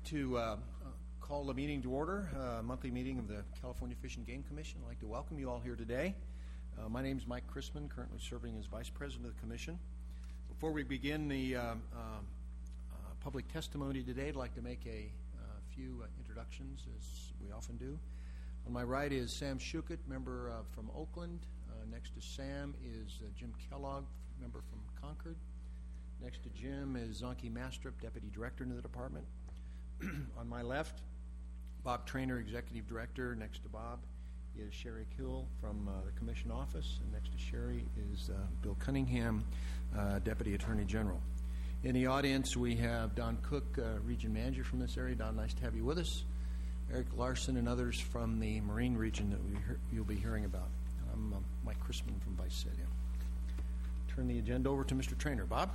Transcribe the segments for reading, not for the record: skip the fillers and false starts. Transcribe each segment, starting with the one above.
to call the meeting to order, monthly meeting of the California Fish and Game Commission. I'd like to welcome you all here today. My name is Mike Chrisman, currently serving as Vice President of the Commission. Before we begin the public testimony today, I'd like to make a few introductions, as we often do. On my right is Sam Shukett, member from Oakland. Next to Sam is Jim Kellogg, member from Concord. Next to Jim is Zonky Mastrop, Deputy Director in the department. On my left, Bob Traynor, Executive Director. Next to Bob is Sherry Kill from the Commission office. And next to Sherry is Bill Cunningham, Deputy Attorney General. In the audience, we have Don Cook, Region Manager from this area. Don, nice to have you with us. Eric Larson and others from the Marine region that you'll be hearing about. I'm Mike Chrisman from Vice City. Turn the agenda over to Mr. Traynor. Bob?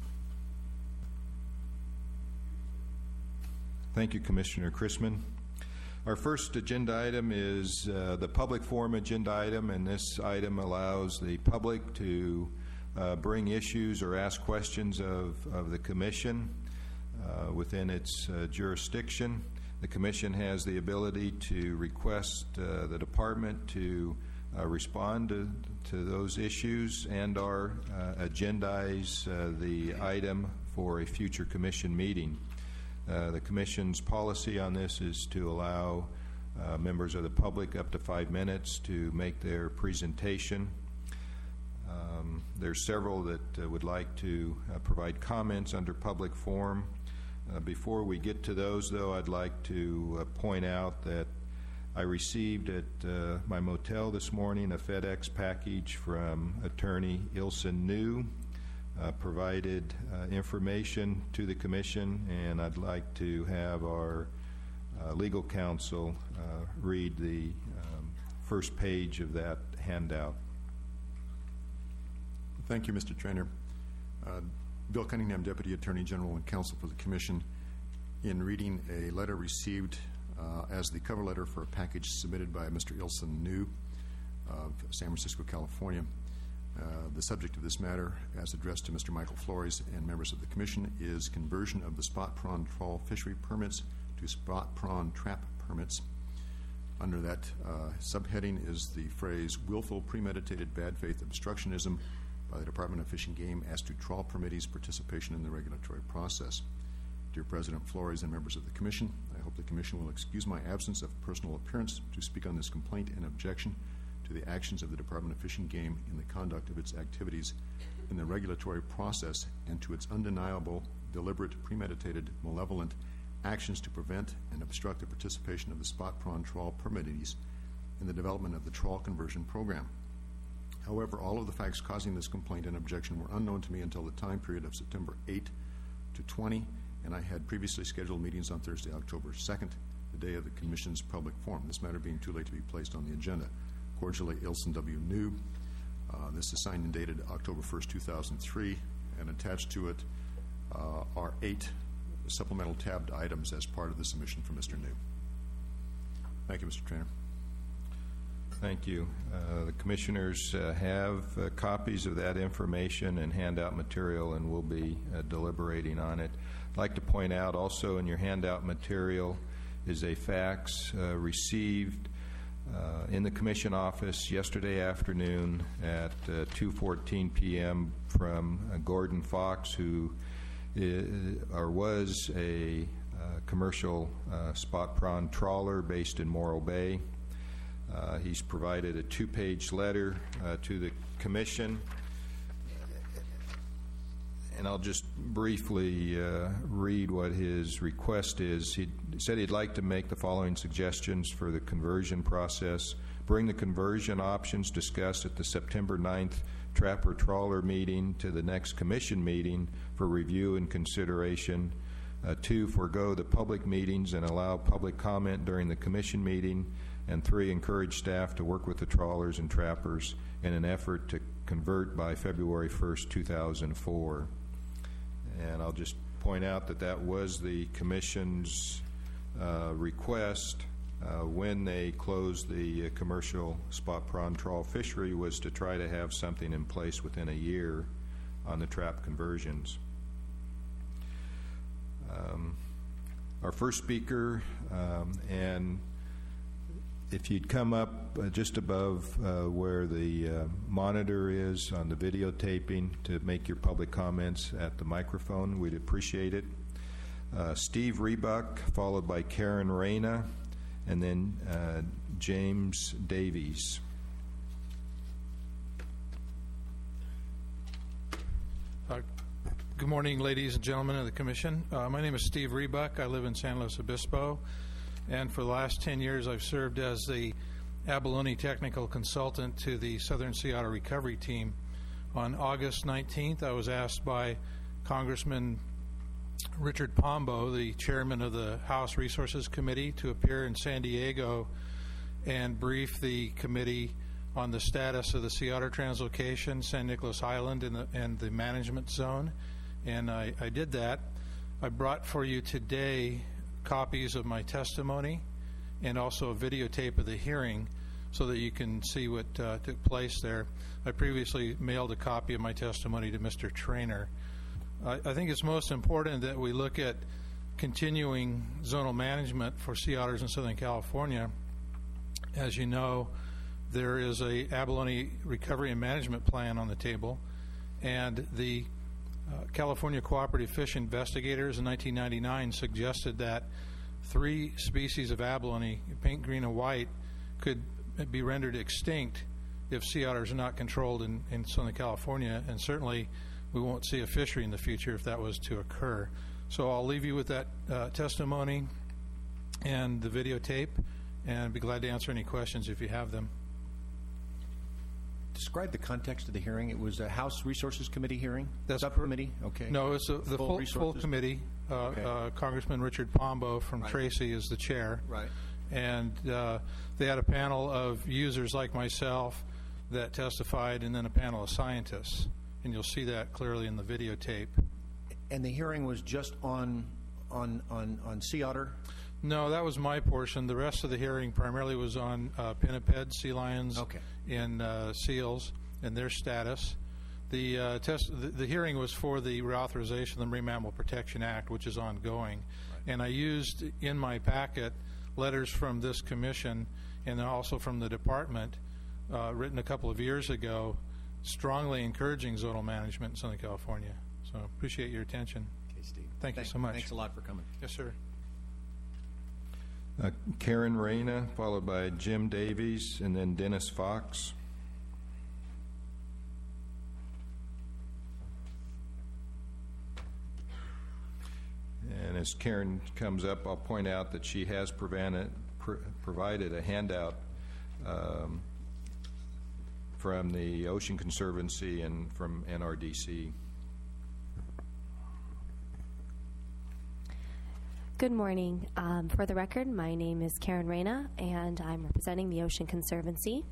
Thank you, Commissioner Chrisman. Our first agenda item is the public forum agenda item, and this item allows the public to bring issues or ask questions of the Commission within its jurisdiction. The Commission has the ability to request the Department to respond to those issues and or agendize the item for a future Commission meeting. The Commission's policy on this is to allow members of the public up to 5 minutes to make their presentation. There's several that would like to provide comments under public forum. Before we get to those, though, I'd like to point out that I received at my motel this morning a FedEx package from Attorney Ilson New, provided information to the Commission, and I'd like to have our legal counsel read the first page of that handout. Thank you, Mr. Traynor. Bill Cunningham, Deputy Attorney General and Counsel for the Commission, in reading a letter received as the cover letter for a package submitted by Mr. Ilson New of San Francisco, California. The subject of this matter, as addressed to Mr. Michael Flores and members of the Commission, is conversion of the spot prawn trawl fishery permits to spot prawn trap permits. Under that subheading is the phrase, willful, premeditated, bad faith obstructionism by the Department of Fish and Game as to trawl permittees' participation in the regulatory process. Dear President Flores and members of the Commission, I hope the Commission will excuse my absence of personal appearance to speak on this complaint and objection to the actions of the Department of Fish and Game in the conduct of its activities in the regulatory process and to its undeniable, deliberate, premeditated, malevolent actions to prevent and obstruct the participation of the spot prawn trawl permittees in the development of the trawl conversion program. However, all of the facts causing this complaint and objection were unknown to me until the time period of September 8 to 20, and I had previously scheduled meetings on Thursday, October 2nd, the day of the Commission's public forum, this matter being too late to be placed on the agenda. Cordially, Ilson W. New. This is signed and dated October 1st, 2003, and attached to it are 8 supplemental tabbed items as part of the submission from Mr. New. Thank you, Mr. Traynor. Thank you. The Commissioners have copies of that information and handout material, and will be deliberating on it. I'd like to point out also in your handout material is a fax received in the Commission office yesterday afternoon at 2:14 p.m. from Gordon Fox, who was a commercial spot prawn trawler based in Morro Bay. He's provided a 2-page letter to the Commission, and I'll just briefly read what his request is. He said he'd like to make the following suggestions for the conversion process. Bring the conversion options discussed at the September 9th Trapper Trawler meeting to the next Commission meeting for review and consideration. 2, forego the public meetings and allow public comment during the Commission meeting. And 3, encourage staff to work with the trawlers and trappers in an effort to convert by February 1st, 2004. And I'll just point out that that was the Commission's request when they closed the commercial spot prawn trawl fishery, was to try to have something in place within a year on the trap conversions. our first speaker, and if you'd come up just above where the monitor is on the videotaping to make your public comments at the microphone, we'd appreciate it. Steve Rebuck, followed by Karen Reyna, and then James Davies. Good morning, ladies and gentlemen of the Commission. My name is Steve Rebuck. I live in San Luis Obispo, and for the last 10 years I've served as the abalone technical consultant to the Southern Sea Otter Recovery Team. On August 19th, I was asked by Congressman Richard Pombo, the chairman of the House Resources Committee, to appear in San Diego and brief the committee on the status of the sea otter translocation, San Nicolas Island, and the management zone. And I did that. I brought for you today copies of my testimony and also a videotape of the hearing so that you can see what took place there. I previously mailed a copy of my testimony to Mr. Traynor. I think it's most important that we look at continuing zonal management for sea otters in Southern California. As you know, there is a abalone recovery and management plan on the table, and the California Cooperative Fish Investigators in 1999 suggested that 3 species of abalone, pink, green, and white, could be rendered extinct if sea otters are not controlled in Southern California, and certainly we won't see a fishery in the future if that was to occur. So I'll leave you with that testimony and the videotape, and I'd be glad to answer any questions if you have them. Describe the context of the hearing. It was a House Resources Committee hearing? That's subcommittee? Okay. No, it's the full committee. Okay. Congressman Richard Pombo from Tracy is the chair. Right. And they had a panel of users like myself that testified, and then a panel of scientists. And you'll see that clearly in the videotape. And the hearing was just on sea otter? No, that was my portion. The rest of the hearing primarily was on pinniped, sea lions, and seals and their status. The hearing was for the reauthorization of the Marine Mammal Protection Act, which is ongoing. Right. And I used in my packet letters from this commission and also from the department, written a couple of years ago, strongly encouraging zonal management in Southern California. So appreciate your attention. Okay, Steve. Thank you so much. Thanks a lot for coming. Yes, sir. Karen Reyna, followed by Jim Davies, and then Dennis Fox. And as Karen comes up, I'll point out that she has provided a handout from the Ocean Conservancy and from NRDC. Good morning. For the record, my name is Karen Reyna, and I'm representing the Ocean Conservancy.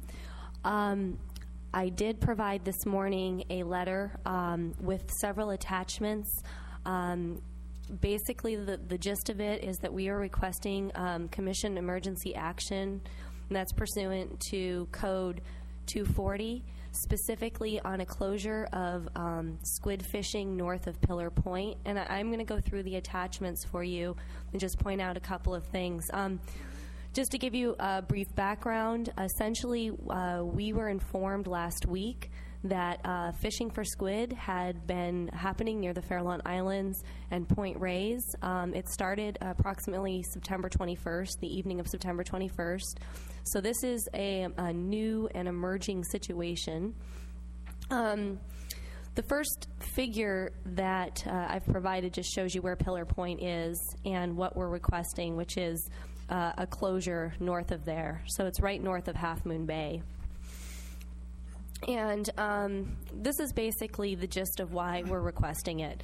I did provide this morning a letter with several attachments. Basically, the gist of it is that we are requesting Commission emergency action, and that's pursuant to Code 240, specifically on a closure of squid fishing north of Pillar Point. And I'm going to go through the attachments for you and just point out a couple of things. Just to give you a brief background, essentially we were informed last week that fishing for squid had been happening near the Farallon Islands and Point Reyes. It started approximately September 21st, the evening of September 21st. So this is a new and emerging situation. The first figure that I've provided just shows you where Pillar Point is and what we're requesting, which is a closure north of there. So it's right north of Half Moon Bay. And this is basically the gist of why we're requesting it.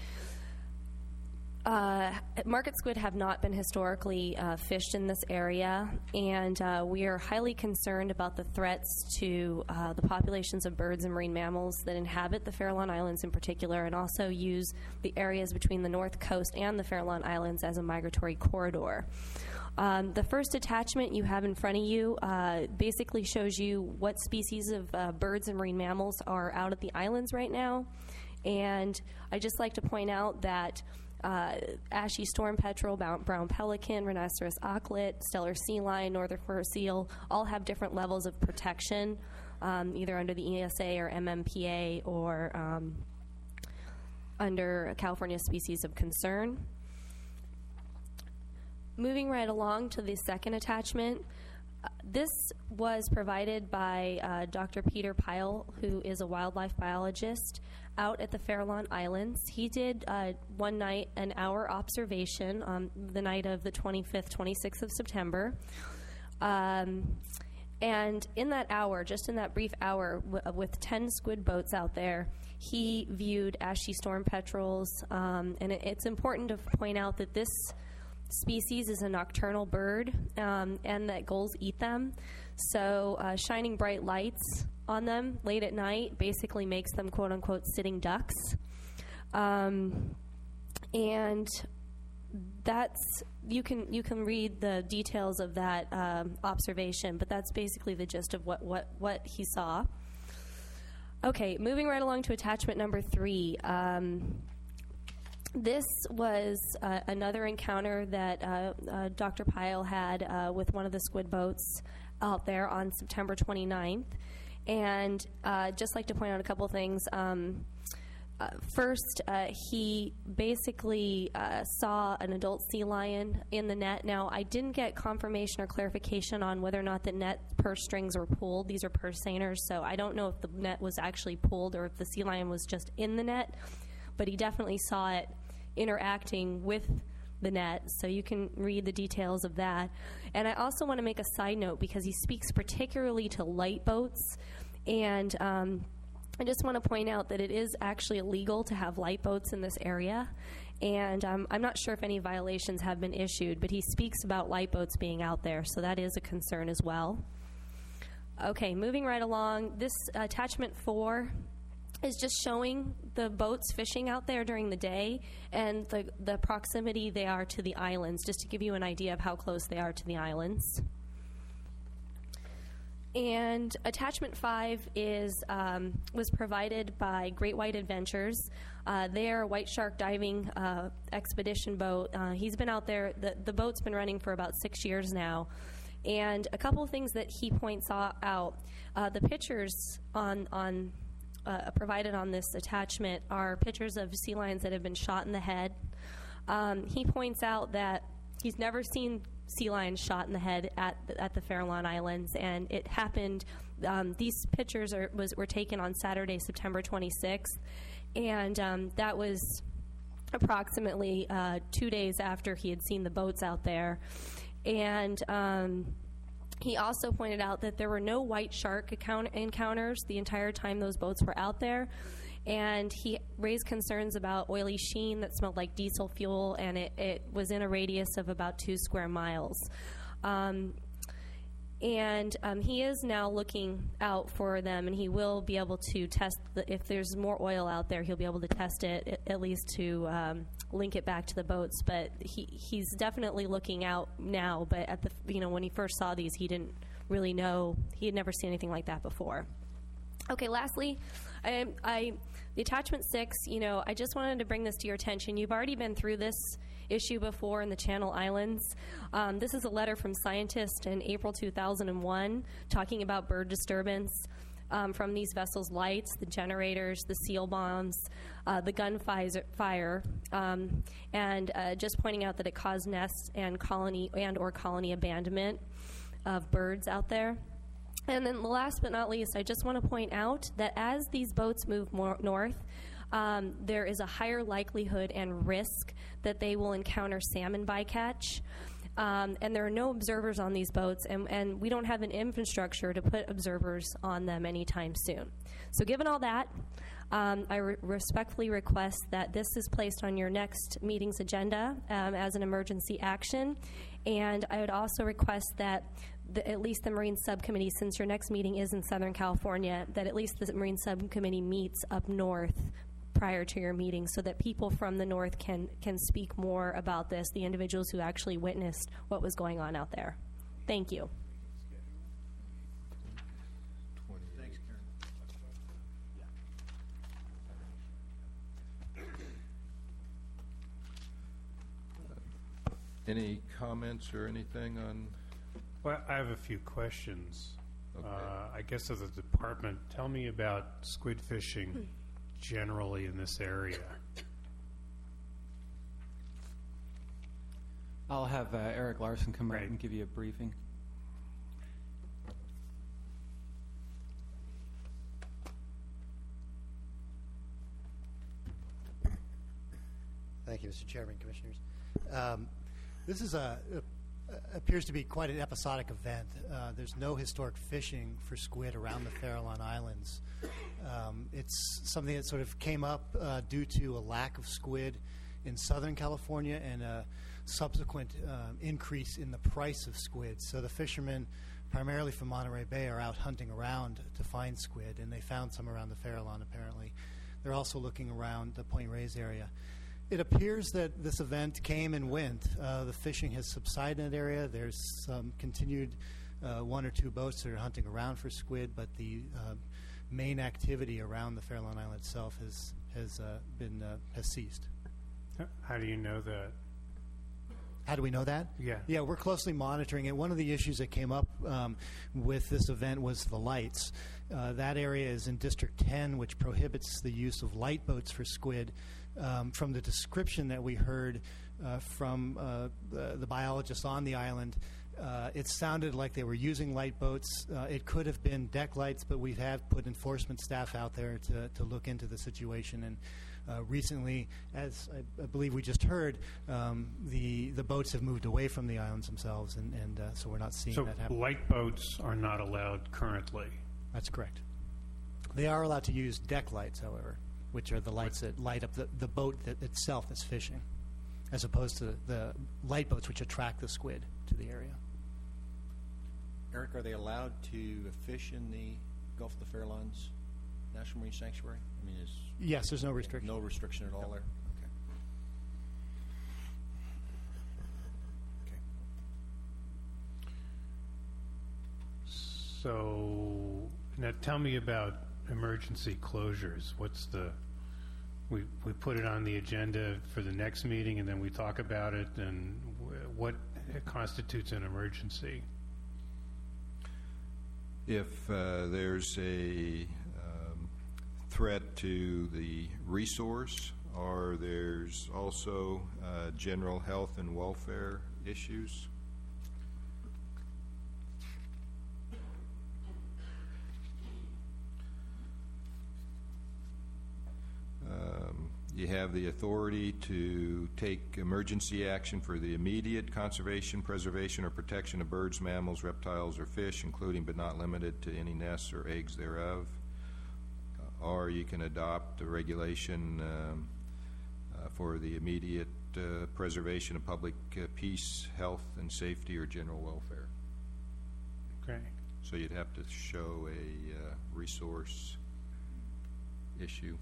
Market squid have not been historically fished in this area, and we are highly concerned about the threats to the populations of birds and marine mammals that inhabit the Farallon Islands in particular, and also use the areas between the North Coast and the Farallon Islands as a migratory corridor. The first attachment you have in front of you basically shows you what species of birds and marine mammals are out at the islands right now. And I'd just like to point out that ashy storm petrel, brown pelican, rhinoceros auklet, stellar sea lion, northern fur seal, all have different levels of protection, either under the ESA or MMPA or under California Species of Concern. Moving right along to the second attachment, this was provided by Dr. Peter Pyle, who is a wildlife biologist out at the Farallon Islands. He did one night an hour observation on the night of the 25th, 26th of September. And in that hour, just in that brief hour, with 10 squid boats out there, he viewed ashy storm petrels. And it's important to point out that this species is a nocturnal bird, and that gulls eat them. So shining bright lights on them late at night basically makes them quote-unquote sitting ducks. And that's you can read the details of that observation, but that's basically the gist of what he saw. Okay, moving right along to attachment number 3. This was another encounter that Dr. Pyle had with one of the squid boats out there on September 29th. And just like to point out a couple things. First, he basically saw an adult sea lion in the net. Now, I didn't get confirmation or clarification on whether or not the net purse strings were pulled. These are purse seiners, so I don't know if the net was actually pulled or if the sea lion was just in the net. But he definitely saw it interacting with the net, so you can read the details of that. And I also want to make a side note because he speaks particularly to light boats, and I just want to point out that it is actually illegal to have light boats in this area, and I'm not sure if any violations have been issued, but he speaks about light boats being out there, so that is a concern as well. Okay, moving right along, this attachment 4 is just showing the boats fishing out there during the day and the proximity they are to the islands, just to give you an idea of how close they are to the islands. And attachment 5 was provided by Great White Adventures. They are a white shark diving expedition boat. He's been out there, the boat's been running for about 6 years now. And a couple of things that he points out, the pictures provided on this attachment are pictures of sea lions that have been shot in the head. He points out that he's never seen sea lions shot in the head at the Farallon Islands, and it happened. These pictures were taken on Saturday, September 26th, and that was approximately 2 days after he had seen the boats out there. And he also pointed out that there were no white shark encounters the entire time those boats were out there. And he raised concerns about oily sheen that smelled like diesel fuel, and it was in a radius of about 2 square miles. He is now looking out for them, and he will be able to test if there's more oil out there, he'll be able to test it, at least to link it back to the boats. But he's definitely looking out now, but when he first saw these, he didn't really know. He had never seen anything like that before. Okay, lastly, the attachment 6, I just wanted to bring this to your attention. You've already been through this issue before in the Channel Islands. This is a letter from scientists in April 2001 talking about bird disturbance from these vessels' lights, the generators, the seal bombs, the gunfire, and just pointing out that it caused nest and colony abandonment of birds out there. And then last but not least, I just want to point out that as these boats move more north, there is a higher likelihood and risk that they will encounter salmon bycatch. And there are no observers on these boats, and we don't have an infrastructure to put observers on them anytime soon. So given all that, I respectfully request that this is placed on your next meeting's agenda as an emergency action. And I would also request that at least the Marine Subcommittee, since your next meeting is in Southern California, that at least the Marine Subcommittee meets up north prior to your meeting so that people from the north can speak more about this, the individuals who actually witnessed what was going on out there. Thank you. Thanks, Karen. Any comments or anything on? Well, I have a few questions. Okay. I guess as a department, tell me about squid fishing generally in this area. I'll have Eric Larson come out Right. and give you a briefing. Thank you, Mr. Chairman, Commissioners. This is appears to be quite an episodic event. There's no historic fishing for squid around the Farallon Islands. It's something that sort of came up due to a lack of squid in Southern California and a subsequent increase in the price of squid. So the fishermen, primarily from Monterey Bay, are out hunting around to find squid, and they found some around the Farallon, apparently. They're also looking around the Point Reyes area. It appears that this event came and went. The fishing has subsided in that area. There's some continued one or two boats that are hunting around for squid, but the main activity around the Farallon Island itself has ceased. How do you know that? How do we know that? Yeah. Yeah, we're closely monitoring it. One of the issues that came up with this event was the lights. That area is in District 10, which prohibits the use of light boats for squid. From the description that we heard from the biologists on the island, it sounded like they were using light boats. It could have been deck lights, but we have put enforcement staff out there to look into the situation. And recently, as I believe we just heard, the boats have moved away from the islands themselves, and so we're not seeing So that happen. light boats are not allowed currently. That's correct. They are allowed to use deck lights, however, which are the lights that light up the boat that itself is fishing, as opposed to the light boats which attract the squid to the area. Eric, are they allowed to fish in the Gulf of the Farallones National Marine Sanctuary? I mean, is Yes, there's no restriction. no restriction at all there? Okay. Okay. So now tell me about emergency closures. What's the we put it on the agenda for the next meeting, and then we talk about it, and what constitutes an emergency? If there's a threat to the resource, or there's also general health and welfare issues. You have the authority to take emergency action for the immediate conservation, preservation, or protection of birds, mammals, reptiles, or fish, including but not limited to any nests or eggs thereof. Or you can adopt a regulation for the immediate preservation of public peace, health, and safety, or general welfare. Okay. So you'd have to show a resource issue.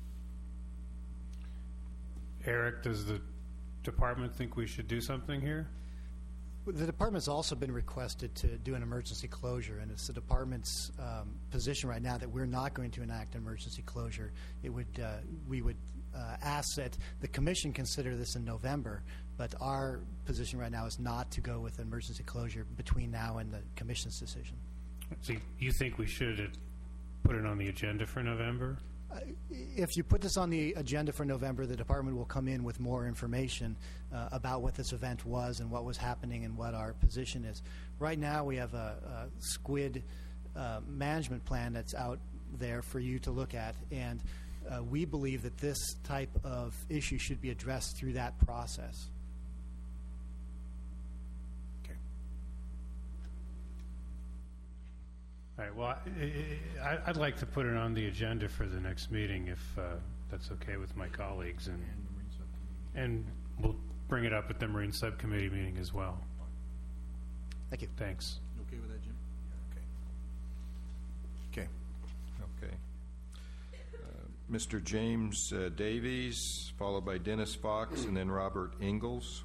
Eric, does the department think we should do something here? The department's also been requested to do an emergency closure, and it's the department's position right now that we're not going to enact an emergency closure. It would we would ask that the commission consider this in November, but our position right now is not to go with an emergency closure between now and the commission's decision. So you think we should put it on the agenda for November? If you put this on the agenda for November, the department will come in with more information about what this event was and what was happening and what our position is. Right now, we have a squid management plan that's out there for you to look at, and we believe that this type of issue should be addressed through that process. Okay. All right, well, I'd like to put it on the agenda for the next meeting if that's okay with my colleagues, and we'll bring it up at the Marine Subcommittee meeting as well. Thank you. Thanks. You okay with that, Jim? Okay. Okay. Okay. Mr. James Davies, followed by Dennis Fox, and then Robert Ingalls.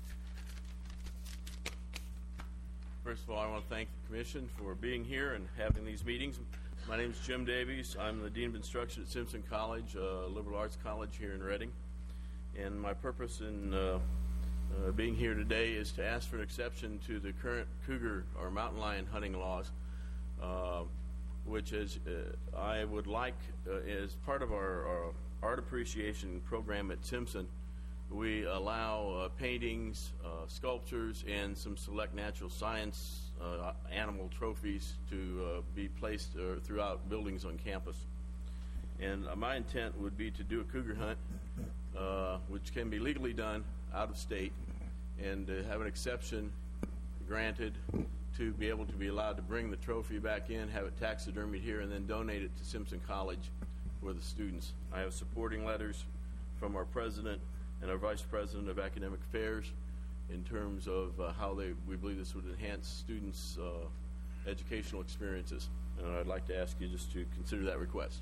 First of all, I want to thank the Commission for being here and having these meetings. My name is Jim Davies. I'm the Dean of Instruction at Simpson College, liberal arts college here in Reading. And my purpose in being here today is to ask for an exception to the current cougar or mountain lion hunting laws, which is I would like, as part of our art appreciation program at Simpson, we allow paintings, sculptures, and some select natural science animal trophies to be placed throughout buildings on campus. And my intent would be to do a cougar hunt, which can be legally done out of state, and have an exception granted to be able to be allowed to bring the trophy back in, have it taxidermied here, and then donate it to Simpson College for the students. I have supporting letters from our president and our vice president of academic affairs in terms of how we believe this would enhance students' educational experiences. And I'd like to ask you just to consider that request.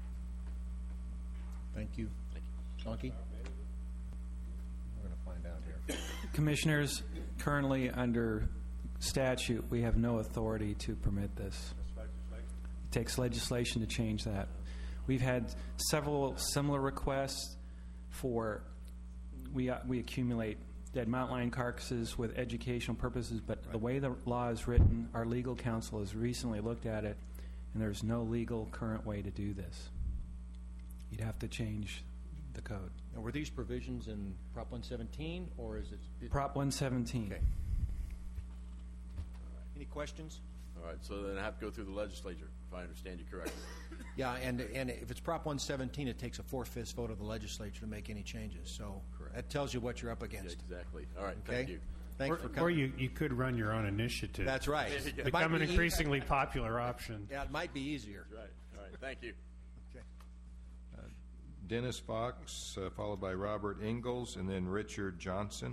Thank you. Thank you. Donkey? We're going to find out here. Commissioners, currently under statute, we have no authority to permit this. It takes legislation to change that. We've had several similar requests for, we accumulate dead mountain lion carcasses with educational purposes, but the way the law is written, our legal counsel has recently looked at it, and there's no legal current way to do this. You'd have to change the code. Now, were these provisions in Prop 117, or is it? Prop 117. Okay. Any questions? All right, so then I have to go through the legislature, if I understand you correctly. Yeah, and if it's Prop 117, it takes a 4/5 vote of the legislature to make any changes. So that tells you what you're up against. Exactly. All right, Okay? thank you. Thanks for coming. Or you could run your own initiative. That's right. It might Become an be increasingly popular option. Yeah, it might be easier. Right. All right, thank you. Okay. Dennis Fox, followed by Robert Ingalls, and then Richard Johnson.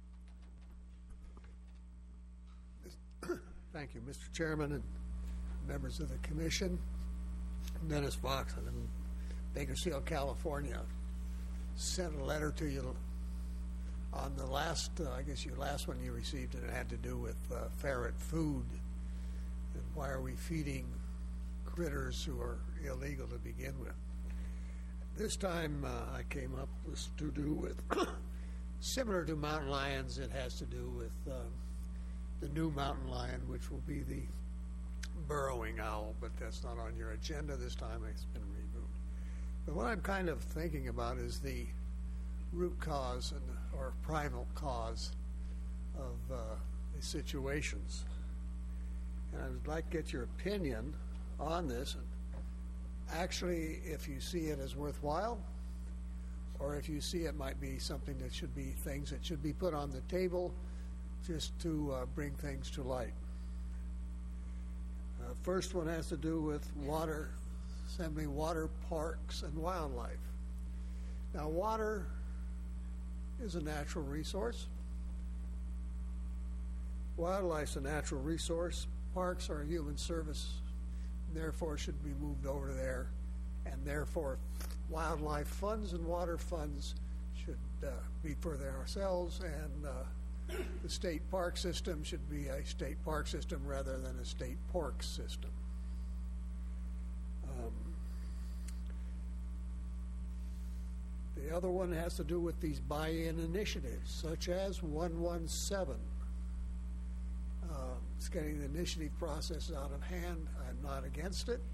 Thank you, Mr. Chairman and members of the commission. Dennis Fox, I'm in Bakersfield, California. Sent a letter to you on the last, I guess your last one you received, and it had to do with ferret food. And why are we feeding critters who are illegal to begin with? This time I came up with to do with, similar to mountain lions, it has to do with the new mountain lion, which will be the burrowing owl, but that's not on your agenda this time. It's been removed. But what I'm kind of thinking about is the root cause or primal cause of the situations. And I would like to get your opinion on this, and actually if you see it as worthwhile, or if you see it might be something that should be things that should be put on the table just to bring things to light. First one has to do with water, assembling water parks and wildlife. Now, water is a natural resource. Wildlife's a natural resource. Parks are a human service, therefore should be moved over there, and therefore wildlife funds and water funds should be for ourselves, and the state park system should be a state park system rather than a state park system. The other one has to do with these buy-in initiatives, such as 117. It's getting the initiative process out of hand. I'm not against it.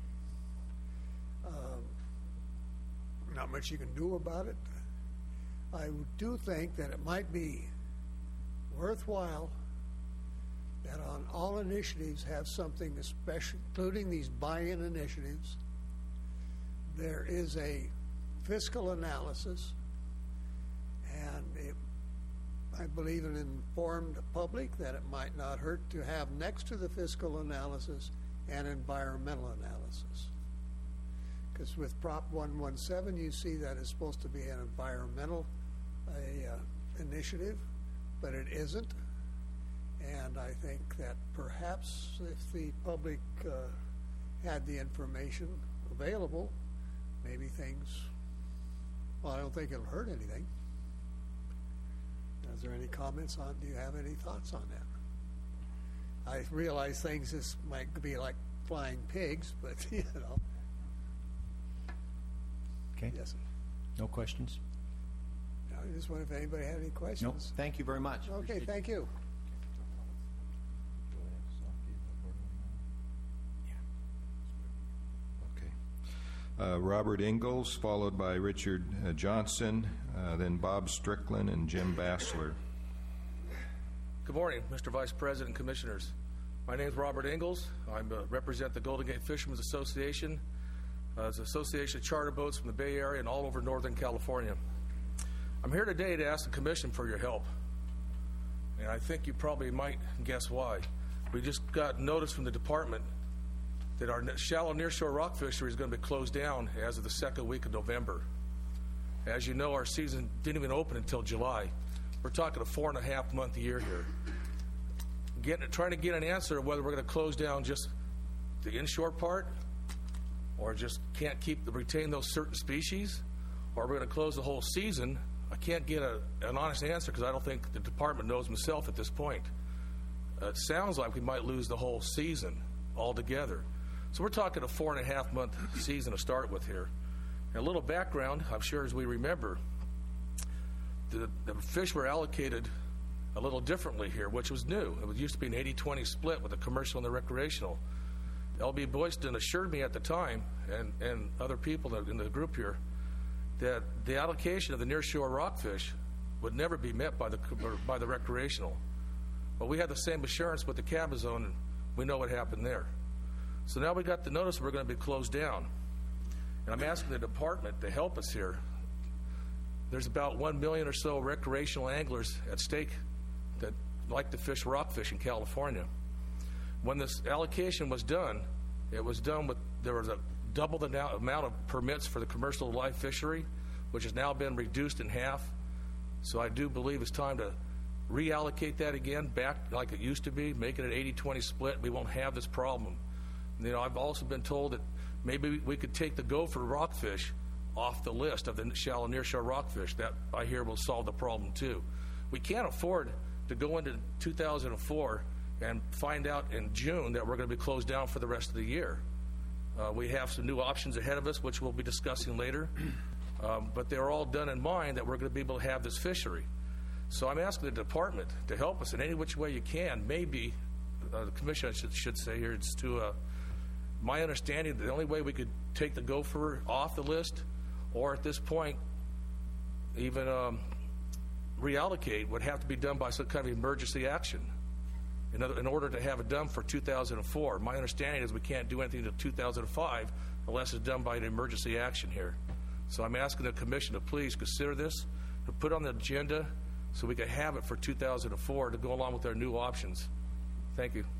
Not much you can do about it. I do think that it might be worthwhile that on all initiatives have something special, including these buy-in initiatives. There is a fiscal analysis, and I believe in an informed public that it might not hurt to have next to the fiscal analysis an environmental analysis. Because with Prop 117, you see that it's supposed to be an environmental initiative, but it isn't. And I think that perhaps if the public had the information available, maybe things, well, I don't think it'll hurt anything. Is there any comments on, do you have any thoughts on that? I realize things this might be like flying pigs, but, you know. Okay. Yes. No questions? I just wonder if anybody had any questions. Nope. Thank you very much. Okay, thank you. Robert Ingalls, followed by Richard Johnson, then Bob Strickland and Jim Bassler. Good morning, Mr. Vice President and Commissioners. My name is Robert Ingalls. I represent the Golden Gate Fishermen's Association. It's an association of charter boats from the Bay Area and all over Northern California. I'm here today to ask the Commission for your help. And I think you probably might guess why. We just got notice from the department that our shallow nearshore rock fishery is going to be closed down as of the second week of November. As you know, our season didn't even open until July. We're talking a 4.5-month year here. Trying to get an answer of whether we're going to close down just the inshore part, or just can't retain those certain species, or we're going to close the whole season. I can't get an honest answer because I don't think the department knows himself at this point. It sounds like we might lose the whole season altogether. So we're talking a 4.5-month season to start with here. And a little background, I'm sure as we remember, the fish were allocated a little differently here, which was new. It used to be an 80-20 split with the commercial and the recreational. L.B. Boyston assured me at the time, and other people in the group here, that the allocation of the nearshore rockfish would never be met by the recreational. But we had the same assurance with the Cabazon, and we know what happened there. So now we got the notice we're going to be closed down. And I'm asking the department to help us here. There's about 1 million or so recreational anglers at stake that like to fish rockfish in California. When this allocation was done, it was done with, there was a double the amount of permits for the commercial live fishery, which has now been reduced in half. So I do believe it's time to reallocate that again back like it used to be, make it an 80-20 split. We won't have this problem. You know, I've also been told that maybe we could take the gopher rockfish off the list of the shallow nearshore rockfish. That, I hear, will solve the problem too. We can't afford to go into 2004 and find out in June that we're going to be closed down for the rest of the year. We have some new options ahead of us, which we'll be discussing later. But they're all done in mind that we're going to be able to have this fishery. So I'm asking the department to help us in any which way you can. Maybe, the commission I should say here, it's to my understanding, the only way we could take the gopher off the list, or at this point, even reallocate, would have to be done by some kind of emergency action in order to have it done for 2004. My understanding is we can't do anything until 2005 unless it's done by an emergency action here. So I'm asking the commission to please consider this, to put on the agenda so we can have it for 2004 to go along with our new options. Thank you.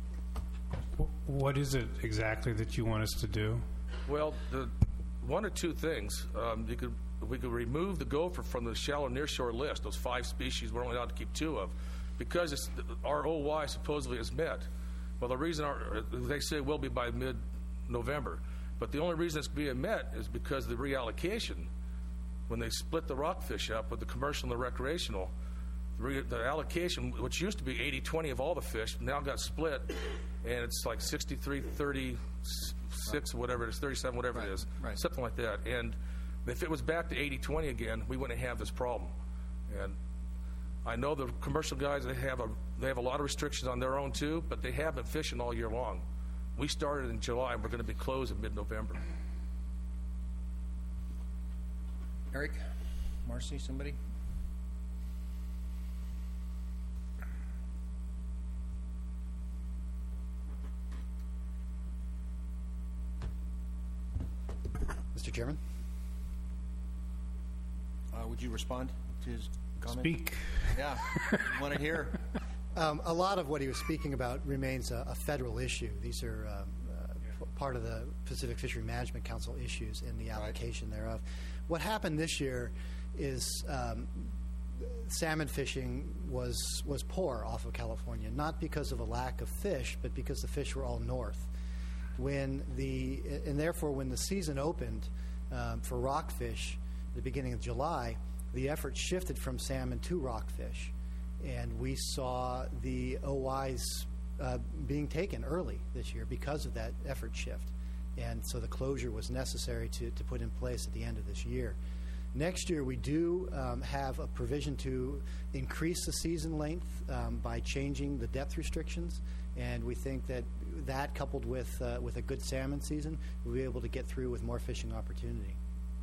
What is it exactly that you want us to do? Well, one or two things. We could remove the gopher from the shallow nearshore list, those 5 species we're only allowed to keep 2 of, because our OY supposedly is met. Well, the reason they say will be by mid-November, but the only reason it's being met is because of the reallocation. When they split the rockfish up with the commercial and the recreational, the allocation, which used to be 80-20 of all the fish, now got split, and it's like 63-36, whatever it is, 37, whatever it is, something like that. And if it was back to 80-20 again, we wouldn't have this problem. And I know the commercial guys, they have a lot of restrictions on their own too, but they have been fishing all year long. We started in July, and we're going to be closed in mid-November. Eric, Marcy, somebody? Mr. Chairman? Would you respond to his comment? Speak. Yeah, want to hear. A lot of what he was speaking about remains a federal issue. These are part of the Pacific Fishery Management Council issues in the allocation thereof. What happened this year is salmon fishing was poor off of California, not because of a lack of fish, but because the fish were all north. And therefore, when the season opened for rockfish at the beginning of July, the effort shifted from salmon to rockfish. And we saw the OYs being taken early this year because of that effort shift. And so the closure was necessary to put in place at the end of this year. Next year, we do have a provision to increase the season length by changing the depth restrictions, and we think that coupled with a good salmon season, we'll be able to get through with more fishing opportunity.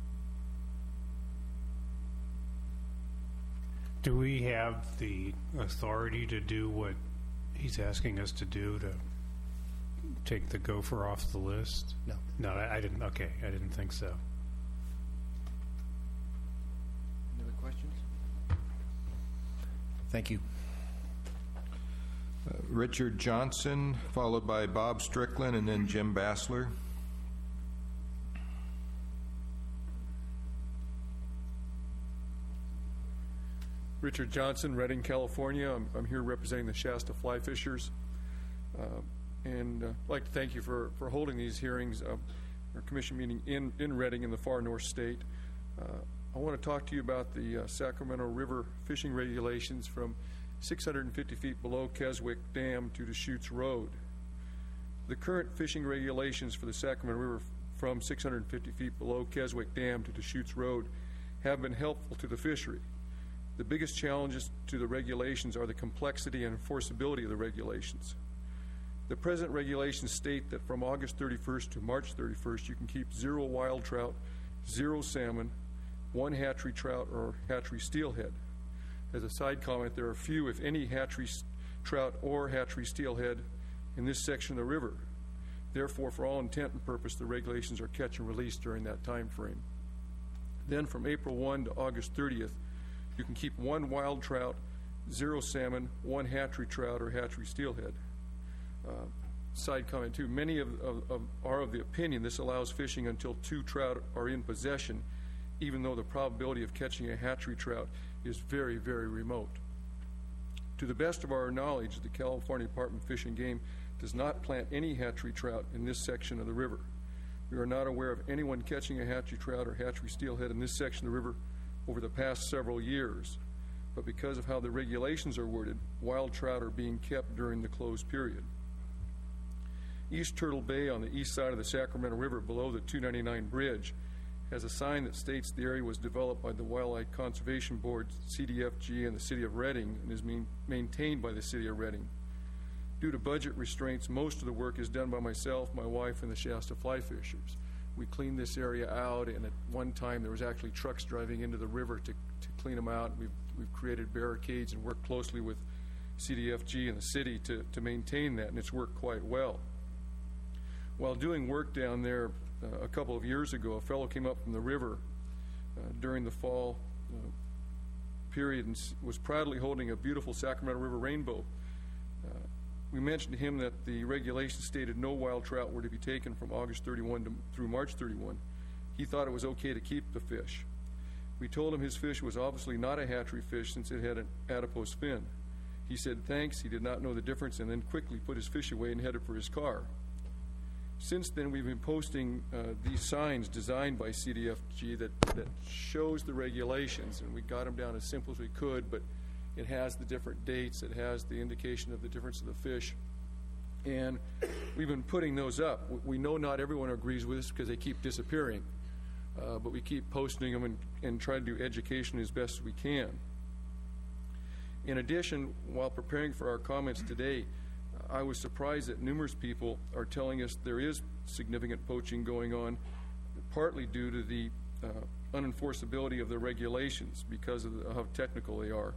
Do we have the authority to do what he's asking us to do, to take the gopher off the list? No. No, I didn't. Okay, I didn't think so. Any other questions? Thank you. Richard Johnson, followed by Bob Strickland, and then Jim Bassler. Richard Johnson, Redding, California. I'm here representing the Shasta Fly Fishers. And I'd like to thank you for holding these hearings, our commission meeting in Redding in the far north state. I want to talk to you about the Sacramento River fishing regulations from 650 feet below Keswick Dam to Deschutes Road. The current fishing regulations for the Sacramento River from 650 feet below Keswick Dam to Deschutes Road have been helpful to the fishery. The biggest challenges to the regulations are the complexity and enforceability of the regulations. The present regulations state that from August 31st to March 31st, you can keep 0 wild trout, 0 salmon, 1 hatchery trout or hatchery steelhead. As a side comment, there are few, if any, hatchery trout or hatchery steelhead in this section of the river. Therefore, for all intent and purpose, the regulations are catch and release during that time frame. Then from April 1 to August 30th, you can keep 1 wild trout, 0 salmon, 1 hatchery trout or hatchery steelhead. Side comment too, many are of the opinion this allows fishing until 2 trout are in possession, even though the probability of catching a hatchery trout is very, very remote. To the best of our knowledge, the California Department of Fish and Game does not plant any hatchery trout in this section of the river. We are not aware of anyone catching a hatchery trout or hatchery steelhead in this section of the river over the past several years. But because of how the regulations are worded, wild trout are being kept during the closed period. East Turtle Bay on the east side of the Sacramento River below the 299 bridge has a sign that states the area was developed by the Wildlife Conservation Board, CDFG, and the City of Redding, and is maintained by the City of Redding. Due to budget restraints, most of the work is done by myself, my wife, and the Shasta Fly Fishers. We cleaned this area out, and at one time there was actually trucks driving into the river to clean them out. We've created barricades and worked closely with CDFG and the city to maintain that, and it's worked quite well. While doing work down there a couple of years ago, a fellow came up from the river during the fall period and was proudly holding a beautiful Sacramento River rainbow. We mentioned to him that the regulations stated no wild trout were to be taken from August 31 through March 31. He thought it was okay to keep the fish. We told him his fish was obviously not a hatchery fish since it had an adipose fin. He said thanks, he did not know the difference, and then quickly put his fish away and headed for his car. Since then, we've been posting these signs designed by CDFG that shows the regulations, and we got them down as simple as we could, but it has the different dates, it has the indication of the difference of the fish, and we've been putting those up. We know not everyone agrees with us because they keep disappearing, but we keep posting them and try to do education as best as we can. In addition, while preparing for our comments today, I was surprised that numerous people are telling us there is significant poaching going on, partly due to the unenforceability of the regulations because of how technical they are.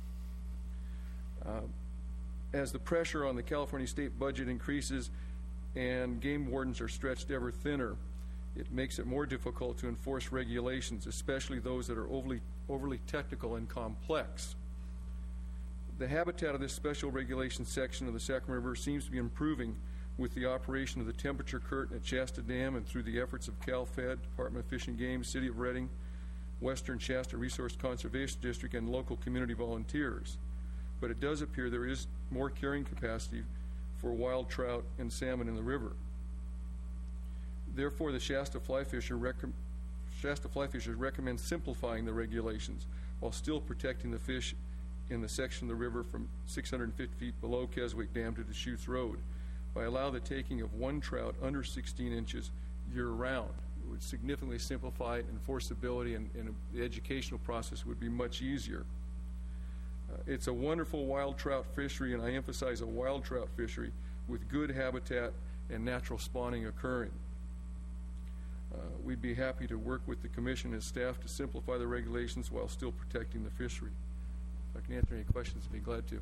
As the pressure on the California state budget increases and game wardens are stretched ever thinner, it makes it more difficult to enforce regulations, especially those that are overly technical and complex. The habitat of this special regulation section of the Sacramento River seems to be improving with the operation of the temperature curtain at Shasta Dam and through the efforts of CalFed, Department of Fish and Game, City of Redding, Western Shasta Resource Conservation District, and local community volunteers. But it does appear there is more carrying capacity for wild trout and salmon in the river. Therefore, the Shasta Fly Fishers recommend simplifying the regulations while still protecting the fish in the section of the river from 650 feet below Keswick Dam to Deschutes Road by allowing the taking of 1 trout under 16 inches year-round. would significantly simplify it, enforceability, and the educational process would be much easier. It's a wonderful wild trout fishery, and I emphasize a wild trout fishery with good habitat and natural spawning occurring. We'd be happy to work with the Commission and staff to simplify the regulations while still protecting the fishery. If I can answer any questions, I'd be glad to.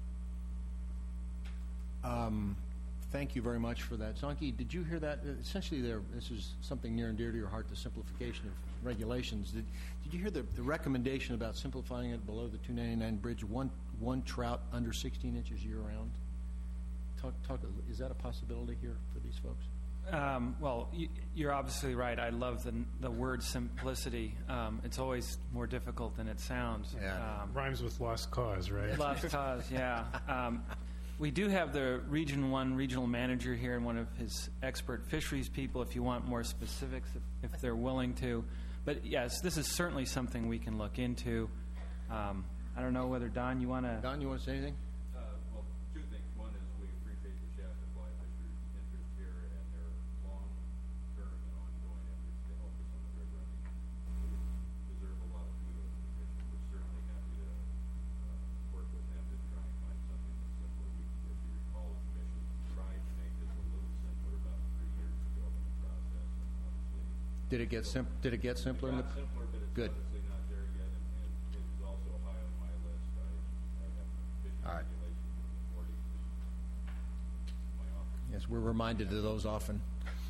Thank you very much for that. Zonky, did you hear that? Essentially, this is something near and dear to your heart, the simplification of regulations. Did you hear the recommendation about simplifying it below the 299 bridge, one trout under 16 inches year-round? Is that a possibility here for these folks? Well, you're obviously right. I love the word simplicity. It's always more difficult than it sounds. Yeah. Rhymes with lost cause, right? Lost cause, yeah. We do have the Region 1 regional manager here and one of his expert fisheries people if you want more specifics, if they're willing to. But yes, this is certainly something we can look into. I don't know whether, Don, you want to... Don, you want to say anything? Well, two things. One is we appreciate the Shasta fly fishers' interest here and their long-term and ongoing efforts to help us on the river. We deserve a lot of kudos from the Commission. We're certainly happy to work with them to try and find something that's simpler. If you recall, the Commission tried to make this a little simpler about 3 years ago in the process, and obviously... Did it get simpler? It got simpler, but it's Good. obviously not there yet, and it is also high on my list. I have fishing All right. regulations and authorities in my office. Yes, we're reminded of those often.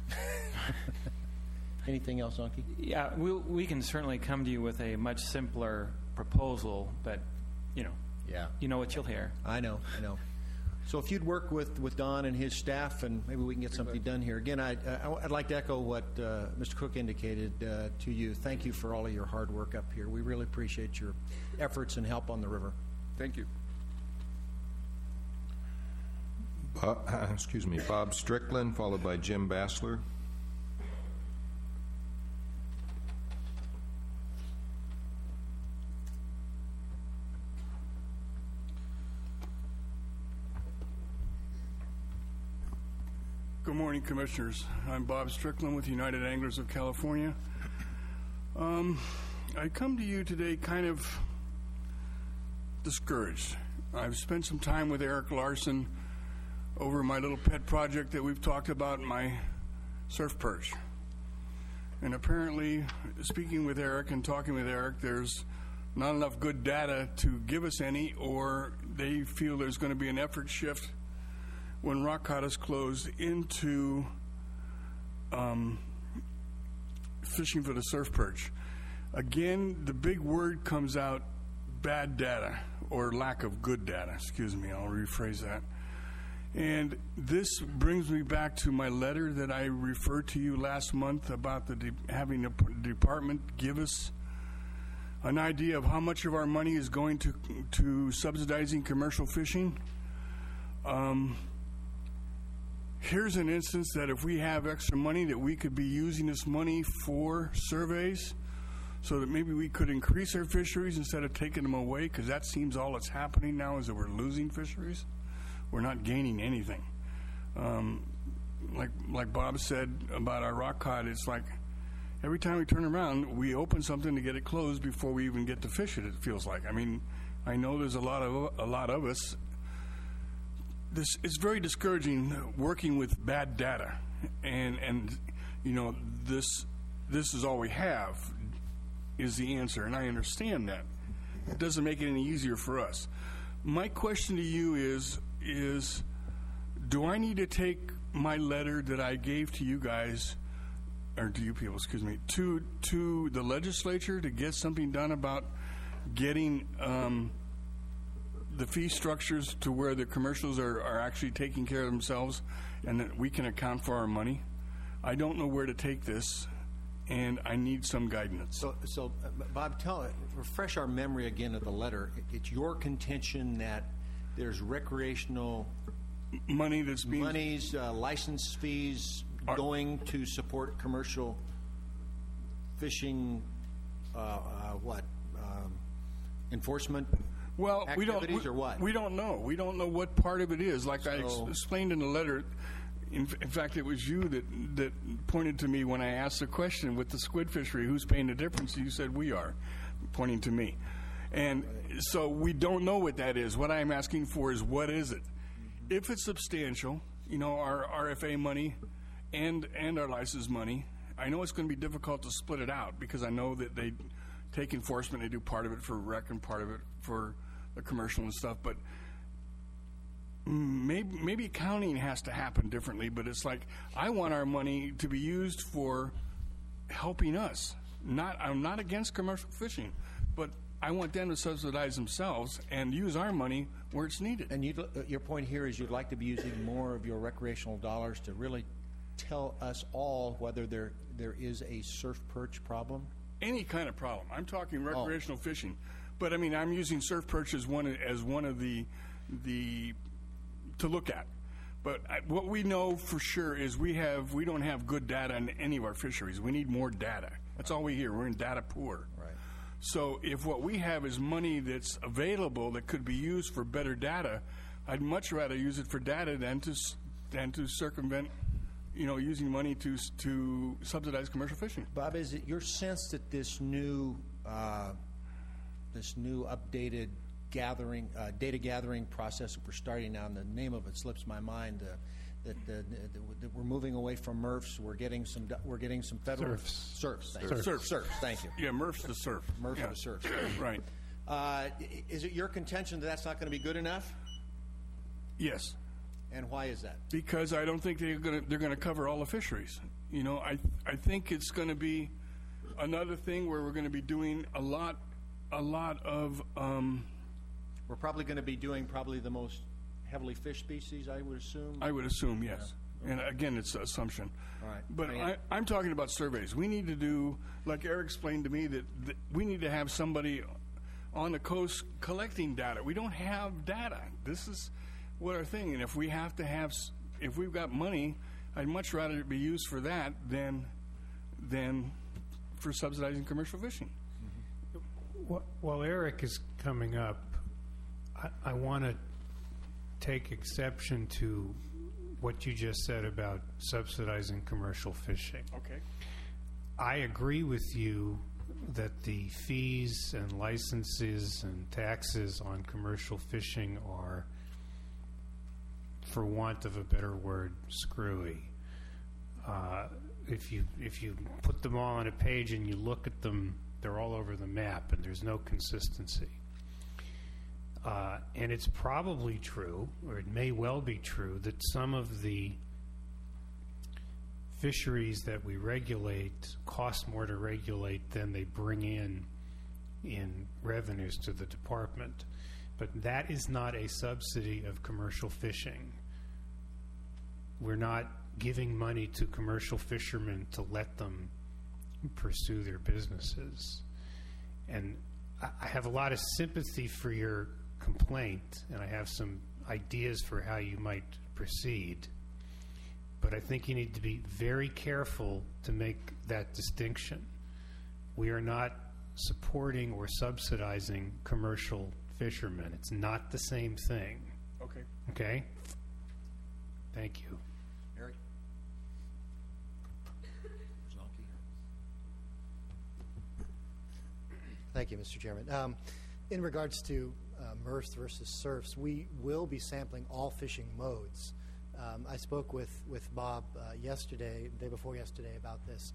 Anything else, Zonky? Yeah, we can certainly come to you with a much simpler proposal, but, Yeah. you know what you'll hear. I know. So if you'd work with Don and his staff, and maybe we can get something done here. Again, I'd like to echo what Mr. Cook indicated to you. Thank you for all of your hard work up here. We really appreciate your efforts and help on the river. Thank you. Bob Strickland, followed by Jim Bassler. Good morning, Commissioners. I'm Bob Strickland with United Anglers of California. I come to you today kind of discouraged. I've spent some time with Eric Larson over my little pet project that we've talked about, my surf perch. And apparently, speaking with Eric and talking with Eric, there's not enough good data to give us any, or they feel there's going to be an effort shift when rock cod is closed into fishing for the surf perch. Again, the big word comes out, bad data, or lack of good data. Excuse me, I'll rephrase that. And this brings me back to my letter that I referred to you last month about having the department give us an idea of how much of our money is going to subsidizing commercial fishing. Here's an instance that if we have extra money that we could be using this money for surveys so that maybe we could increase our fisheries instead of taking them away, because that seems all that's happening now is that we're losing fisheries. We're not gaining anything. Like Bob said about our rock cod, it's like every time we turn around, we open something to get it closed before we even get to fish it, it feels like. I mean, I know there's a lot of us. It's very discouraging working with bad data, and this is all we have is the answer, and I understand that. It doesn't make it any easier for us. My question to you is do I need to take my letter that I gave to you guys, or to you people, excuse me, to the legislature to get something done about getting the fee structures to where the commercials are actually taking care of themselves and that we can account for our money? I don't know where to take this, and I need some guidance. So Bob, refresh our memory again of the letter. It's your contention that there's recreational money that's being... license fees going to support commercial fishing, enforcement? Well, we don't know. We don't know what part of it is. Like I explained in the letter, In fact, it was you that pointed to me when I asked the question with the squid fishery, who's paying the difference? You said we are, pointing to me. And so we don't know what that is. What I'm asking for is, what is it? If it's substantial, our RFA money and our license money, I know it's going to be difficult to split it out because I know that they take enforcement, they do part of it for rec and part of it for the commercial and stuff, but maybe accounting has to happen differently. But it's like, I want our money to be used for helping us. I'm not against commercial fishing, but I want them to subsidize themselves and use our money where it's needed. And your point here is you'd like to be using more of your recreational dollars to really tell us all whether there is a surf perch problem? Any kind of problem. I'm talking recreational fishing. But, I mean, I'm using surf perch as one of the to look at. But what we know for sure is we don't have good data on any of our fisheries. We need more data. That's all we hear. We're in data poor. Right. So if what we have is money that's available that could be used for better data, I'd much rather use it for data than to circumvent, using money to subsidize commercial fishing. Bob, is it your sense that this new updated data gathering process that we're starting now, and the name of it slips my mind, that we're moving away from MRFs, we're getting some federal surfs. Thank you. Yeah, MRFs to surf. MRFs to surf. Right. Is it your contention that that's not going to be good enough? Yes. And why is that? Because I don't think they're going to cover all the fisheries. I think it's going to be another thing where we're going to be doing a lot of. We're probably going to be doing the most heavily fished species, I would assume. I would assume, yes. Yeah. And again, it's an assumption. All right. But I'm talking about surveys. We need to do, like Eric explained to me, that we need to have somebody on the coast collecting data. We don't have data. This is what our thing. And if we've got money, I'd much rather it be used for that than for subsidizing commercial fishing. Mm-hmm. While Eric is coming up, I want to take exception to what you just said about subsidizing commercial fishing. Okay. I agree with you that the fees and licenses and taxes on commercial fishing are, for want of a better word, screwy. If you put them all on a page and you look at them, they're all over the map and there's no consistency. And it's probably true, or it may well be true, that some of the fisheries that we regulate cost more to regulate than they bring in revenues to the department. But that is not a subsidy of commercial fishing. We're not giving money to commercial fishermen to let them pursue their businesses. And I have a lot of sympathy for your complaint, and I have some ideas for how you might proceed. But I think you need to be very careful to make that distinction. We are not supporting or subsidizing commercial fishermen. It's not the same thing. Okay. Okay? Thank you. Eric? Thank you, Mr. Chairman. In regards to MRFs versus surfs, we will be sampling all fishing modes. I spoke with Bob yesterday, the day before yesterday, about this.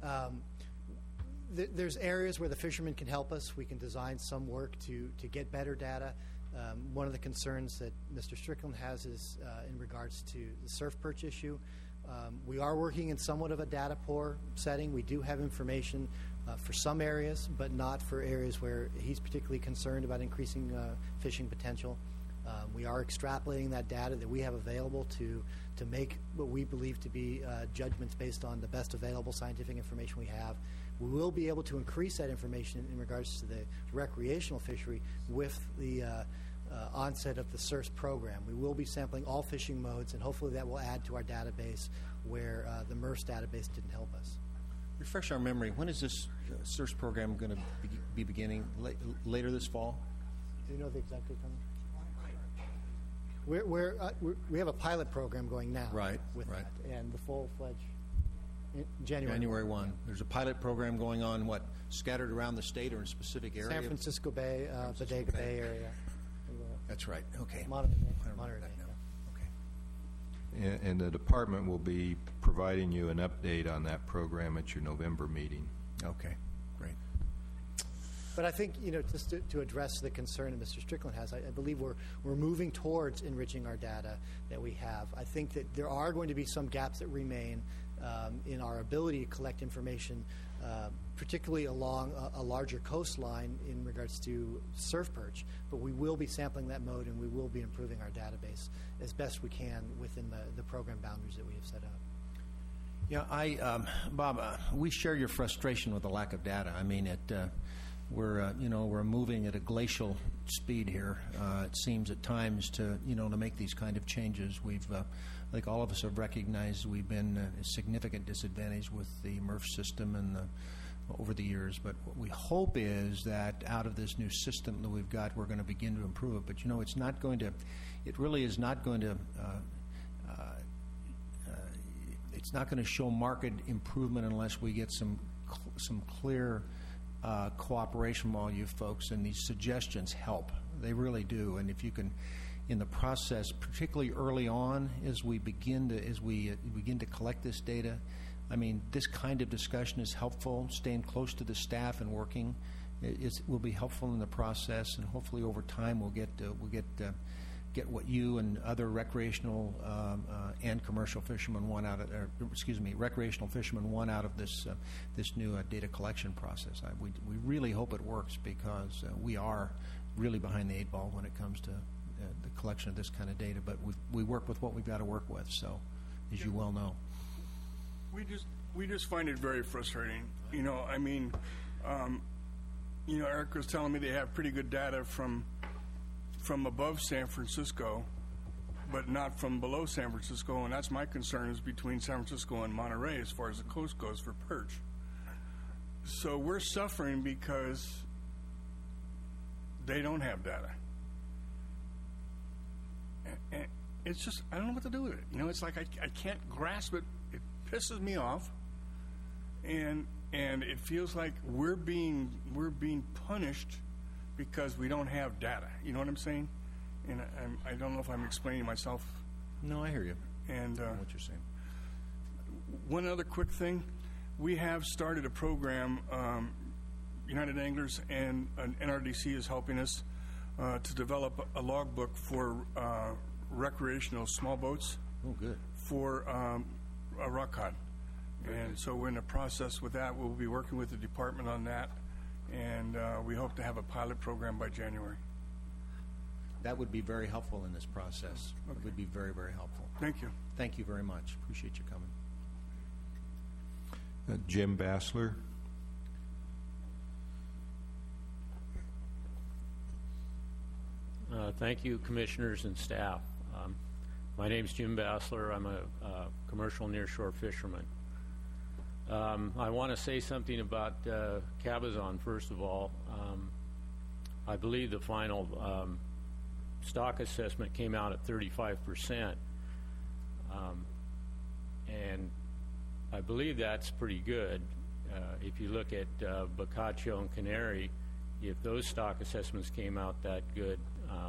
There's areas where the fishermen can help us. We can design some work to get better data. One of the concerns that Mr. Strickland has is in regards to the surf perch issue. We are working in somewhat of a data poor setting. We do have information for some areas, but not for areas where he's particularly concerned about increasing fishing potential. We are extrapolating that data that we have available to make what we believe to be judgments based on the best available scientific information we have. We will be able to increase that information in regards to the recreational fishery with the onset of the SURS program. We will be sampling all fishing modes, and hopefully that will add to our database where the MERS database didn't help us. Refresh our memory. When is this SURS program going to be beginning? Later this fall? Do you know the exact date coming? We have a pilot program going now. Right, With right. that, and the full-fledged January. January 1. There's a pilot program going on, scattered around the state or in a specific area? San Francisco Bay, Bodega Bay area. That's right. Okay. Monterey Bay. I remember Monterey that Bay, now. yeah. Okay. And the department will be providing you an update on that program at your November meeting. Okay. Great. But I think, just to address the concern that Mr. Strickland has, I believe we're moving towards enriching our data that we have. I think that there are going to be some gaps that remain in our ability to collect information, particularly along a larger coastline in regards to surf perch. But we will be sampling that mode, and we will be improving our database as best we can within the program boundaries that we have set up. Yeah, Bob, we share your frustration with the lack of data. I mean, we're moving at a glacial speed here. It seems at times to make these kind of changes. We've, like all of us have recognized, we've been at a significant disadvantage with the MRF system and over the years. But what we hope is that out of this new system that we've got, we're going to begin to improve it. But it's not going to. It really is not going to. It's not going to show market improvement unless we get some clear cooperation from all you folks, and these suggestions help. They really do. And if you can, in the process, particularly early on, as we begin to collect this data, I mean, this kind of discussion is helpful. Staying close to the staff and working will be helpful in the process, and hopefully over time we'll get what you and other recreational and commercial fishermen want out of, recreational fishermen want out of this new data collection process. We really hope it works, because we are really behind the 8 ball when it comes to the collection of this kind of data. But we work with what we've got to work with. So, as you well know, we just find it very frustrating. Eric was telling me they have pretty good data from above San Francisco, but not from below San Francisco, and that's my concern, is between San Francisco and Monterey as far as the coast goes for perch. So we're suffering because they don't have data. And it's just, I don't know what to do with it. It's like I can't grasp it. It pisses me off, and it feels like we're being punished because we don't have data. You know what I'm saying? And I don't know if I'm explaining myself. No, I hear you. And I know what you're saying. One other quick thing. We have started a program, United Anglers and NRDC is helping us to develop a logbook for recreational small boats. Oh, good. For a rock cod. And so we're in the process with that. We'll be working with the department on that. And we hope to have a pilot program by January. That would be very helpful in this process. Okay. It would be very, very helpful. Thank you. Thank you very much. Appreciate you coming. Jim Bassler. Thank you, commissioners and staff. My name is Jim Bassler. I'm a commercial nearshore fisherman. I want to say something about Cabazon, first of all. I believe the final stock assessment came out at 35%. And I believe that's pretty good. If you look at Boccaccio and Canary, if those stock assessments came out that good,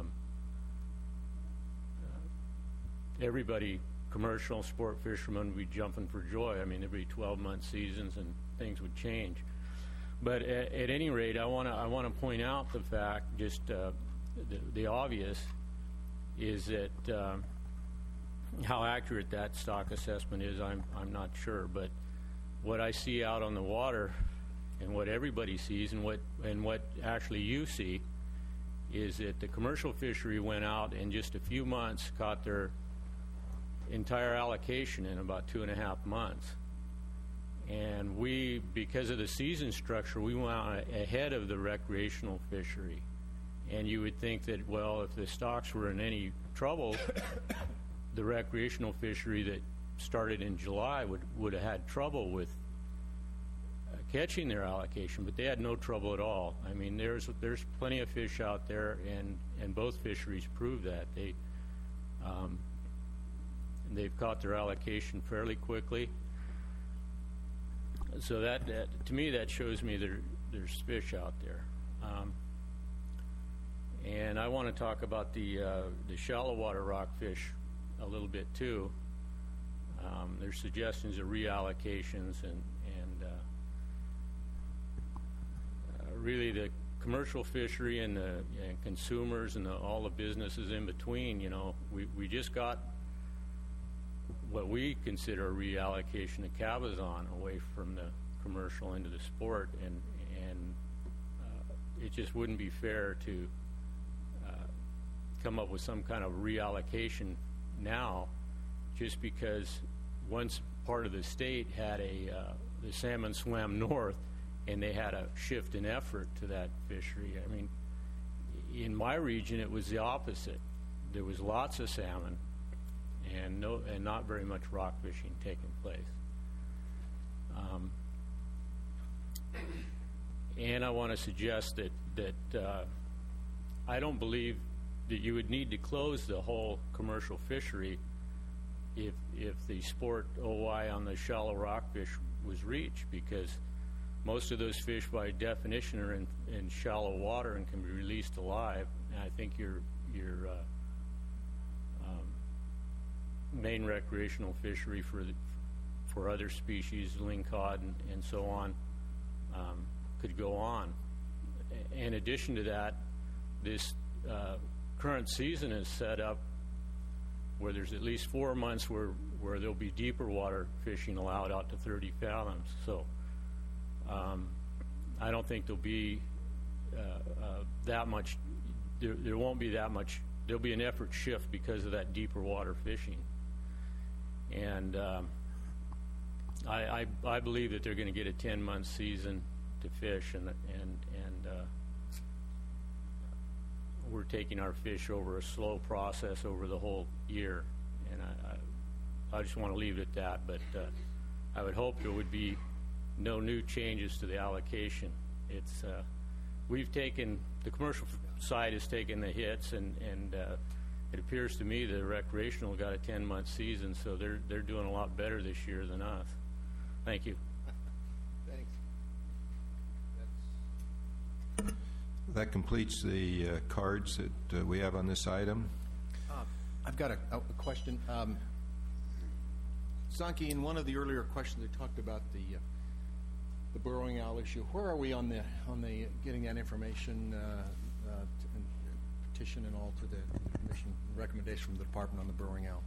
everybody, commercial sport fishermen, would be jumping for joy. I mean, there'd be 12-month seasons and things would change. But at any rate, I want to point out the fact, just the obvious, is that how accurate that stock assessment is, I'm not sure. But what I see out on the water, and what everybody sees, and what actually you see, is that the commercial fishery went out in just a few months, caught their entire allocation in about 2.5 months. And we, because of the season structure, we went out ahead of the recreational fishery. And you would think that, well, if the stocks were in any trouble, the recreational fishery that started in July would have had trouble with catching their allocation, but they had no trouble at all. I mean, there's plenty of fish out there, and both fisheries prove that. They've caught their allocation fairly quickly. So that to me, that shows me there's fish out there. And I want to talk about the shallow water rockfish a little bit too. There's suggestions of reallocations and really the commercial fishery and the consumers and all the businesses in between. You know, we just got what we consider a reallocation of cabezon away from the commercial into the sport, and it just wouldn't be fair to come up with some kind of reallocation now, just because once part of the state had the salmon swam north, and they had a shift in effort to that fishery. I mean, in my region, it was the opposite. There was lots of salmon, and not very much rock fishing taking place. And I want to suggest that I don't believe that you would need to close the whole commercial fishery if the sport OY on the shallow rockfish was reached, because most of those fish by definition are in shallow water and can be released alive. And I think your main recreational fishery for other species, lingcod and so on, could go on. In addition to that, this current season is set up where there's at least 4 months where there'll be deeper water fishing allowed out to 30 fathoms. So I don't think there'll be that much. There won't be that much. There'll be an effort shift because of that deeper water fishing, and I believe that they're going to get a 10-month season to fish, and we're taking our fish over a slow process over the whole year, and I just want to leave it at that. But I would hope there would be no new changes to the allocation. It's we've taken, the commercial side has taken the hits, and it appears to me the recreational got a 10-month season, so they're doing a lot better this year than us. Thank you. Thanks. That completes the cards that we have on this item. I've got a question. Zanki, in one of the earlier questions, they talked about the burrowing owl issue. Where are we on the getting that information and petition and all to the commission recommendation from the department on the burrowing owl?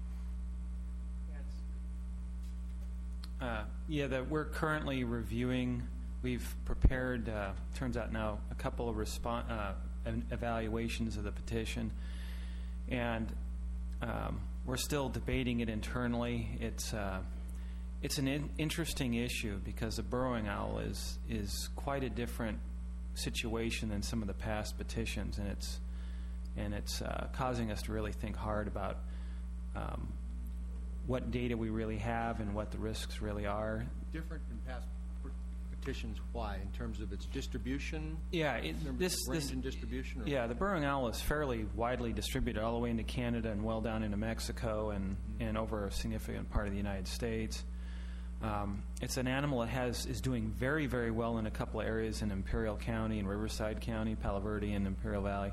That we're currently reviewing. We've prepared, turns out now, a couple of evaluations of the petition, and we're still debating it internally. It's an interesting issue because the burrowing owl is quite a different situation than some of the past petitions, and it's causing us to really think hard about what data we really have and what the risks really are. Different than past petitions. Why? In terms of its distribution? Yeah, range and distribution. Or? Yeah, the burrowing owl is fairly widely distributed all the way into Canada and well down into Mexico and over a significant part of the United States. It's an animal that is doing very, very well in a couple of areas in Imperial County and Riverside County, Palo Verde and Imperial Valley.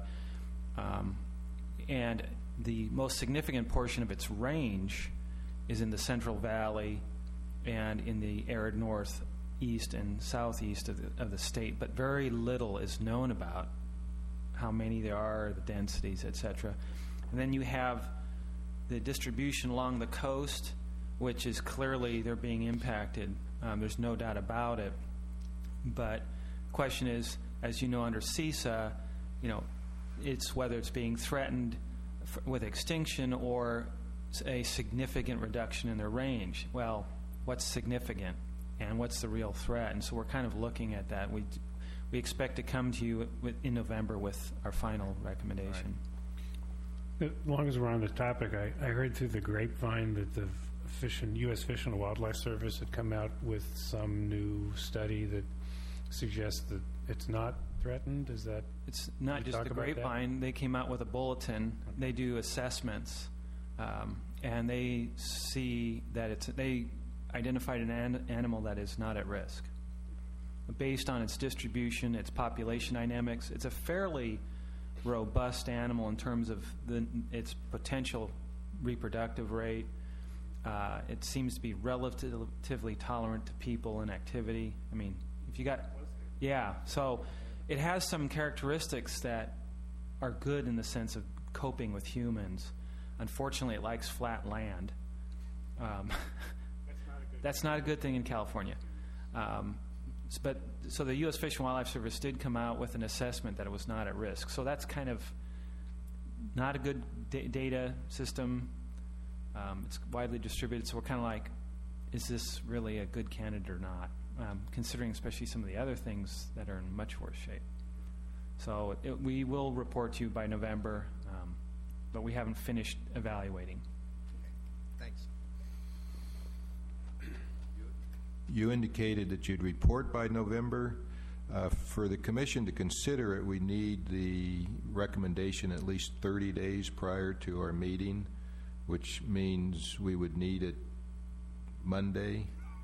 And the most significant portion of its range is in the Central Valley and in the arid northeast and southeast of the state, but very little is known about how many there are, the densities, etc. And then you have the distribution along the coast, which is clearly they're being impacted. There's no doubt about it. But the question is, as you know, under CISA, it's whether it's being threatened with extinction or a significant reduction in their range. Well, what's significant and what's the real threat? And so we're kind of looking at that. We expect to come to you in November with our final recommendation. Right. As long as we're on the topic, I heard through the grapevine that the U.S. Fish and Wildlife Service had come out with some new study that suggests that it's not threatened? Is that It's not you just talk the about that? grapevine. They came out with a bulletin. They do assessments, and they see that they identified an animal that is not at risk. Based on its distribution, its population dynamics, it's a fairly robust animal in terms of its potential reproductive rate. It seems to be relatively tolerant to people and activity. I mean, if you got... Yeah, so it has some characteristics that are good in the sense of coping with humans. Unfortunately, it likes flat land. That's not a good thing in California. So the U.S. Fish and Wildlife Service did come out with an assessment that it was not at risk. So that's kind of not a good data system. It's widely distributed, so we're kind of like, is this really a good candidate or not? Considering especially some of the other things that are in much worse shape. So we will report to you by November, but we haven't finished evaluating. Thanks. You indicated that you'd report by November. For the commission to consider it, we need the recommendation at least 30 days prior to our meeting, which means we would need it Monday.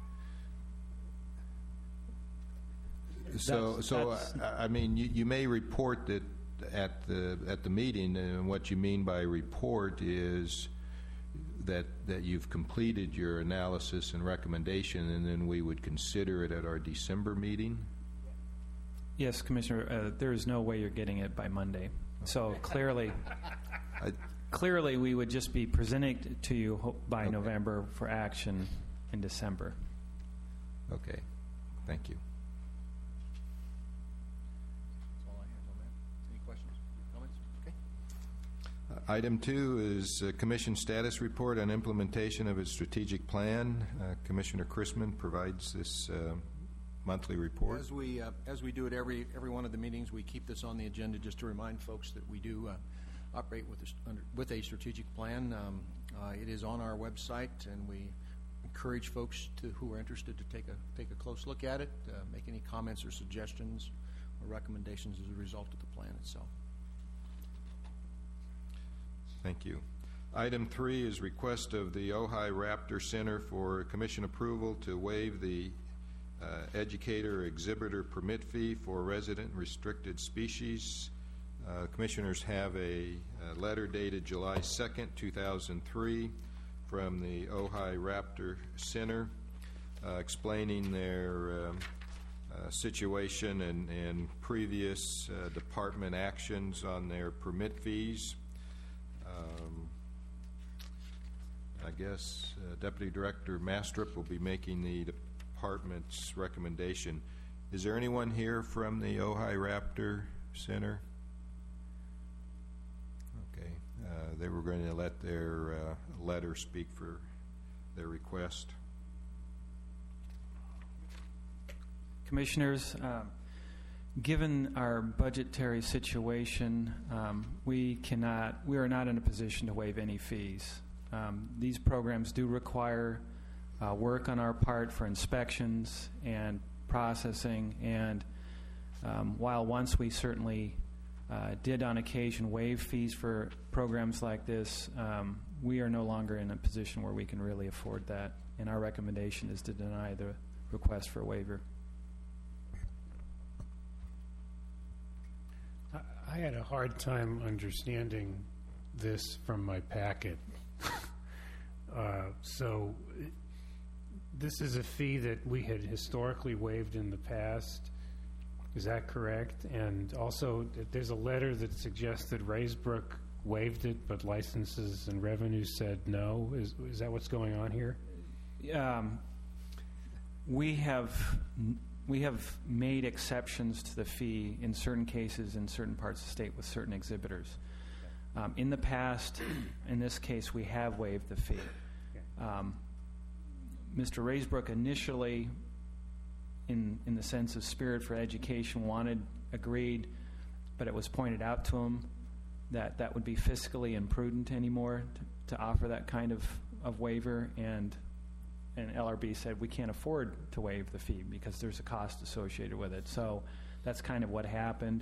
I mean, you may report that at the meeting, and what you mean by report is that you've completed your analysis and recommendation, and then we would consider it at our December meeting? Yes, Commissioner, there is no way you're getting it by Monday. So clearly, we would just be presenting it to you by November for action in December. Okay. Thank you. That's all I have on that. Any questions, comments? Okay. Item 2 is Commission status report on implementation of its strategic plan. Commissioner Chrisman provides this monthly report. As we do at every one of the meetings, we keep this on the agenda just to remind folks that we do operate with a strategic plan. It is on our website, and we encourage folks who are interested to take a close look at it, make any comments or suggestions or recommendations as a result of the plan itself. Thank you. Item 3 is request of the Ojai Raptor Center for commission approval to waive the educator exhibitor permit fee for resident restricted species. Commissioners have a letter dated July 2nd, 2003 from the Ojai Raptor Center explaining their situation and previous department actions on their permit fees. I guess Deputy Director Mastrip will be making the department's recommendation. Is there anyone here from the Ojai Raptor Center? Okay. They were going to let their letter speak for their request. Commissioners, given our budgetary situation, we are not in a position to waive any fees. These programs do require work on our part for inspections and processing, and while once we certainly did on occasion waive fees for programs like this, we are no longer in a position where we can really afford that, and our recommendation is to deny the request for a waiver. I had a hard time understanding this from my packet. So this is a fee that we had historically waived in the past. Is that correct? And also, there's a letter that suggests that Raysbrook waived it, but licenses and revenue said no. Is that what's going on here? We have made exceptions to the fee in certain cases in certain parts of the state with certain exhibitors. In the past, in this case, we have waived the fee. Mr. Raysbrook initially, in the sense of spirit for education, agreed, but it was pointed out to him that that would be fiscally imprudent anymore to offer that kind of waiver, and and LRB said we can't afford to waive the fee because there's a cost associated with it. So that's kind of what happened.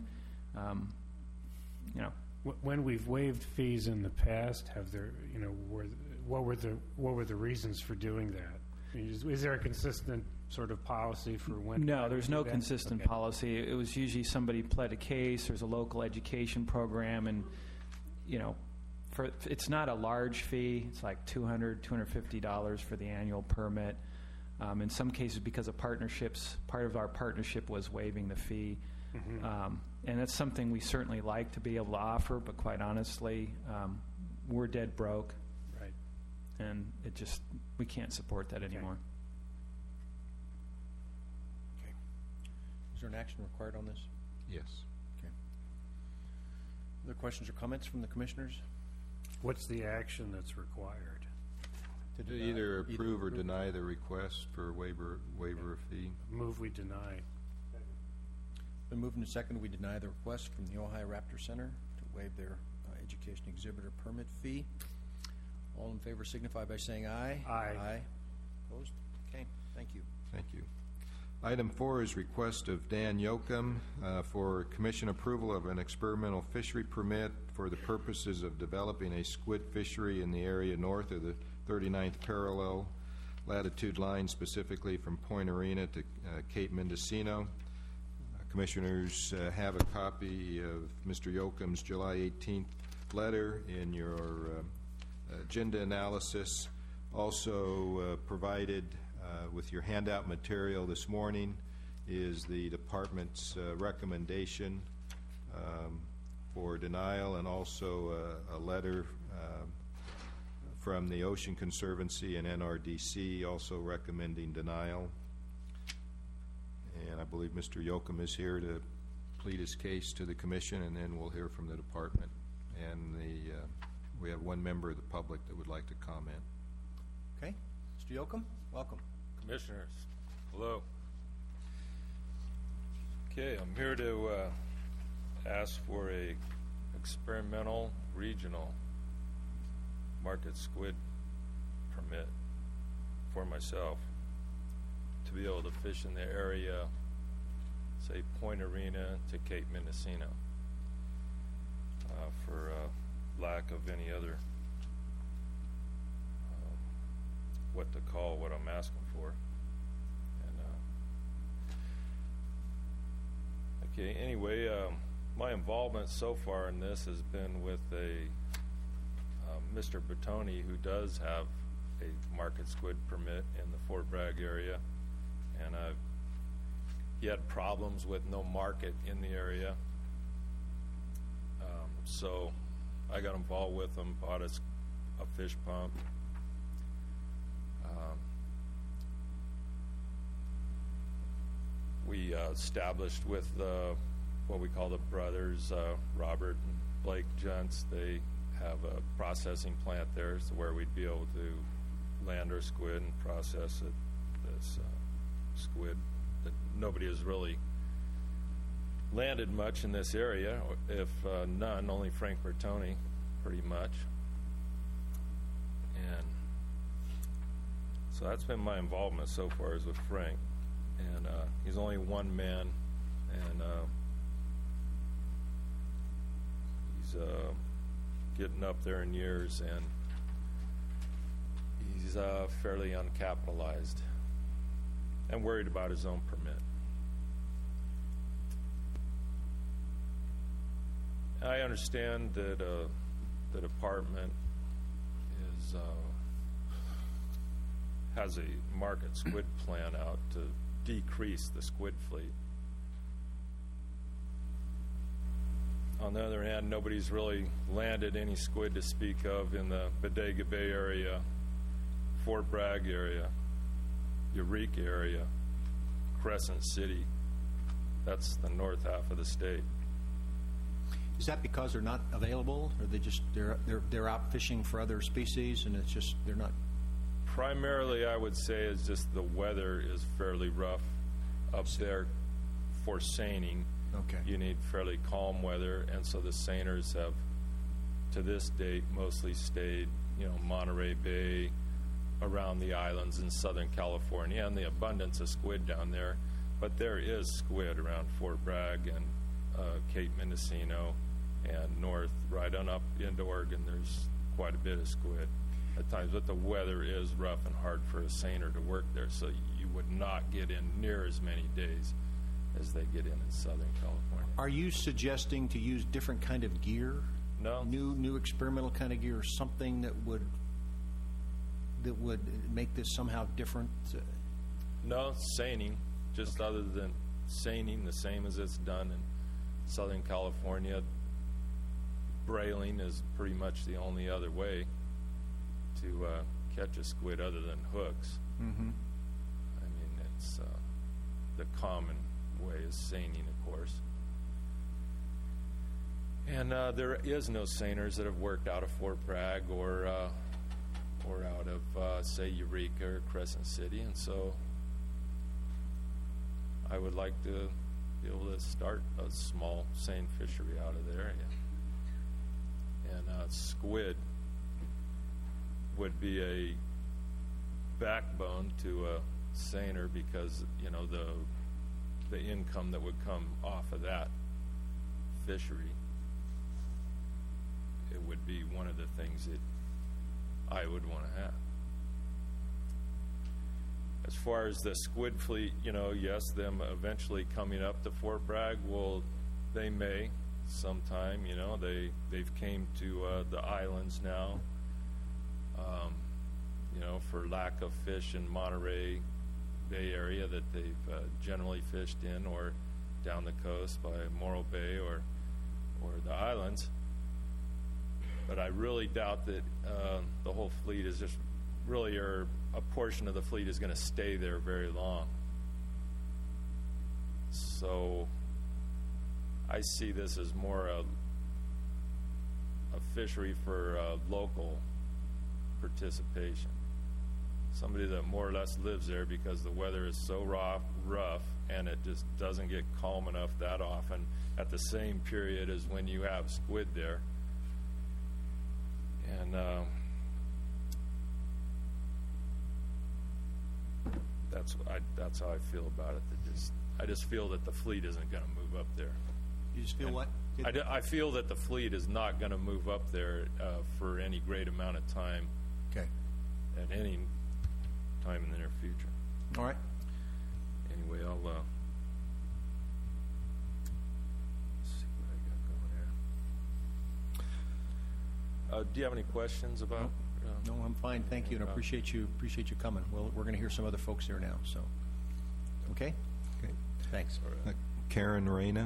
When we've waived fees in the past, have there, what were the reasons for doing that? Is there a consistent sort of policy for when? No, there's no consistent policy. It was usually somebody pled a case. There's a local education program, and it's not a large fee. It's like $200, $250 for the annual permit. In some cases, because of partnerships, part of our partnership was waiving the fee. Mm-hmm. And that's something we certainly like to be able to offer, but quite honestly, we're dead broke. Right. And we can't support that anymore. Okay. Is there an action required on this? Yes. Okay. Other questions or comments from the commissioners? What's the action that's required? To either approve or deny the request for waiver of fee. Move we deny. Been moved and seconded. We deny the request from the Ojai Raptor Center to waive their education exhibitor permit fee. All in favor signify by saying aye. Aye. Aye. Opposed? Okay. Thank you. Thank you. Item 4 is request of Dan Yoakum for commission approval of an experimental fishery permit for the purposes of developing a squid fishery in the area north of the 39th parallel latitude line, specifically from Point Arena to Cape Mendocino. Commissioners have a copy of Mr. Yoakum's July 18th letter in your agenda analysis. Also provided with your handout material this morning is the department's recommendation for denial, and also a letter from the Ocean Conservancy and NRDC also recommending denial. And I believe Mr. Yoakum is here to plead his case to the commission, and then we'll hear from the department. And we have one member of the public that would like to comment. Okay. Mr. Yoakum, welcome. Commissioners, hello. Okay, I'm here to ask for a experimental regional market squid permit for myself to be able to fish in the area, say Point Arena to Cape Mendocino, for lack of any other what to call what I'm asking for. And okay, anyway, my involvement so far in this has been with Mr. Bertoni, who does have a market squid permit in the Fort Bragg area, and he had problems with no market in the area, so I got involved with him, bought a fish pump. We established with what we call the brothers, Robert and Blake Juntz. They have a processing plant there, so where we'd be able to land our squid and process it. This squid that nobody has really landed much in this area, if none, only Frank Bertoni, pretty much. And so that's been my involvement so far, is with Frank. And he's only one man, and he's getting up there in years, and he's fairly uncapitalized and worried about his own permit. I understand that the department has a market squid plan out to decrease the squid fleet. On the other hand, nobody's really landed any squid to speak of in the Bodega Bay area, Fort Bragg area, Eureka area, Crescent City. That's the north half of the state. Is that because they're not available, or they're out fishing for other species, and it's just they're not? Primarily, I would say is just the weather is fairly rough up there for seining. Okay. You need fairly calm weather, and so the seiners have, to this date, mostly stayed, Monterey Bay, around the islands in Southern California and the abundance of squid down there. But there is squid around Fort Bragg and Cape Mendocino and north, right on up into Oregon. There's quite a bit of squid at times, but the weather is rough and hard for a seiner to work there, so you would not get in near as many days as they get in Southern California. Are you suggesting to use different kind of gear? No. New experimental kind of gear, or something that would make this somehow different? No, seining, just other than seining, the same as it's done in Southern California. Brailing is pretty much the only other way to catch a squid other than hooks. Mm-hmm. I mean, it's the common way is seining, of course. And there is no seiners that have worked out of Fort Bragg or out of, say, Eureka or Crescent City, and so I would like to be able to start a small seine fishery out of there. And squid would be a backbone to a seiner because, you know, the income that would come off of that fishery, it would be one of the things that I would want to have. As far as the squid fleet, you know, yes, them eventually coming up to Fort Bragg, well, they may sometime, you know, they've came to the islands now, you know, for lack of fish in Monterey Bay area that they've generally fished in, or down the coast by Morro Bay or the islands. But I really doubt that the whole fleet is just really, or a portion of the fleet is going to stay there very long. So I see this as more a fishery for local participation. Somebody that more or less lives there because the weather is so rough and it just doesn't get calm enough that often at the same period as when you have squid there. And that's how I feel about it. I just feel that the fleet isn't going to move up there. You just feel what? I feel that the fleet is not going to move up there for any great amount of time. Okay. At any time in the near future. All right. Anyway, I'll see what I got going here. Do you have any questions about? No, I'm fine. Thank you, and appreciate you coming. Well, we're going to hear some other folks here now. So, okay. Okay. Thanks. Karen Reyna.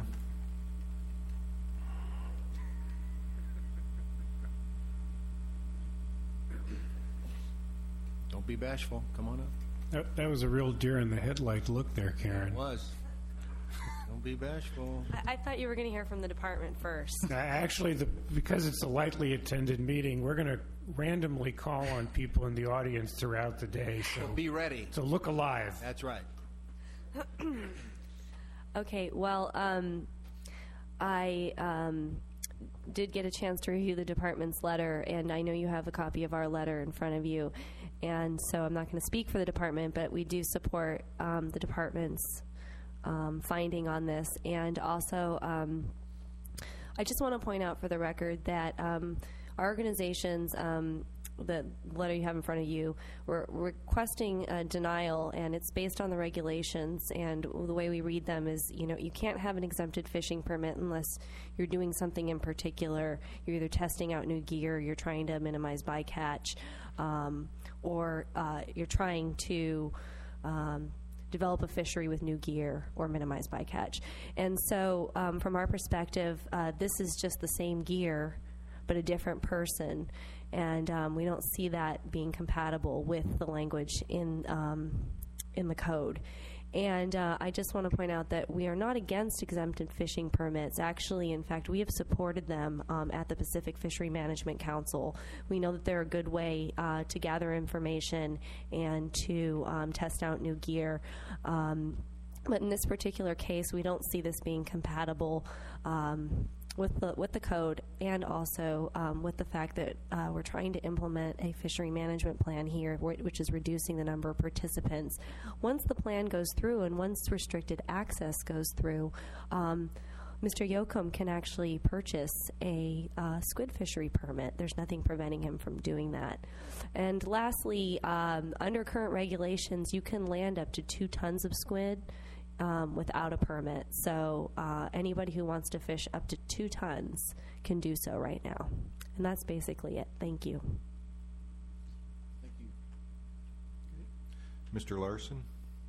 Don't be bashful. Come on up. That was a real deer in the headlight look there, Karen. It was. Don't be bashful. I thought you were going to hear from the department first. Actually, because it's a lightly attended meeting, we're going to randomly call on people in the audience throughout the day. So be ready. So look alive. That's right. Okay, well, I did get a chance to review the department's letter, and I know you have a copy of our letter in front of you. And so I'm not going to speak for the department, but we do support the department's finding on this. And also, I just want to point out for the record that our organizations, the letter you have in front of you, we're requesting a denial, and it's based on the regulations. And the way we read them is, you know, you can't have an exempted fishing permit unless you're doing something in particular. You're either testing out new gear, you're trying to minimize bycatch, or you're trying to develop a fishery with new gear or minimize bycatch. And so from our perspective, this is just the same gear but a different person. And we don't see that being compatible with the language in the code. And I just want to point out that we are not against exempted fishing permits. Actually, in fact, we have supported them at the Pacific Fishery Management Council. We know that they're a good way to gather information and to test out new gear. But in this particular case, we don't see this being compatible with the code, and also with the fact that we're trying to implement a fishery management plan here, which is reducing the number of participants. Once the plan goes through and once restricted access goes through, Mr. Yoakum can actually purchase a squid fishery permit. There's nothing preventing him from doing that. And lastly, under current regulations, you can land up to 2 tons of squid without a permit. So anybody who wants to fish up to 2 tons can do so right now. And that's basically it. Thank you. Thank you. Mr. Larson?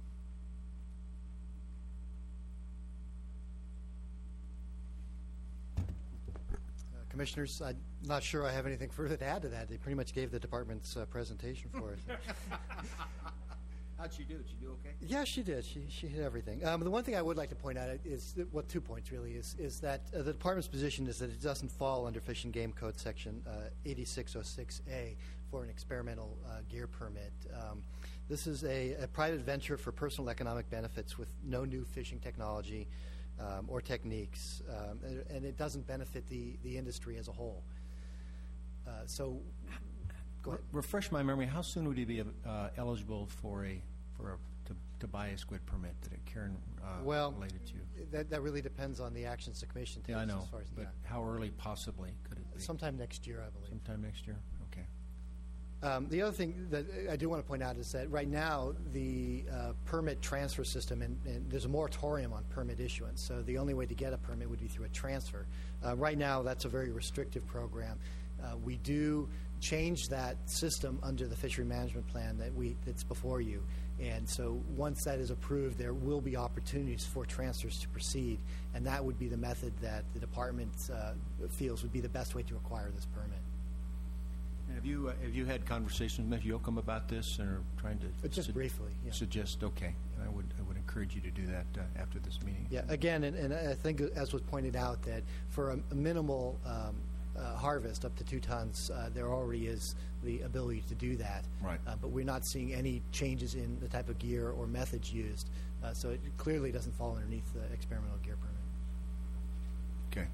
Commissioners, I'm not sure I have anything further to add to that. They pretty much gave the department's presentation for us. How'd she do? Did she do okay? Yeah, she did. She hit everything. The one thing I would like to point out is that, 2 points really, is that the department's position is that it doesn't fall under Fish and Game Code Section 8606A for an experimental gear permit. This is a private venture for personal economic benefits with no new fishing technology or techniques, and it doesn't benefit the industry as a whole. So, go ahead. Refresh my memory. How soon would he be eligible to buy a squid permit that Karen related to? That really depends on the actions the commission takes. Yeah, I know. As far as but how early possibly could it be? Sometime next year, I believe. Sometime next year. Okay. The other thing that I do want to point out is that right now the permit transfer system, and there's a moratorium on permit issuance, so the only way to get a permit would be through a transfer. Right now, that's a very restrictive program. We do change that system under the fishery management plan that's before you, and so once that is approved, there will be opportunities for transfers to proceed, and that would be the method that the department feels would be the best way to acquire this permit. Have you had conversations with Mr. Yoakum about this, and are trying to just briefly suggest? Okay, I would encourage you to do that after this meeting. Yeah, again, and I think as was pointed out that for a minimal harvest up to 2 tons, there already is the ability to do that. Right. But we're not seeing any changes in the type of gear or methods used, so it clearly doesn't fall underneath the experimental gear permit.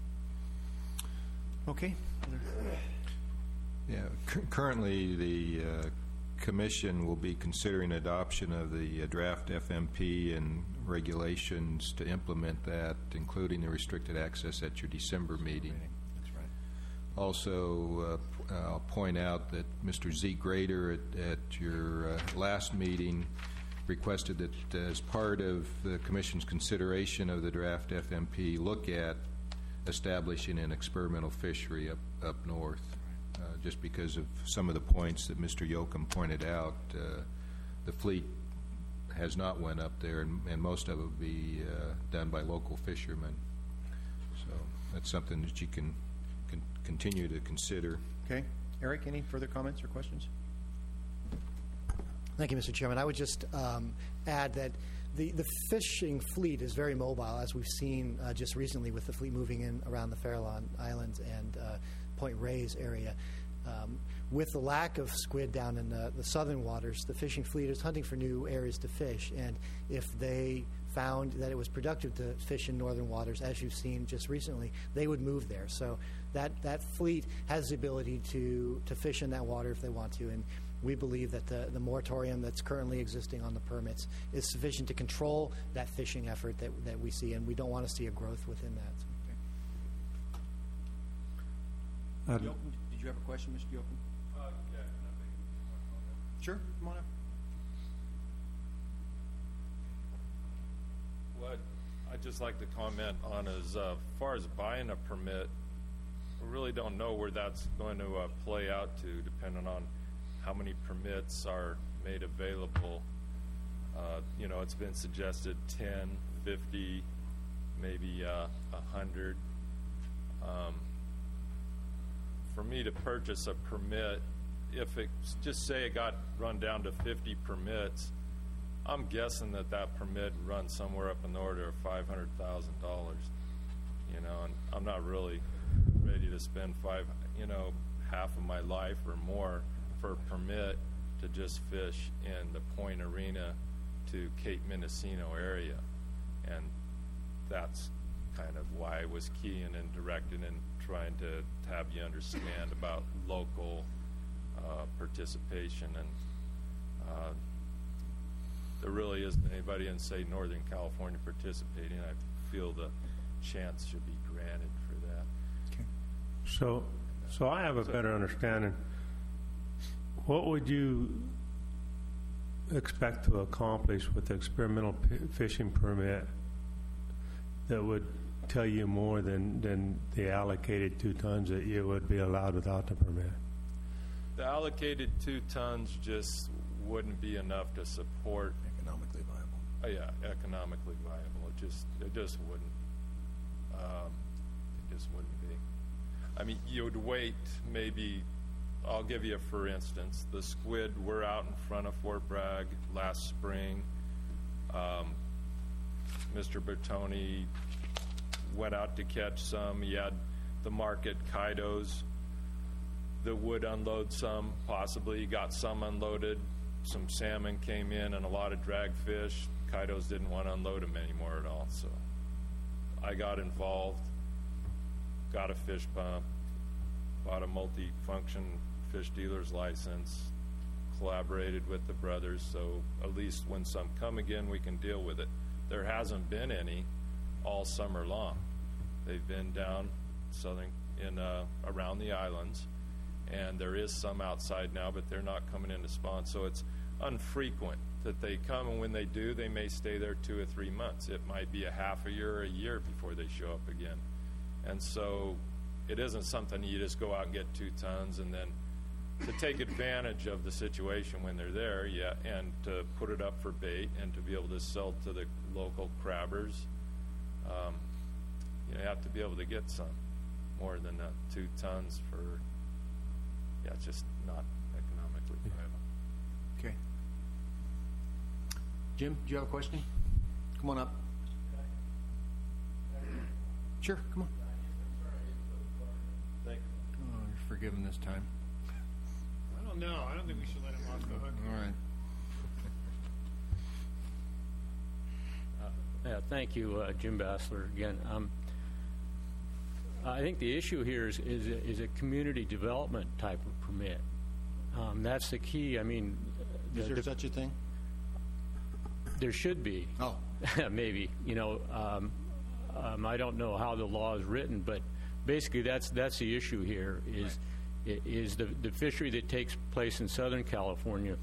Okay. Yeah, currently the Commission will be considering adoption of the draft FMP and regulations to implement that, including the restricted access at your December meeting. That's right. Also, I'll point out that Mr. Zeke Grader at your last meeting requested that as part of the Commission's consideration of the draft FMP, look at establishing an experimental fishery up north. Just because of some of the points that Mr. Yoakum pointed out, the fleet has not went up there, and most of it will be done by local fishermen. So that's something that you can continue to consider. Okay. Eric, any further comments or questions? Thank you, Mr. Chairman. I would just add that the fishing fleet is very mobile, as we've seen just recently with the fleet moving in around the Farallon Islands and Point Reyes area. With the lack of squid down in the southern waters, the fishing fleet is hunting for new areas to fish, and if they found that it was productive to fish in northern waters, as you've seen just recently, they would move there. So that fleet has the ability to fish in that water if they want to, and we believe that the moratorium that's currently existing on the permits is sufficient to control that fishing effort that we see, and we don't want to see a growth within that. Did you have a question, Mr. Yoakum? Yeah, sure, come on up. What I'd just like to comment on is, as far as buying a permit, we really don't know where that's going to play out to, depending on how many permits are made available. It's been suggested 10, 50, maybe 100. For me to purchase a permit, if it just say it got run down to 50 permits, I'm guessing that permit runs somewhere up in the order of $500,000. And I'm not really ready to spend half of my life or more for a permit to just fish in the Point Arena to Cape Mendocino area, and that's kind of why I was keying and directing and trying to have you understand about local participation. And there really isn't anybody in, say, Northern California participating. I feel the chance should be granted for that. So I have a better understanding. What would you expect to accomplish with the experimental fishing permit that would tell you more than the allocated 2 tons that you would be allowed without the permit? The allocated 2 tons just wouldn't be enough to support economically viable. Economically viable. It just wouldn't. It just wouldn't be. I mean, you would wait maybe. I'll give you for instance, the squid were out in front of Fort Bragg last spring. Mr. Bertoni went out to catch some. He had the market Kaidos that would unload some, possibly. He got some unloaded. Some salmon came in and a lot of drag fish. Kaidos didn't want to unload them anymore at all, so I got involved, got a fish pump, bought a multi-function fish dealer's license, collaborated with the brothers, so at least when some come again, we can deal with it. There hasn't been any all summer long. They've been down around the islands, and there is some outside now, but they're not coming in to spawn, so it's unfrequent that they come, and when they do, they may stay there 2 or 3 months. It might be a half a year or a year before they show up again. And so it isn't something you just go out and get 2 tons and then to take advantage of the situation when they're there, and to put it up for bait and to be able to sell to the local crabbers. You have to be able to get some more than 2 tons for, it's just not economically viable. Okay. Jim, do you have a question? Come on up. Sure, come on. Thank you. Oh, you're forgiven this time. I don't know. I don't think we should let him off the hook. All right. Thank you, Jim Bassler, again. I think the issue here is a community development type of permit. That's the key. I mean, is there such a thing? There should be. Oh, maybe. I don't know how the law is written, but basically that's the issue here. Is the fishery that takes place in Southern California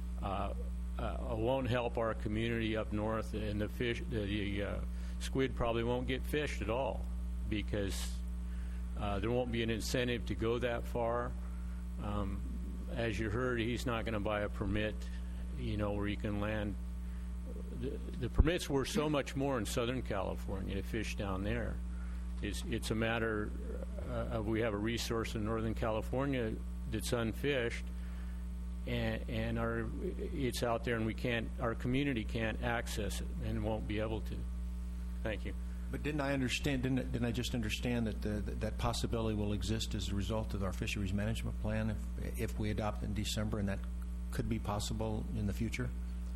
won't help our community up north, and the squid probably won't get fished at all because there won't be an incentive to go that far. As you heard, he's not going to buy a permit, where you can land. The permits were so much more in Southern California to fish down there. It's a matter of we have a resource in Northern California that's unfished, and it's out there, and our community can't access it and won't be able to. Thank you. But didn't I just understand that that possibility will exist as a result of our fisheries management plan if we adopt it in December, and that could be possible in the future?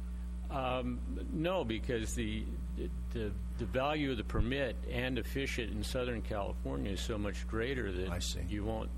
No, because the value of the permit and to fish it in Southern California is so much greater that I see. you won't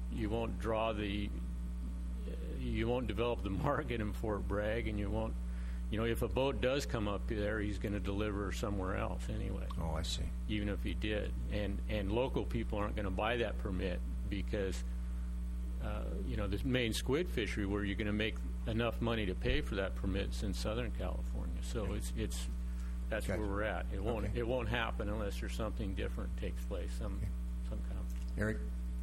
develop the market in Fort Bragg, and you won't. If a boat does come up there, he's going to deliver somewhere else anyway. Oh, I see. Even if he did, and local people aren't going to buy that permit because the main squid fishery where you're going to make enough money to pay for that permit's in Southern California. So that's where we're at. It won't happen unless there's something different takes place. Some kind of. Eric.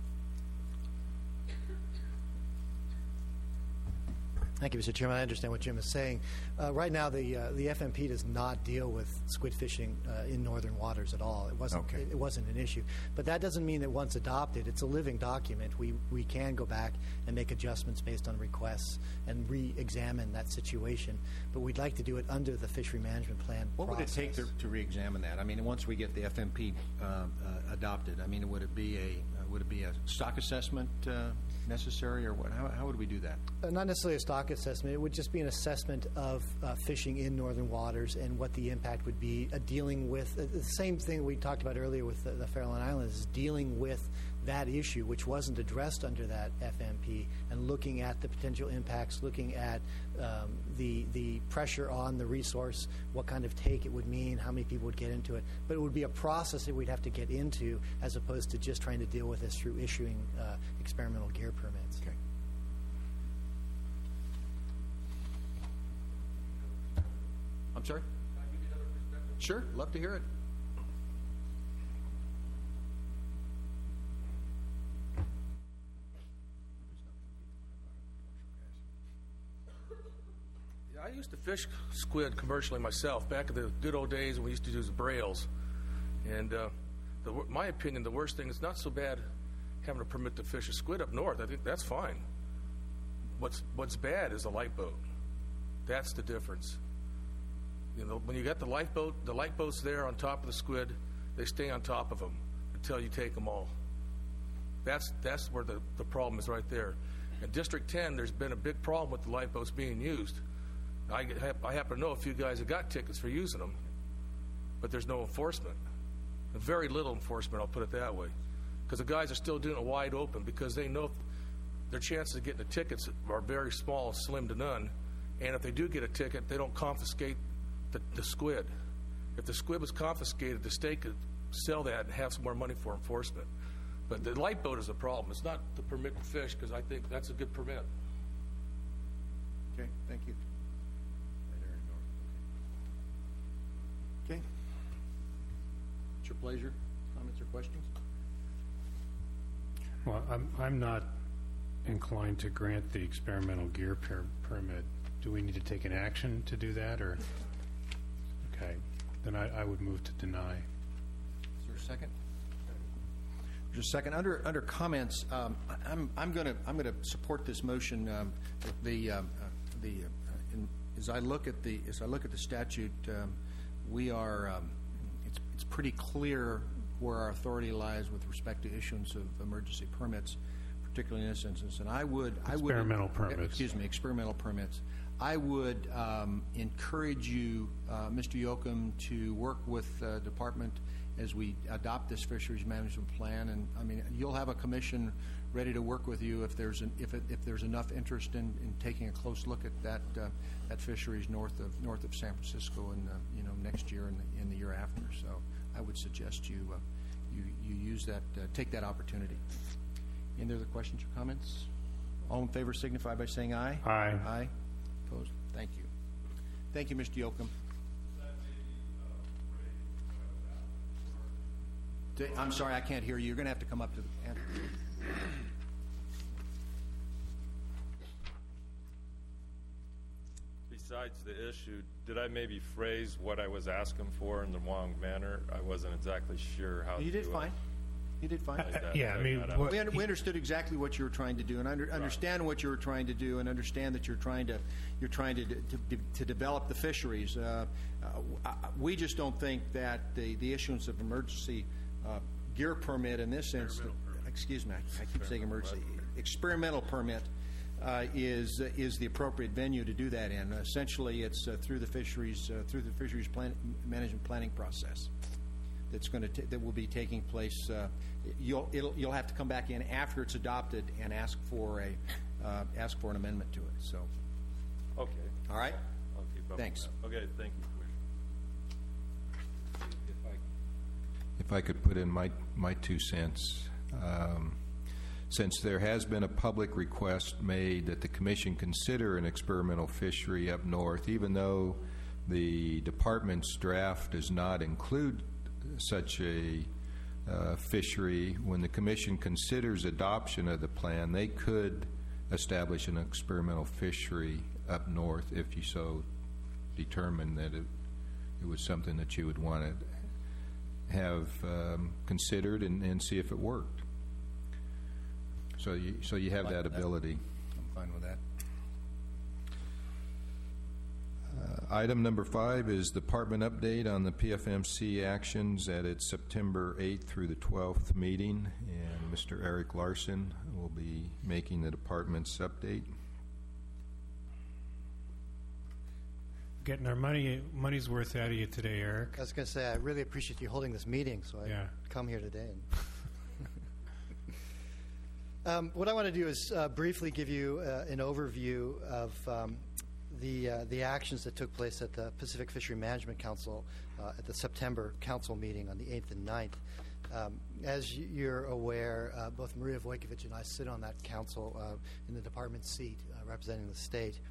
Thank you, Mr. Chairman. I understand what Jim is saying. Right now, the FMP does not deal with squid fishing in northern waters at all. It wasn't an issue. But that doesn't mean that once adopted, it's a living document. We can go back and make adjustments based on requests and re-examine that situation. But we'd like to do it under the fishery management plan What process. would it take to re-examine that? I mean, once we get the FMP adopted, I mean, would it be a stock assessment necessary, or what? How would we do that? Not necessarily a stock rock assessment. It would just be an assessment of fishing in northern waters and what the impact would be, dealing with the same thing we talked about earlier with the Farallon Islands, is dealing with that issue, which wasn't addressed under that FMP, and looking at the potential impacts, looking at the pressure on the resource, what kind of take it would mean, how many people would get into it. But it would be a process that we'd have to get into, as opposed to just trying to deal with this through issuing experimental gear permits. Okay. I'm sorry? Sure, love to hear it. I used to fish squid commercially myself back in the good old days when we used to use brails. And my opinion, the worst thing is not so bad having a permit to fish a squid up north. I think that's fine. What's bad is a light boat. That's the difference. You know, when you got the lifeboat's there on top of the squid, they stay on top of them until you take them all. That's where the problem is right there. In District 10, there's been a big problem with the lifeboats being used. I happen to know a few guys that got tickets for using them, but there's no enforcement. Very little enforcement, I'll put it that way. Because the guys are still doing it wide open because they know their chances of getting the tickets are very small, slim to none. And if they do get a ticket, they don't confiscate the squid. If the squid was confiscated, the state could sell that and have some more money for enforcement. But the light boat is a problem. It's not the permit to fish, because I think that's a good permit. Okay, thank you. Okay. It's your pleasure. Comments or questions? Well, I'm not inclined to grant the experimental gear permit. Do we need to take an action to do that, or? Okay, then I would move to deny. Is there a second? There's a second. Under comments, I'm going to support this motion. As I look at the statute, we are. It's pretty clear where our authority lies with respect to issuance of emergency permits, particularly in this instance. And experimental permits. I would encourage you, Mr. Yoakum, to work with the department as we adopt this fisheries management plan. And I mean, you'll have a commission ready to work with you if there's enough interest in taking a close look at that fisheries north of San Francisco and next year and the year after. So I would suggest you use that, take that opportunity. Any other questions or comments? All in favor signify by saying aye. Aye. Aye. Opposed? Thank you. Thank you, Mr. Yoakum. I'm sorry, I can't hear you. You're going to have to come up to the panel. Besides the issue, did I maybe phrase what I was asking for in the wrong manner? I wasn't exactly sure how to do it. You did fine. You did fine. Yeah, I mean, we understood exactly what you were trying to do, and understand what you were trying to do, and understand that you're trying to develop the fisheries. We just don't think that the issuance of emergency gear permit in this instance, excuse me, I keep saying emergency, experimental permit is the appropriate venue to do that in. Essentially, it's through the fisheries management planning process. That will be taking place. You'll have to come back in after it's adopted and ask for an amendment to it. So, okay, all right. I'll keep up Thanks. With that. Okay, thank you, Commissioner. If I could put in my 2 cents. Since there has been a public request made that the Commission consider an experimental fishery up north, even though the Department's draft does not include such a fishery, when the Commission considers adoption of the plan, they could establish an experimental fishery up north if you so determined that it was something that you would want to have considered and see if it worked. So you have that ability. I'm fine with that. Item number 5 is department update on the PFMC actions at its September 8th through the 12th meeting, and Mr. Eric Larson will be making the department's update. getting our money's worth out of you today, Eric. I was going to say, I really appreciate you holding this meeting, so I come here today. What I want to do is briefly give you an overview of the actions that took place at the Pacific Fishery Management Council at the September council meeting on the 8th and 9th. As you're aware, both Maria Vojkovic and I sit on that council in the department seat representing the state.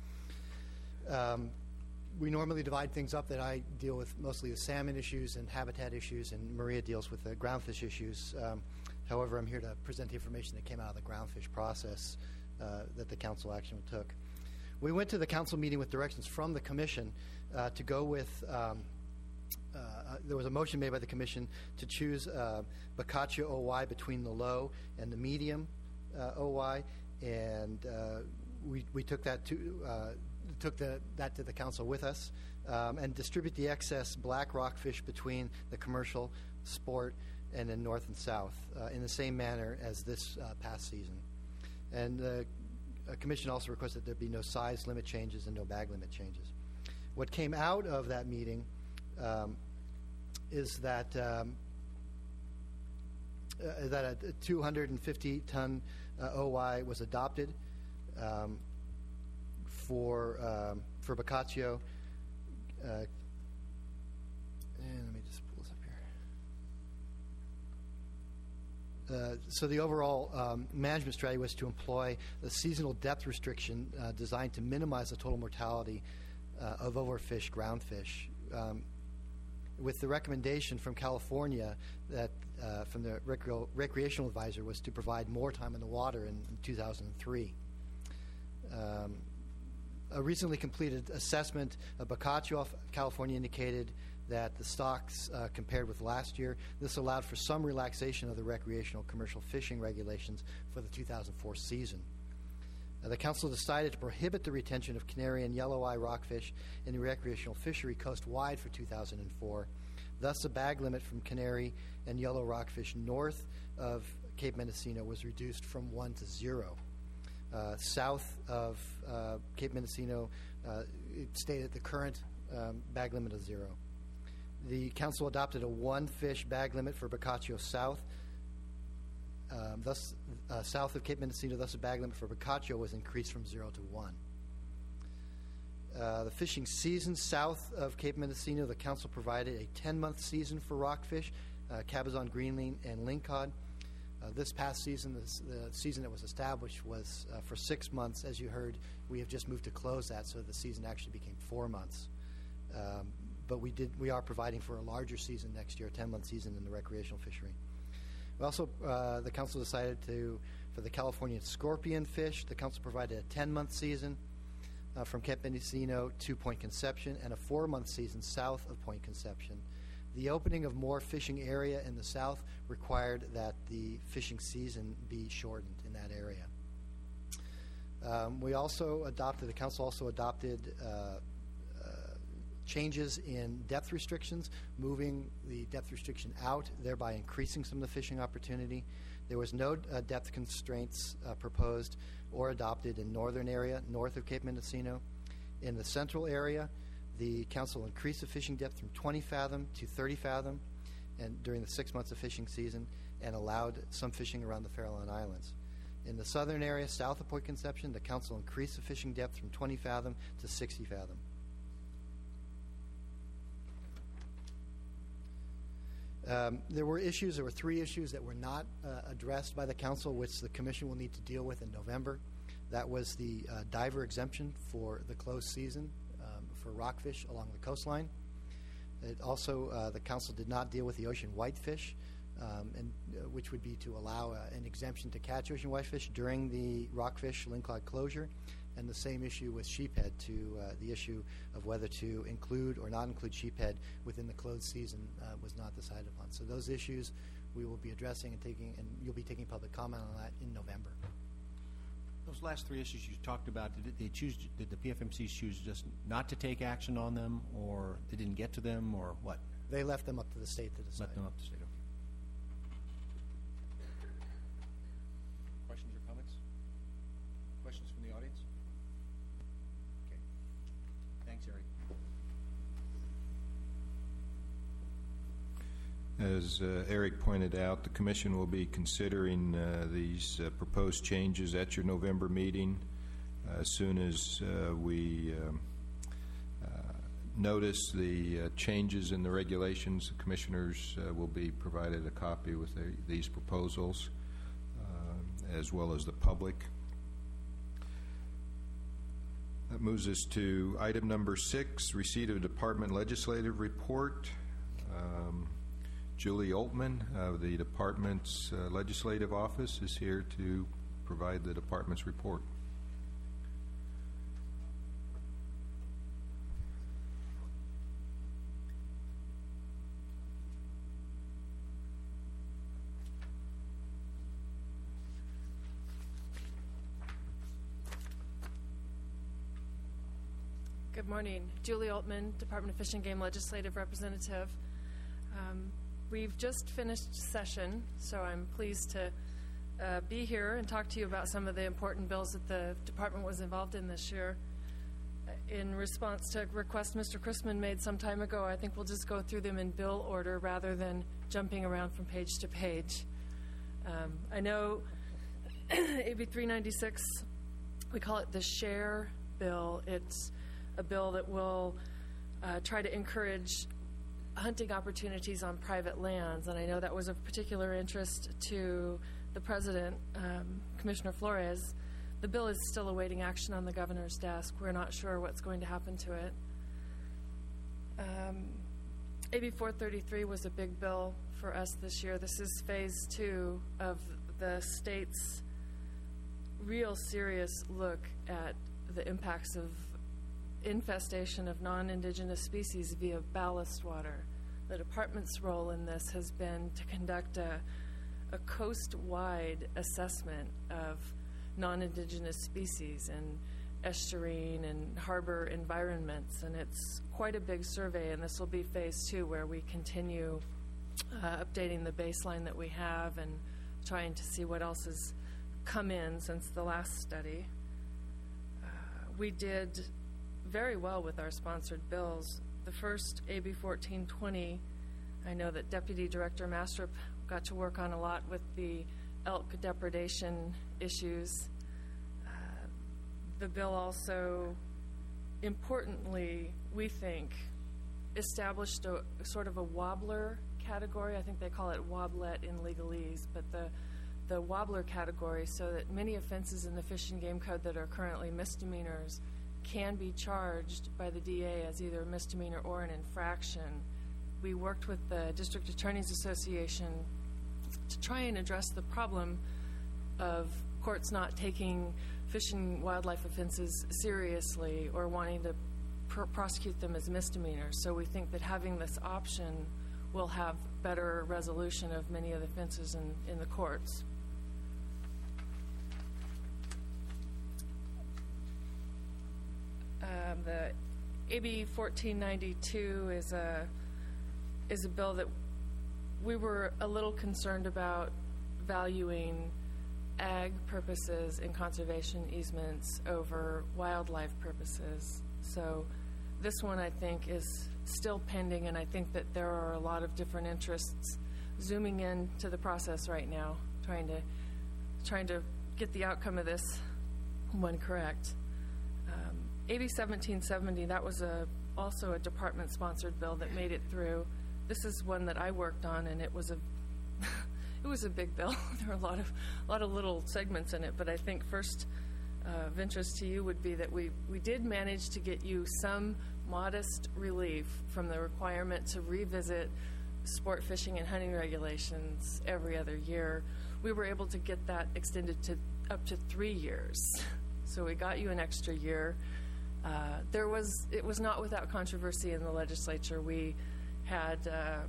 We normally divide things up that I deal with mostly the salmon issues and habitat issues, and Maria deals with the groundfish issues. However, I'm here to present the information that came out of the groundfish process that the council action took. We went to the council meeting with directions from the commission to go with, there was a motion made by the commission to choose Boccaccio OY between the low and the medium OY, and we took that to that to the council with us, and distribute the excess black rockfish between the commercial, sport, and then north and south in the same manner as this past season. And the commission also requested there be no size limit changes and no bag limit changes. What came out of that meeting is that a 250-ton OY was adopted for Boccaccio. And let me just pull this up here. So the overall management strategy was to employ the seasonal depth restriction designed to minimize the total mortality of overfished groundfish. With the recommendation from California that from the recreational advisor was to provide more time in the water in 2003. A recently completed assessment of Boccaccio off California indicated that the stocks compared with last year, this allowed for some relaxation of the recreational commercial fishing regulations for the 2004 season. The council decided to prohibit the retention of canary and yellow eye rockfish in the recreational fishery coast-wide for 2004. Thus, the bag limit from canary and yellow rockfish north of Cape Mendocino was reduced from 1 to 0. South of Cape Mendocino, it stayed at the current bag limit of 0. The council adopted a one-fish bag limit for Boccaccio South. Thus, south of Cape Mendocino, thus the bag limit for Boccaccio was increased from 0 to 1. The fishing season south of Cape Mendocino, the council provided a 10-month season for rockfish, cabezon, greenling, and lingcod. This past season, the season that was established was for 6 months. As you heard, we have just moved to close that, so the season actually became 4 months. But we are providing for a larger season next year, a 10-month season in the recreational fishery. We also, the council decided for the California scorpion fish, the council provided a 10-month season from Cape Mendocino to Point Conception and a 4-month season south of Point Conception. The opening of more fishing area in the south required that the fishing season be shortened in that area. The council also adopted changes in depth restrictions, moving the depth restriction out, thereby increasing some of the fishing opportunity. There was no depth constraints proposed or adopted in northern area, north of Cape Mendocino. In the central area, the council increased the fishing depth from 20 fathom to 30 fathom and during the 6 months of fishing season and allowed some fishing around the Farallon Islands. In the southern area, south of Point Conception, the council increased the fishing depth from 20 fathom to 60 fathom. There were 3 issues that were not addressed by the council, which the commission will need to deal with in November. That was the diver exemption for the closed season for rockfish along the coastline. It also, the council did not deal with the ocean whitefish, which would be to allow an exemption to catch ocean whitefish during the rockfish lingcod closure. And the same issue with sheephead, the issue of whether to include or not include sheephead within the closed season was not decided upon. So those issues we will be addressing and you'll be taking public comment on that in November. Those last 3 issues you talked about, did the PFMCs choose just not to take action on them, or they didn't get to them, or what? They left them up to the state to decide. Left them up to the state, okay. Questions or comments? Questions from the audience? Okay. Thanks, Eric. As Eric pointed out, the Commission will be considering these proposed changes at your November meeting. As soon as we notice the changes in the regulations, the Commissioners will be provided a copy with these proposals, as well as the public. That moves us to item number 6, receipt of Department Legislative Report. Julie Oltman of the Department's Legislative Office is here to provide the Department's report. Good morning. Julie Oltman, Department of Fish and Game Legislative Representative. We've just finished session, so I'm pleased to be here and talk to you about some of the important bills that the department was involved in this year. In response to a request Mr. Chrisman made some time ago, I think we'll just go through them in bill order rather than jumping around from page to page. I know AB 396, we call it the SHARE bill. It's a bill that will try to encourage hunting opportunities on private lands, and I know that was of particular interest to the President, Commissioner Flores. The bill is still awaiting action on the governor's desk. We're not sure what's going to happen to it. AB 433 was a big bill for us this year. This is phase 2 of the state's real serious look at the impacts of infestation of non-indigenous species via ballast water. The department's role in this has been to conduct a coast-wide assessment of non-indigenous species in estuarine and harbor environments, and it's quite a big survey, and this will be phase 2 where we continue updating the baseline that we have and trying to see what else has come in since the last study. We did very well with our sponsored bills. The first, AB 1420, I know that Deputy Director Mastrop got to work on a lot with the elk depredation issues. The bill also, importantly, we think, established a sort of a wobbler category. I think they call it wobblet in legalese, but the wobbler category, so that many offenses in the Fish and Game Code that are currently misdemeanors can be charged by the DA as either a misdemeanor or an infraction. We worked with the District Attorneys Association to try and address the problem of courts not taking fish and wildlife offenses seriously or wanting to prosecute them as misdemeanors. So we think that having this option will have better resolution of many of the offenses in the courts. The AB 1492 is a bill that we were a little concerned about valuing ag purposes and conservation easements over wildlife purposes. So this one, I think, is still pending, and I think that there are a lot of different interests zooming in to the process right now, trying to get the outcome of this one correct. AB 1770, that was also a department-sponsored bill that made it through. This is one that I worked on, and it was a big bill. There were a lot of little segments in it, but I think first of interest to you would be that we did manage to get you some modest relief from the requirement to revisit sport fishing and hunting regulations every other year. We were able to get that extended to up to 3 years. So we got you an extra year. It was not without controversy in the legislature. We had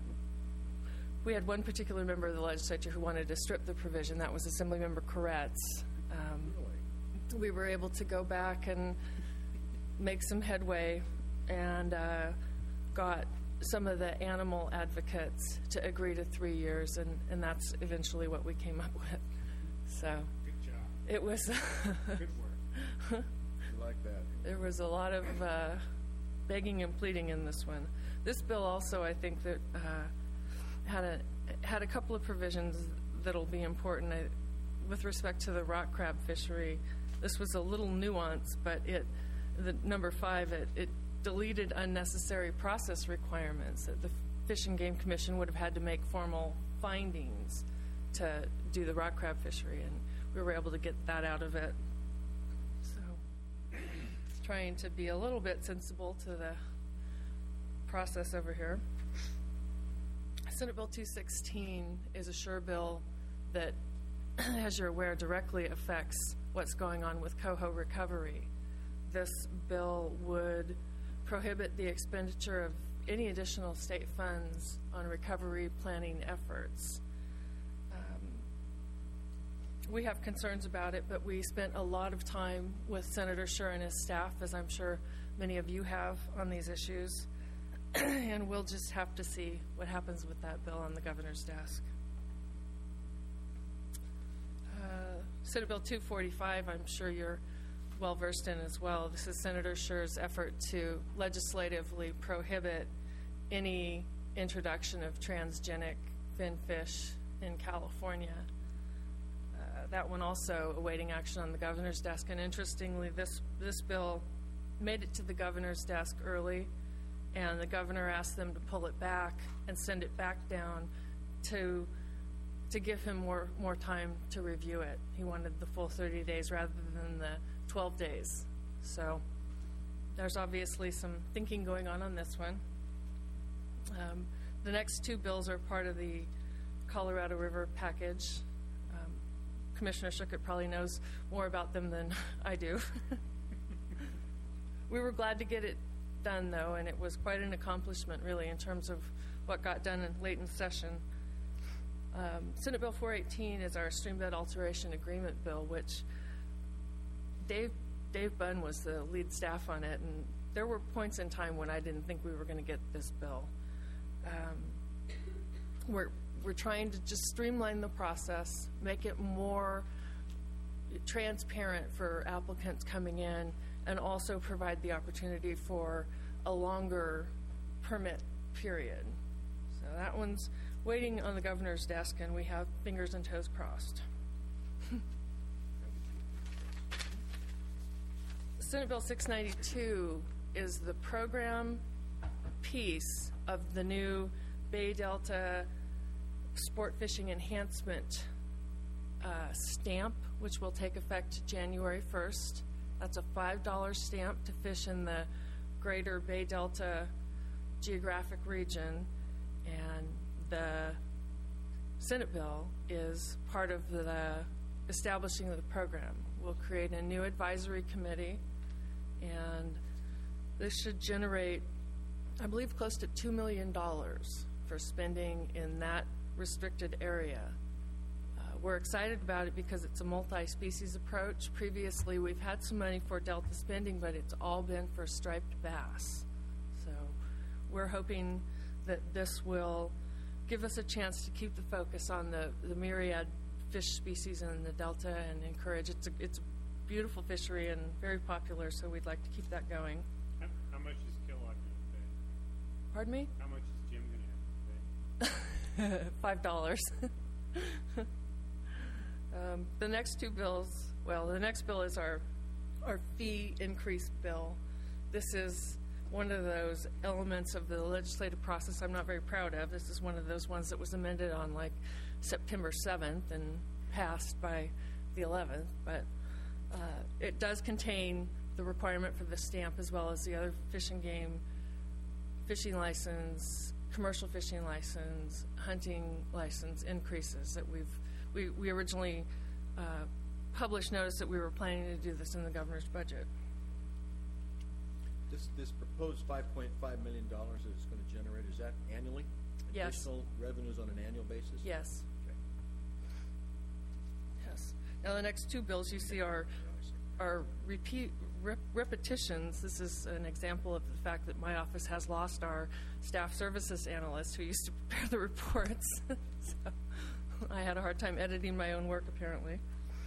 one particular member of the legislature who wanted to strip the provision. That was Assemblymember Koretz. We were able to go back and make some headway and got some of the animal advocates to agree to 3 years, and that's eventually what we came up with. So good job. It was good work. You like that? There was a lot of begging and pleading in this one. This bill also, I think, that had a couple of provisions that'll be important. With respect to the rock crab fishery, this was a little nuanced, but the number 5, it deleted unnecessary process requirements that the Fish and Game Commission would have had to make formal findings to do the rock crab fishery, and we were able to get that out of it. So, trying to be a little bit sensible to the process over here. Senate Bill 216 is a SURE bill that, as you're aware, directly affects what's going on with coho recovery. This bill would prohibit the expenditure of any additional state funds on recovery planning efforts. We have concerns about it, but we spent a lot of time with Senator Scher and his staff, as I'm sure many of you have, on these issues. And we'll just have to see what happens with that bill on the governor's desk. Senate Bill 245, I'm sure you're well versed in as well. This is Senator Scher's effort to legislatively prohibit any introduction of transgenic finfish in California. That one also awaiting action on the governor's desk. And interestingly, this bill made it to the governor's desk early, and the governor asked them to pull it back and send it back down to give him more time to review it. He wanted the full 30 days rather than the 12 days. So there's obviously some thinking going on this one. The next 2 bills are part of the Colorado River package. Commissioner Schuckert probably knows more about them than I do. We were glad to get it done, though, and it was quite an accomplishment, really, in terms of what got done late in session. Senate Bill 418 is our Streambed Alteration Agreement bill, which Dave Bunn was the lead staff on it, and there were points in time when I didn't think we were going to get this bill. We're trying to just streamline the process, make it more transparent for applicants coming in, and also provide the opportunity for a longer permit period. So that one's waiting on the governor's desk, and we have fingers and toes crossed. Senate Bill 692 is the program piece of the new Bay Delta Sport Fishing Enhancement stamp, which will take effect January 1st. That's a $5 stamp to fish in the greater Bay Delta geographic region, and the Senate bill is part of the establishing of the program. We'll create a new advisory committee, and this should generate, I believe, close to $2 million for spending in that restricted area. We're excited about it because it's a multi-species approach. Previously, we've had some money for Delta spending, but it's all been for striped bass. So we're hoping that this will give us a chance to keep the focus on the myriad fish species in the Delta and encourage. It's a beautiful fishery and very popular, so we'd like to keep that going. How much is Kellogg going to pay? Pardon me? How much is Jim going to have to pay? $5. The next 2 bills, well, the next bill is our fee increase bill. This is one of those elements of the legislative process I'm not very proud of. This is one of those ones that was amended on like September 7th and passed by the 11th, but it does contain the requirement for the stamp as well as the other fish and game fishing license, commercial fishing license, hunting license increases that we originally published notice that we were planning to do this in the governor's budget. This proposed $5.5 million that it's going to generate, is that annually? Yes. Additional revenues on an annual basis? Yes. Okay. Yes. Now the next 2 bills you see are repetitions. This is an example of the fact that my office has lost our staff services analyst who used to prepare the reports. So I had a hard time editing my own work, apparently.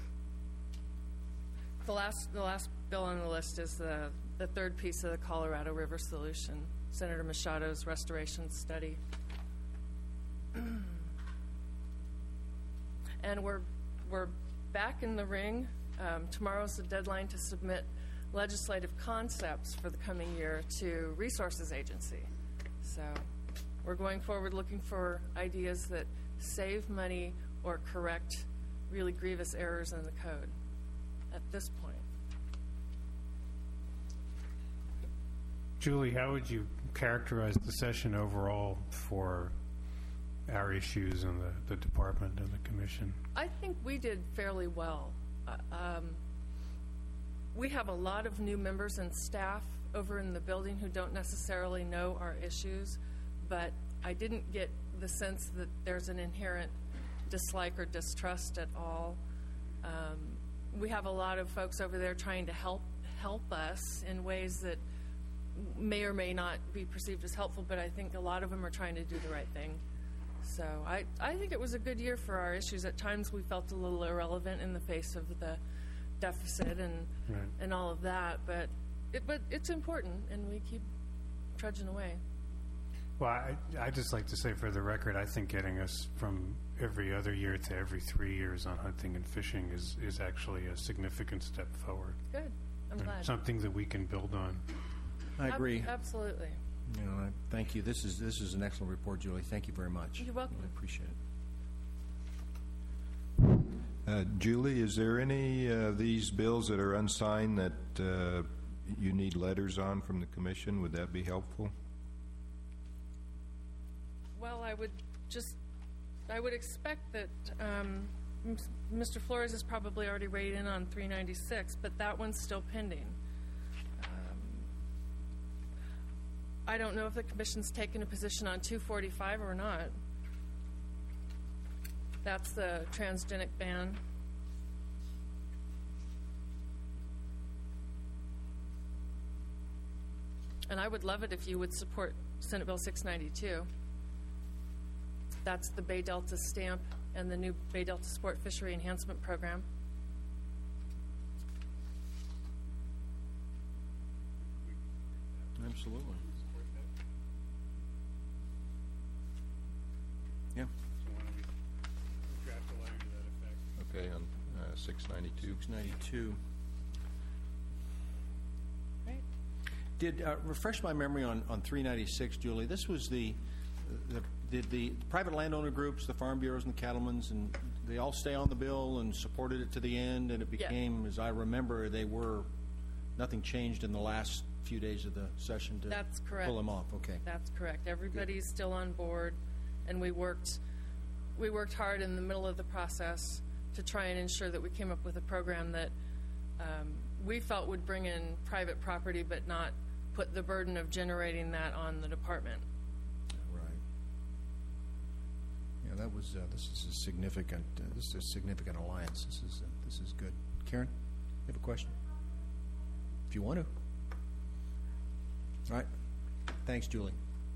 The last bill on the list is the third piece of the Colorado River solution, Senator Machado's restoration study. And we're back in the ring. Tomorrow's the deadline to submit legislative concepts for the coming year to Resources Agency. So we're going forward looking for ideas that save money or correct really grievous errors in the code at this point. Julie, how would you characterize the session overall for our issues in the department and the commission? I think we did fairly well. We have a lot of new members and staff over in the building who don't necessarily know our issues, but I didn't get the sense that there's an inherent dislike or distrust at all. We have a lot of folks over there trying to help us in ways that may or may not be perceived as helpful, but I think a lot of them are trying to do the right thing. So I think it was a good year for our issues. At times we felt a little irrelevant in the face of the deficit and all of that, but it's important, and we keep trudging away. Well, I'd just like to say for the record, I think getting us from every other year to every 3 years on hunting and fishing is actually a significant step forward. Good. I'm glad. Something that we can build on. I agree. Absolutely. You know, thank you. This is an excellent report, Julie. Thank you very much. You're welcome. I appreciate it. Julie, is there any of these bills that are unsigned that you need letters on from the commission? Would that be helpful? Well, I would expect that Mr. Flores has probably already weighed in on 396, but that one's still pending. I don't know if the commission's taken a position on 245 or not. That's the transgenic ban. And I would love it if you would support Senate Bill 692. That's the Bay Delta stamp and the new Bay Delta Sport Fishery Enhancement Program. Absolutely. Yeah. Okay, on 692. 692. Right. Did refresh my memory on 396, Julie. This was the private landowner groups, the farm bureaus and the cattlemen's, and they all stay on the bill and supported it to the end, and it became, as I remember, nothing changed in the last few days of the session to That's correct. Pull them off. Okay. That's correct. Everybody's still on board, and we worked hard in the middle of the process to try and ensure that we came up with a program that we felt would bring in private property but not put the burden of generating that on the department. Right. Yeah, that was. This is a significant. This is a significant alliance. This is good. Karen, you have a question? If you want to. All right. Thanks, Julie.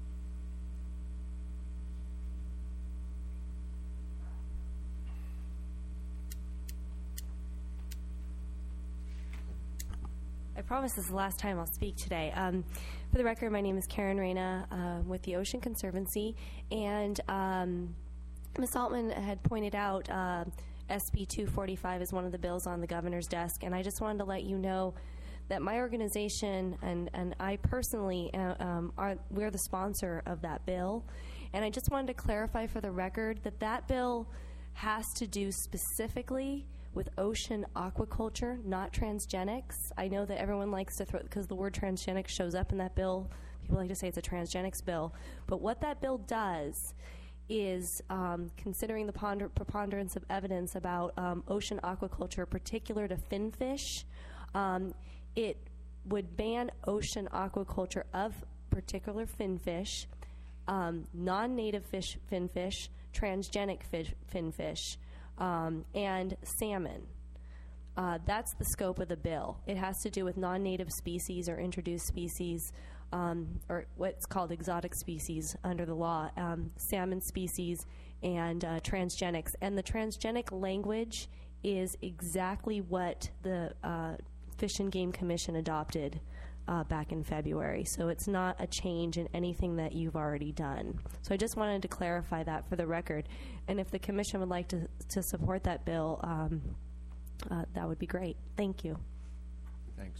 I promise this is the last time I'll speak today. For the record, my name is Karen Reyna with the Ocean Conservancy, and Ms. Altman had pointed out SB 245 is one of the bills on the governor's desk, and I just wanted to let you know that my organization and I personally we're the sponsor of that bill, and I just wanted to clarify for the record that bill has to do specifically with ocean aquaculture, not transgenics. I know that everyone likes to throw, because the word transgenic shows up in that bill, people like to say it's a transgenics bill. But what that bill does is, considering the preponderance of evidence about ocean aquaculture, particular to finfish, it would ban ocean aquaculture of particular finfish, non-native finfish, transgenic finfish, and salmon. That's the scope of the bill. It has to do with non-native species or introduced species, or what's called exotic species under the law, salmon species, and transgenics. And the transgenic language is exactly what the Fish and Game Commission adopted back in February. So it's not a change in anything that you've already done. So I just wanted to clarify that for the record. And if the commission would like to support that bill, that would be great. Thank you. Thanks.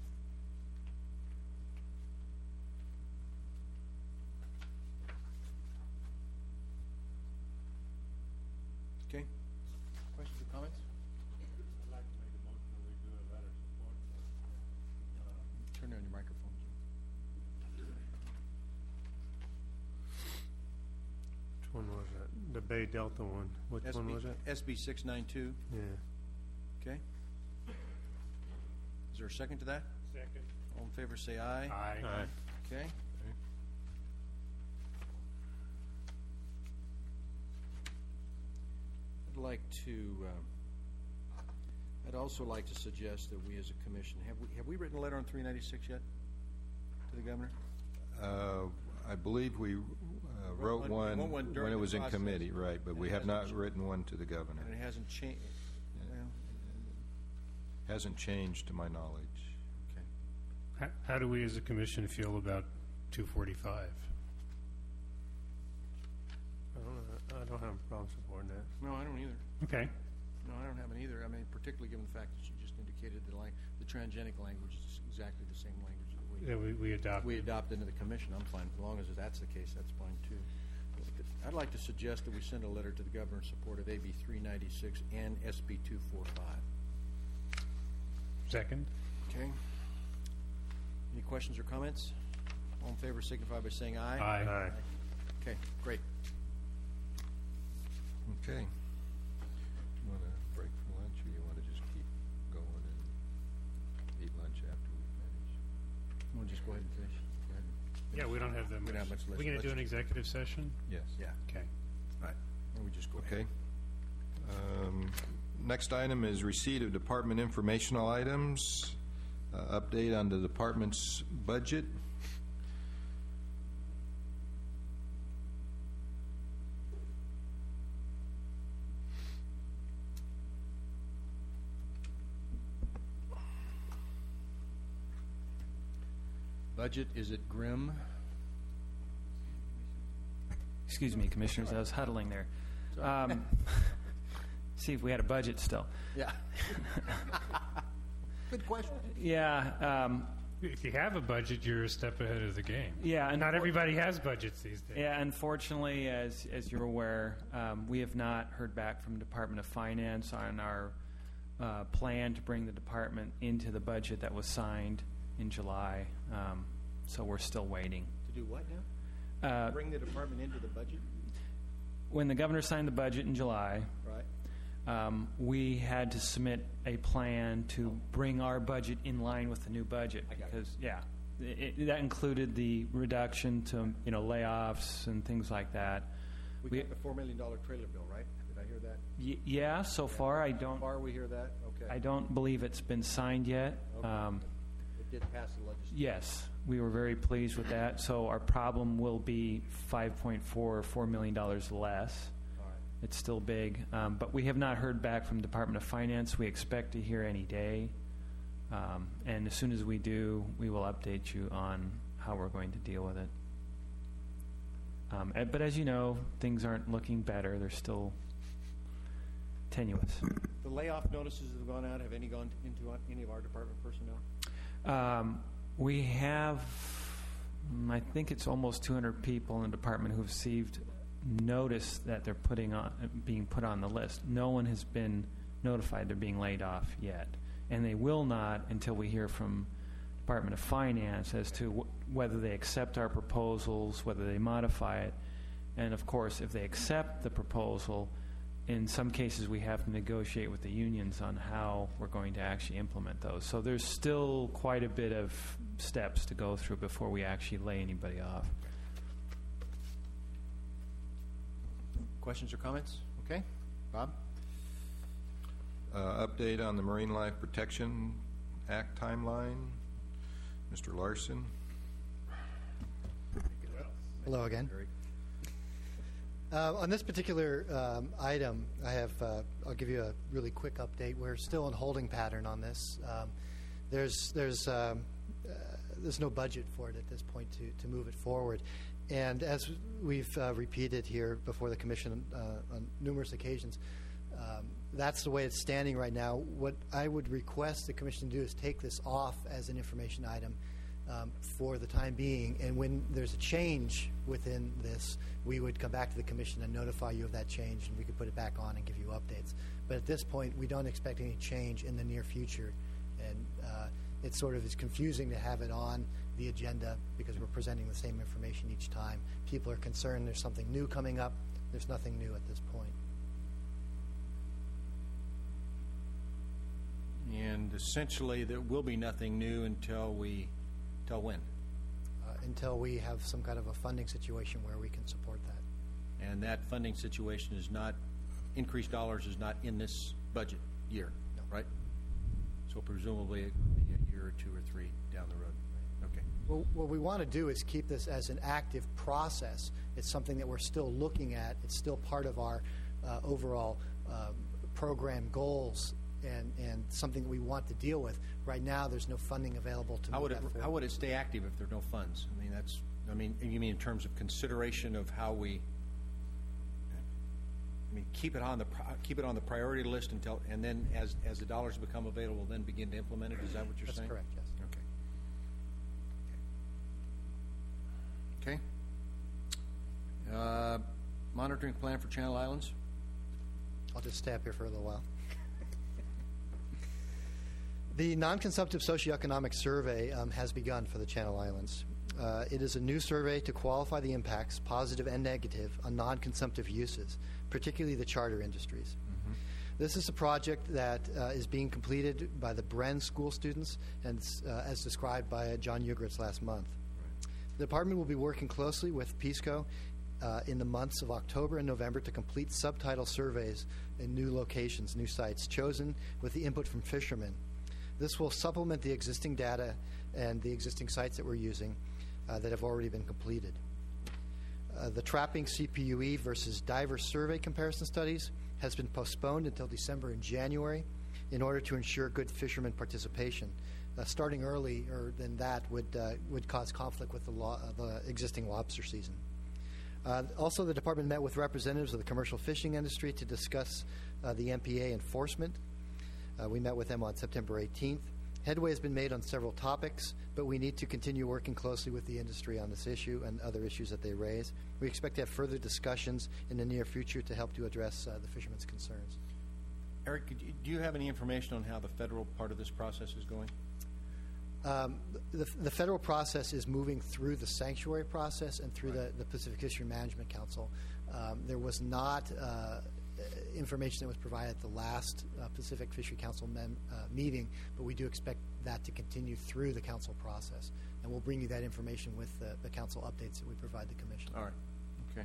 Okay. Questions or comments? I'd like to make a motion that we do a letter of support. Turn on your microphone. Which one was that? The Bay Delta one. Which one was it? SB 692. Yeah. Okay. Is there a second to that? Second. All in favor say aye. Aye. Aye. Okay. I'd also like to suggest that we as a commission, have we written a letter on 396 yet to the governor? I believe we wrote one during when it the was in process. committee, right, but we have not written one to the governor. And it hasn't changed. Well, Hasn't changed to my knowledge. okay. How do we as a commission feel about 245? I don't have a problem supporting that. No, I don't either. Okay. No, I don't have it either. I mean, particularly given the fact that you just indicated the transgenic language is exactly the same language that We adopt. we adopt into the commission. I'm fine. As long as that's the case, that's fine too. I'd like to suggest that we send a letter to the governor in support of AB 396 and SB 245. Second. Okay. Any questions or comments? All in favor signify by saying aye. Aye. Okay, great. Okay. You want to break for lunch, or you want to just keep going and eat lunch after we finish? We'll just go ahead and finish. Go ahead. Yeah, we don't have that We much. don't have much We're going to do an legislation. executive session? Yes. Yeah. Okay. All right. Then we just go ahead. Okay. Next item is receipt of department informational items. Update on the department's budget. Budget, is it grim? Excuse me, Commissioners, I was huddling there. See if we had a budget still. Yeah. Good question. Yeah. If you have a budget, you're a step ahead of the game. Yeah, and Not everybody has budgets these days. Yeah, unfortunately, as you're aware, we have not heard back from Department of Finance on our plan to bring the department into the budget that was signed in July. So we're still waiting. To do what now? Bring the department into the budget? When the governor signed the budget in July, Right. we had to submit a plan to bring our budget in line with the new budget. Because, that included the reduction to, layoffs and things like that. We got the $4 million trailer bill, right? Did I hear that? Yeah, so far I don't. So far we hear that? Okay. I don't believe it's been signed yet. Okay. It did pass the legislature. Yes, we were very pleased with that. So our problem will be $4 million less. All right. It's still big, but we have not heard back from Department of Finance. We expect to hear any day, and as soon as we do, we will update you on how we're going to deal with it. But as you know, things aren't looking better. They're still tenuous. The layoff notices that have gone out, have any gone into any of our department personnel? We have, I think it's almost 200 people in the department who have received notice that they're being put on the list. No one has been notified they're being laid off yet, and they will not until we hear from Department of Finance as to whether they accept our proposals, whether they modify it, and of course, if they accept the proposal, in some cases we have to negotiate with the unions on how we're going to actually implement those. So there's still quite a bit of steps to go through before we actually lay anybody off. Questions or comments? Okay. Bob? Update on the Marine Life Protection Act timeline. Mr. Larson. Hello again. On this particular item, I'll give you a really quick update. We're still in holding pattern on this. There's there's no budget for it at this point to move it forward. And as we've repeated here before the Commission on numerous occasions, that's the way it's standing right now. What I would request the Commission do is take this off as an information item for the time being, and when there's a change within this, we would come back to the Commission and notify you of that change, and we could put it back on and give you updates. But at this point, we don't expect any change in the near future, and it sort of is confusing to have it on the agenda because we're presenting the same information each time. People are concerned there's something new coming up. There's nothing new at this point. And essentially, there will be nothing new until when? Until we have some kind of a funding situation where we can support that. And that funding situation is not, increased dollars is not in this budget year, right? So presumably it could be a year or 2 or 3 down the road. Okay. Well, what we want to do is keep this as an active process. It's something that we're still looking at. It's still part of our overall program goals and something that we want to deal with. Right now, there's no funding available to move that forward. How would it stay active if there are no funds? You mean in terms of consideration of how we keep it on the priority list and then as the dollars become available, then begin to implement it. Is that what you're saying? That's correct. Yes. Okay. Monitoring plan for Channel Islands. I'll just stay up here for a little while. The non-consumptive socioeconomic survey has begun for the Channel Islands. It is a new survey to qualify the impacts, positive and negative, on non-consumptive uses, particularly the charter industries. Mm-hmm. This is a project that is being completed by the Bren school students and as described by John Ugritz last month. Right. The department will be working closely with PESCO in the months of October and November to complete subtitle surveys in new locations, new sites, chosen with the input from fishermen. This will supplement the existing data and the existing sites that we're using that have already been completed. The trapping CPUE versus diver survey comparison studies has been postponed until December and January in order to ensure good fishermen participation. Starting earlier than that would cause conflict with the existing lobster season. Also, the department met with representatives of the commercial fishing industry to discuss the MPA enforcement. We met with them on September 18th. Headway has been made on several topics, but we need to continue working closely with the industry on this issue and other issues that they raise. We expect to have further discussions in the near future to help to address the fishermen's concerns. Eric, do you have any information on how the federal part of this process is going? The federal process is moving through the sanctuary process and through the Pacific Fishery Management Council. There was not information that was provided at the last Pacific Fishery Council meeting, but we do expect that to continue through the council process. And we'll bring you that information with the council updates that we provide the Commission. All right. Okay.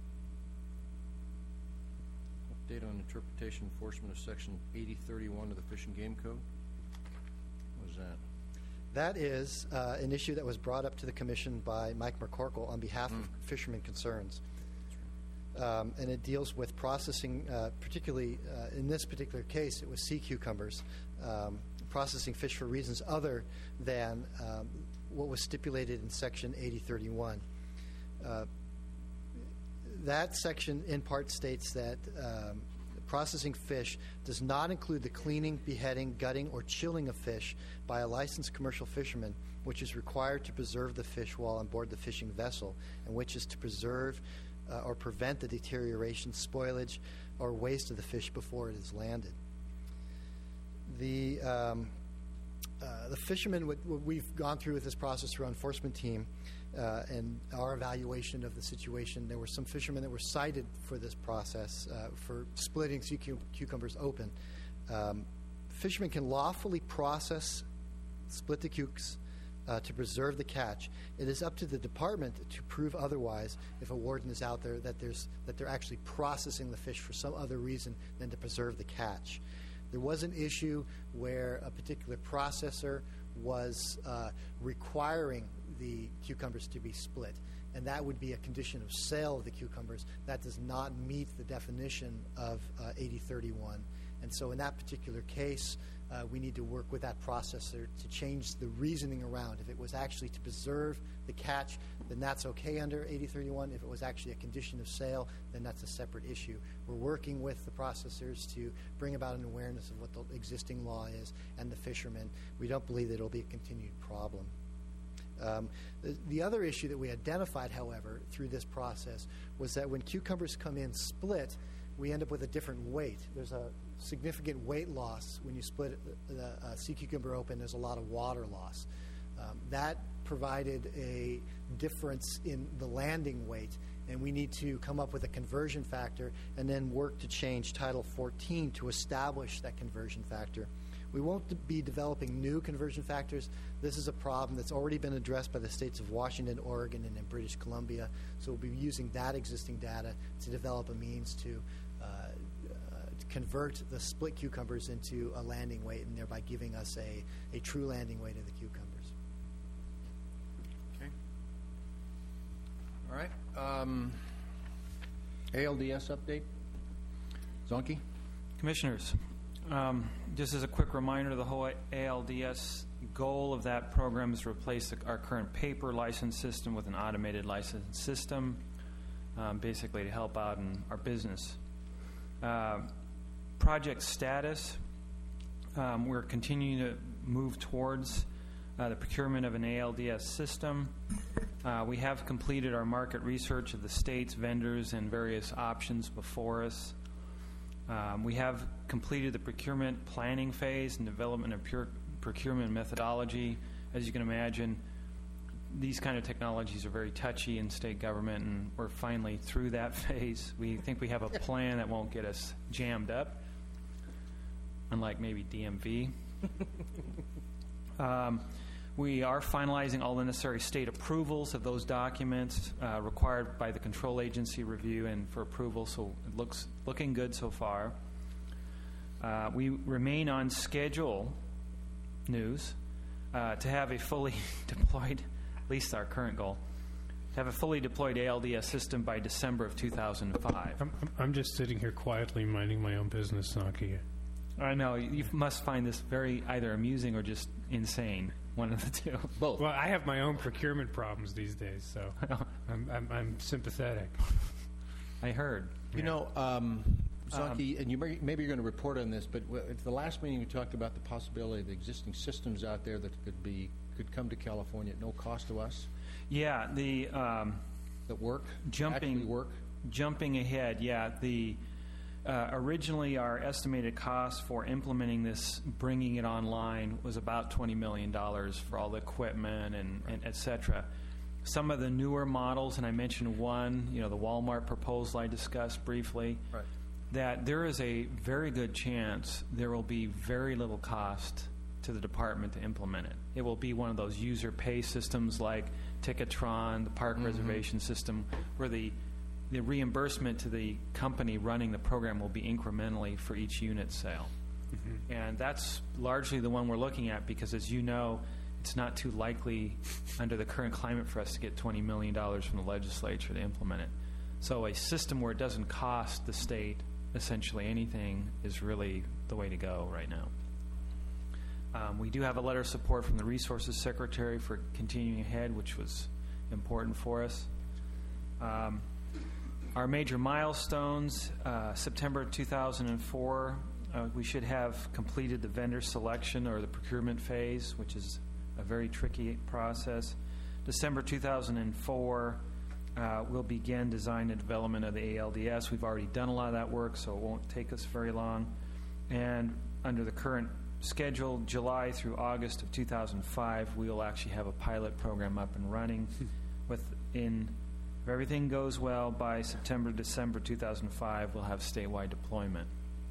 Update on interpretation enforcement of Section 8031 of the Fish and Game Code. What is that? That is an issue that was brought up to the Commission by Mike McCorkle on behalf of Fishermen Concerns. And it deals with processing, particularly in this particular case, it was sea cucumbers, processing fish for reasons other than what was stipulated in Section 8031. That section in part states that processing fish does not include the cleaning, beheading, gutting, or chilling of fish by a licensed commercial fisherman, which is required to preserve the fish while on board the fishing vessel, and which is to preserve or prevent the deterioration, spoilage, or waste of the fish before it is landed. The fishermen, what we've gone through with this process through our enforcement team and our evaluation of the situation, there were some fishermen that were cited for this process for splitting sea cucumbers open. Fishermen can lawfully split the cukes to preserve the catch. It is up to the department to prove otherwise if a warden is out there that they're actually processing the fish for some other reason than to preserve the catch. There was an issue where a particular processor was requiring the cucumbers to be split, and that would be a condition of sale of the cucumbers. That does not meet the definition of 8031, And so in that particular case, we need to work with that processor to change the reasoning around. If it was actually to preserve the catch, then that's okay under 8031. If it was actually a condition of sale, then that's a separate issue. We're working with the processors to bring about an awareness of what the existing law is and the fishermen. We don't believe that it'll be a continued problem. The other issue that we identified, however, through this process was that when cucumbers come in split, we end up with a different weight. There's a significant weight loss when you split the sea cucumber open. There's a lot of water loss. That provided a difference in the landing weight, and we need to come up with a conversion factor and then work to change Title 14 to establish that conversion factor. We won't be developing new conversion factors. This is a problem that's already been addressed by the states of Washington, Oregon, and in British Columbia. So we'll be using that existing data to develop a means to convert the split cucumbers into a landing weight, and thereby giving us a true landing weight of the cucumbers. Okay. All right. ALDS update. Zonky? Commissioners, just as a quick reminder, the whole ALDS goal of that program is to replace our current paper license system with an automated license system, basically to help out in our business. Project status, we're continuing to move towards the procurement of an ALDS system. We have completed our market research of the states, vendors, and various options before us. We have completed the procurement planning phase and development of procurement methodology. As you can imagine, these kind of technologies are very touchy in state government, and we're finally through that phase. We think we have a plan that won't get us jammed up, unlike maybe DMV. We are finalizing all the necessary state approvals of those documents required by the control agency review and for approval, so it looking good so far. We remain on schedule, news, to have a fully deployed, at least our current goal, to have a fully deployed ALDS system by December of 2005. I'm just sitting here quietly minding my own business, Zonky. I know, you must find this very either amusing or just insane. One of the two. Both. Well, I have my own procurement problems these days, so I'm sympathetic. I heard. You know, Zonky, and maybe you're going to report on this, but at the last meeting we talked about the possibility of the existing systems out there that could come to California at no cost to us. Yeah, that work. Jumping ahead. Yeah, originally, our estimated cost for implementing this, bringing it online, was about $20 million for all the equipment and et cetera. Some of the newer models, and I mentioned one, the Walmart proposal I discussed briefly, right, that there is a very good chance there will be very little cost to the department to implement it. It will be one of those user pay systems like Ticketron, the park reservation system, where the reimbursement to the company running the program will be incrementally for each unit sale. And that's largely the one we're looking at because, as you know, it's not too likely under the current climate for us to get $20 million from the legislature to implement it. So a system where it doesn't cost the state essentially anything is really the way to go right now. We do have a letter of support from the Resources Secretary for continuing ahead, which was important for us. Our major milestones, September 2004, we should have completed the vendor selection or the procurement phase, which is a very tricky process. December 2004, we'll begin design and development of the ALDS. We've already done a lot of that work, so it won't take us very long. And under the current schedule, July through August of 2005, we will actually have a pilot program up and running. If everything goes well, by September, December 2005, we'll have statewide deployment.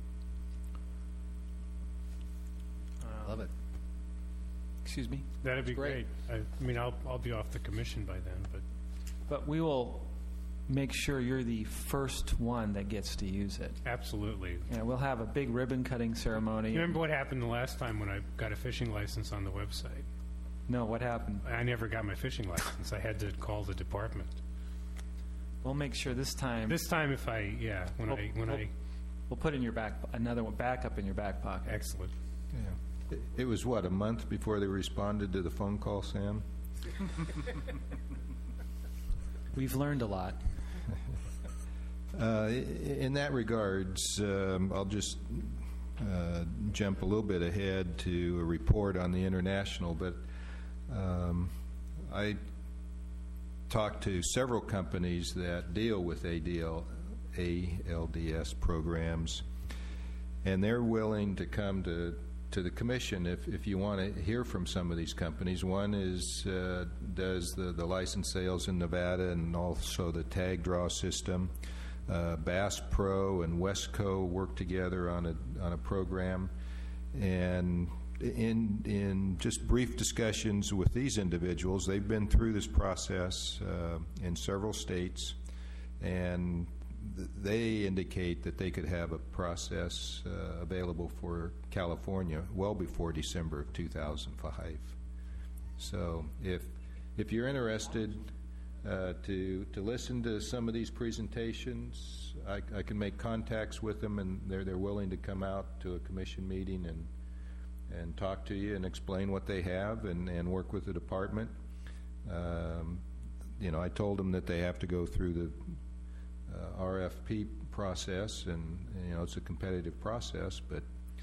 Love it. Excuse me? That'd be great. I mean, I'll be off the commission by then, but we will make sure you're the first one that gets to use it. Absolutely. Yeah, we'll have a big ribbon-cutting ceremony. You remember what happened the last time when I got a fishing license on the website? No, what happened? I never got my fishing license. I had to call the department. We'll make sure this time. This time, if I we'll put in your another one back up in your back pocket. Excellent. Yeah. It was, what, a month before they responded to the phone call, Sam? We've learned a lot. In that regards, I'll just jump a little bit ahead to a report on the international, but I talked to several companies that deal with ALDS programs, and they're willing to come to the commission if you want to hear from some of these companies. One is does the license sales in Nevada and also the tag draw system. Bass Pro and Westco work together on a program, and in just brief discussions with these individuals, they've been through this process in several states, and they indicate that they could have a process available for California well before December of 2005. So if you're interested to listen to some of these presentations, I can make contacts with them, and they're willing to come out to a commission meeting and talk to you and explain what they have and work with the department. I told them that they have to go through the RFP process, and it's a competitive process, but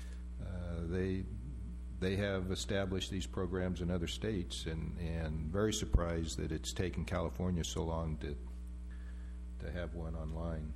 they have established these programs in other states, and very surprised that it's taken California so long to have one online.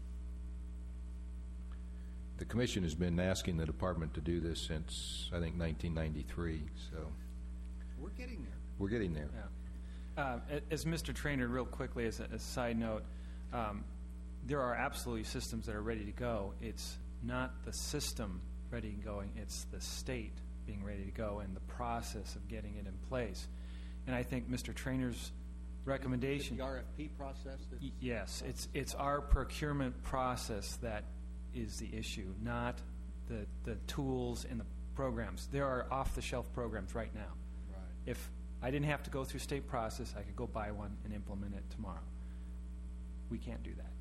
The commission has been asking the department to do this since, I think, 1993. So we're getting there. We're getting there. Yeah. As Mr. Trainer, real quickly, as a side note, there are absolutely systems that are ready to go. It's not the system ready and going, it's the state being ready to go and the process of getting it in place. And I think Mr. Trainer's recommendation... The RFP process? Yes, it's our procurement process that is the issue, not the tools and the programs. There are off-the-shelf programs right now. Right. If I didn't have to go through state process, I could go buy one and implement it tomorrow. We can't do that.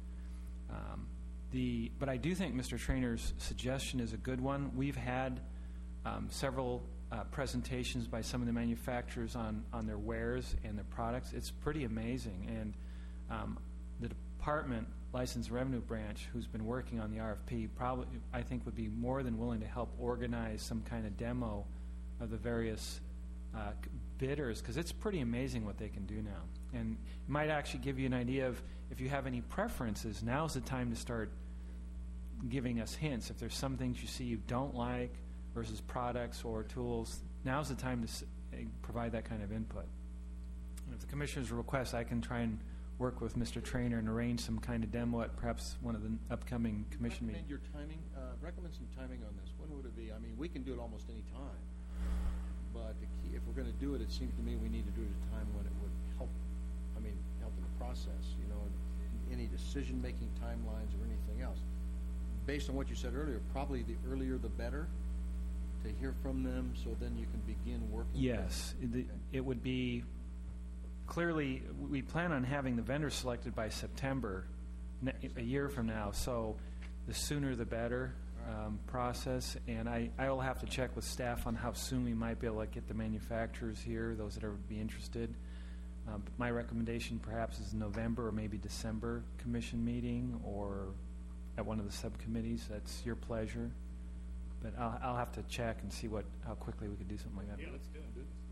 But I do think Mr. Trainer's suggestion is a good one. We've had several presentations by some of the manufacturers on their wares and their products. It's pretty amazing. And the department license revenue branch, who's been working on the RFP, probably I think would be more than willing to help organize some kind of demo of the various bidders, because it's pretty amazing what they can do now. And it might actually give you an idea of, if you have any preferences, now's the time to start giving us hints. If there's some things you see you don't like versus products or tools, now's the time to provide that kind of input. And if the commissioners request, I can try and work with Mr. Trainer and arrange some kind of demo at perhaps one of the upcoming commission meetings. Recommend some timing on this. When would it be? I mean, we can do it almost any time, but if we're going to do it, it seems to me we need to do it at a time when it would help. I mean, help in the process. Any decision-making timelines or anything else. Based on what you said earlier, probably the earlier the better to hear from them, so then you can begin working. Yes, it would be. Clearly, we plan on having the vendor selected by September, a year from now. So, the sooner the better process. And I will have to check with staff on how soon we might be able to get the manufacturers here, those that would be interested. My recommendation perhaps is November or maybe December commission meeting, or at one of the subcommittees. That's your pleasure. But I'll have to check and see how quickly we could do something like that. Yeah, let's do it.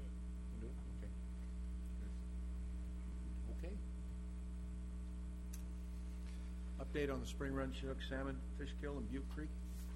Okay. Update on the spring run Chinook salmon fish kill in Butte Creek.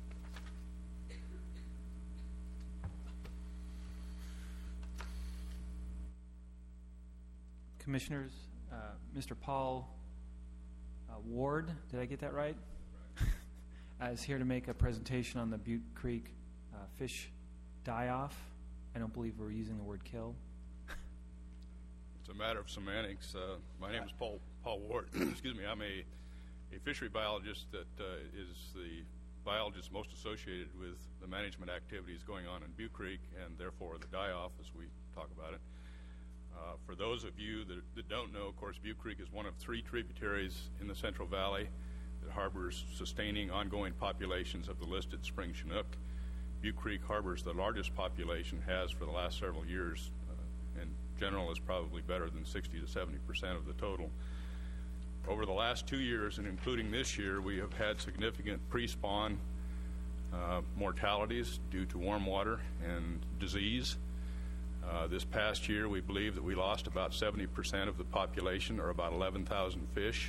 Commissioners, Mr. Paul Ward, did I get that right? Is here to make a presentation on the Butte Creek fish die-off. I don't believe we're using the word kill. It's a matter of semantics. My name is Paul Ward. Excuse me. I'm a fishery biologist that is the biologist most associated with the management activities going on in Butte Creek, and therefore the die-off as we talk about it. For those of you that don't know, of course, Butte Creek is one of 3 tributaries in the Central Valley. that harbors sustaining ongoing populations of the listed spring chinook. Butte Creek harbors the largest population, has for the last several years. In general, is probably better than 60 to 70% of the total. Over the last 2 years, and including this year, we have had significant pre-spawn mortalities due to warm water and disease. This past year, we believe that we lost about 70% of the population, or about 11,000 fish.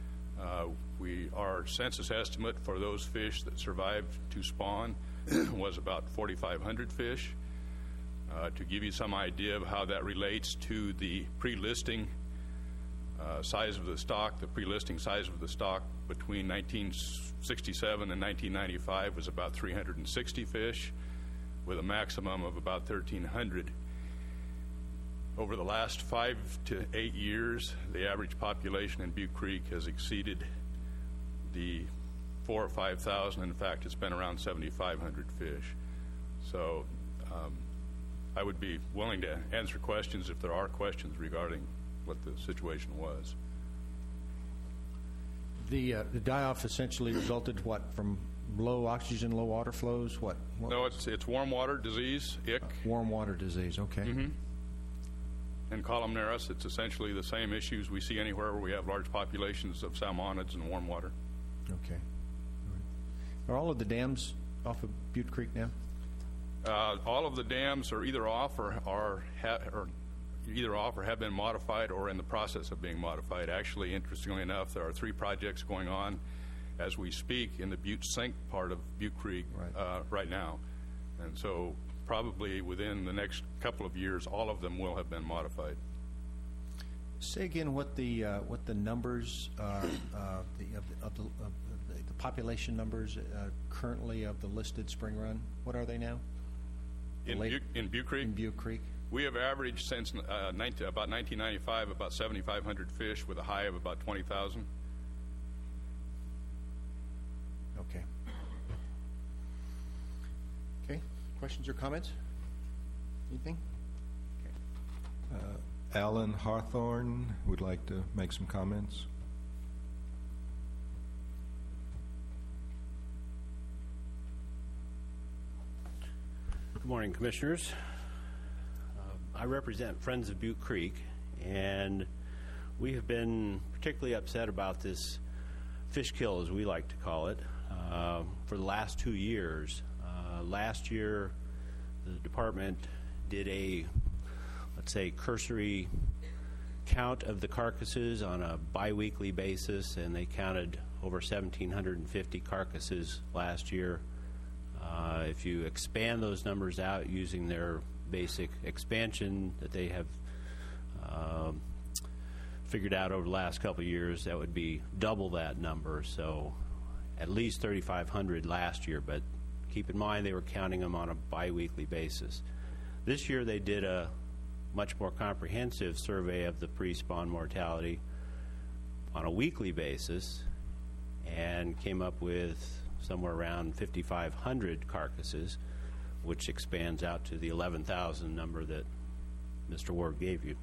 Our census estimate for those fish that survived to spawn was about 4,500 fish. To give you some idea of how that relates to the pre-listing size of the stock, the pre-listing size of the stock between 1967 and 1995 was about 360 fish, with a maximum of about 1,300. Over the last 5 to 8 years, the average population in Butte Creek has exceeded the 4,000 or 5,000. In fact, it's been around 7,500 fish. So I would be willing to answer questions if there are questions regarding what the situation was. The die-off essentially resulted from low oxygen, low water flows? What no, it's warm water disease, ick. Warm water disease, okay. Mm-hmm. In columnaris, it's essentially the same issues we see anywhere where we have large populations of salmonids and warm water. Okay. Are all of the dams off of Butte Creek now? All of the dams are either off or have been modified or in the process of being modified. Actually, interestingly enough, there are 3 projects going on as we speak in the Butte Sink part of Butte Creek right now. And so probably within the next couple of years, all of them will have been modified. Say again what the numbers of the population numbers currently of the listed spring run. What are they now? In Butte Creek? In Butte Creek. We have averaged since about 1995 about 7,500 fish with a high of about 20,000. Okay. Okay. Questions or comments? Anything? Okay. Alan Hawthorne would like to make some comments. Good morning, Commissioners. I represent Friends of Butte Creek, and we have been particularly upset about this fish kill, as we like to call it, for the last 2 years. Last year, the department did a, let's say, cursory count of the carcasses on a biweekly basis, and they counted over 1,750 carcasses last year. If you expand those numbers out using their basic expansion that they have figured out over the last couple of years, that would be double that number. So at least 3,500 last year, but keep in mind they were counting them on a biweekly basis. This year they did a much more comprehensive survey of the pre-spawn mortality on a weekly basis and came up with somewhere around 5,500 carcasses, which expands out to the 11,000 number that Mr. Ward gave you.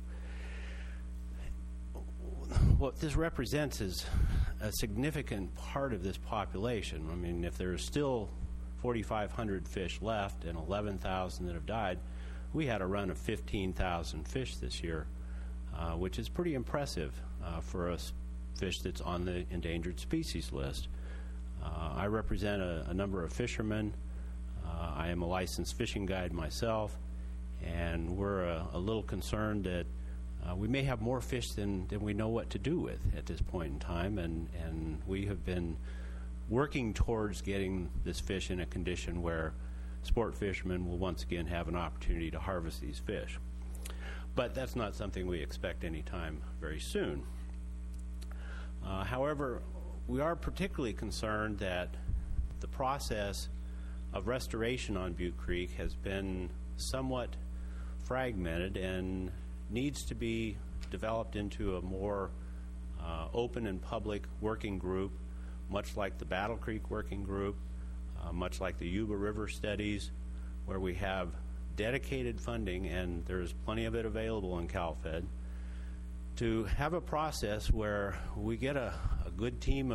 What this represents is a significant part of this population. I mean, if there's still 4,500 fish left and 11,000 that have died, we had a run of 15,000 fish this year, which is pretty impressive for a fish that's on the endangered species list. I represent a number of fishermen. I am a licensed fishing guide myself, and we're a little concerned that we may have more fish than we know what to do with at this point in time, and we have been working towards getting this fish in a condition where sport fishermen will once again have an opportunity to harvest these fish. But that's not something we expect anytime very soon. However, we are particularly concerned that the process of restoration on Butte Creek has been somewhat fragmented and needs to be developed into a more open and public working group, much like the Battle Creek Working Group, much like the Yuba River Studies, where we have dedicated funding, and there's plenty of it available in CalFed, to have a process where we get a good team of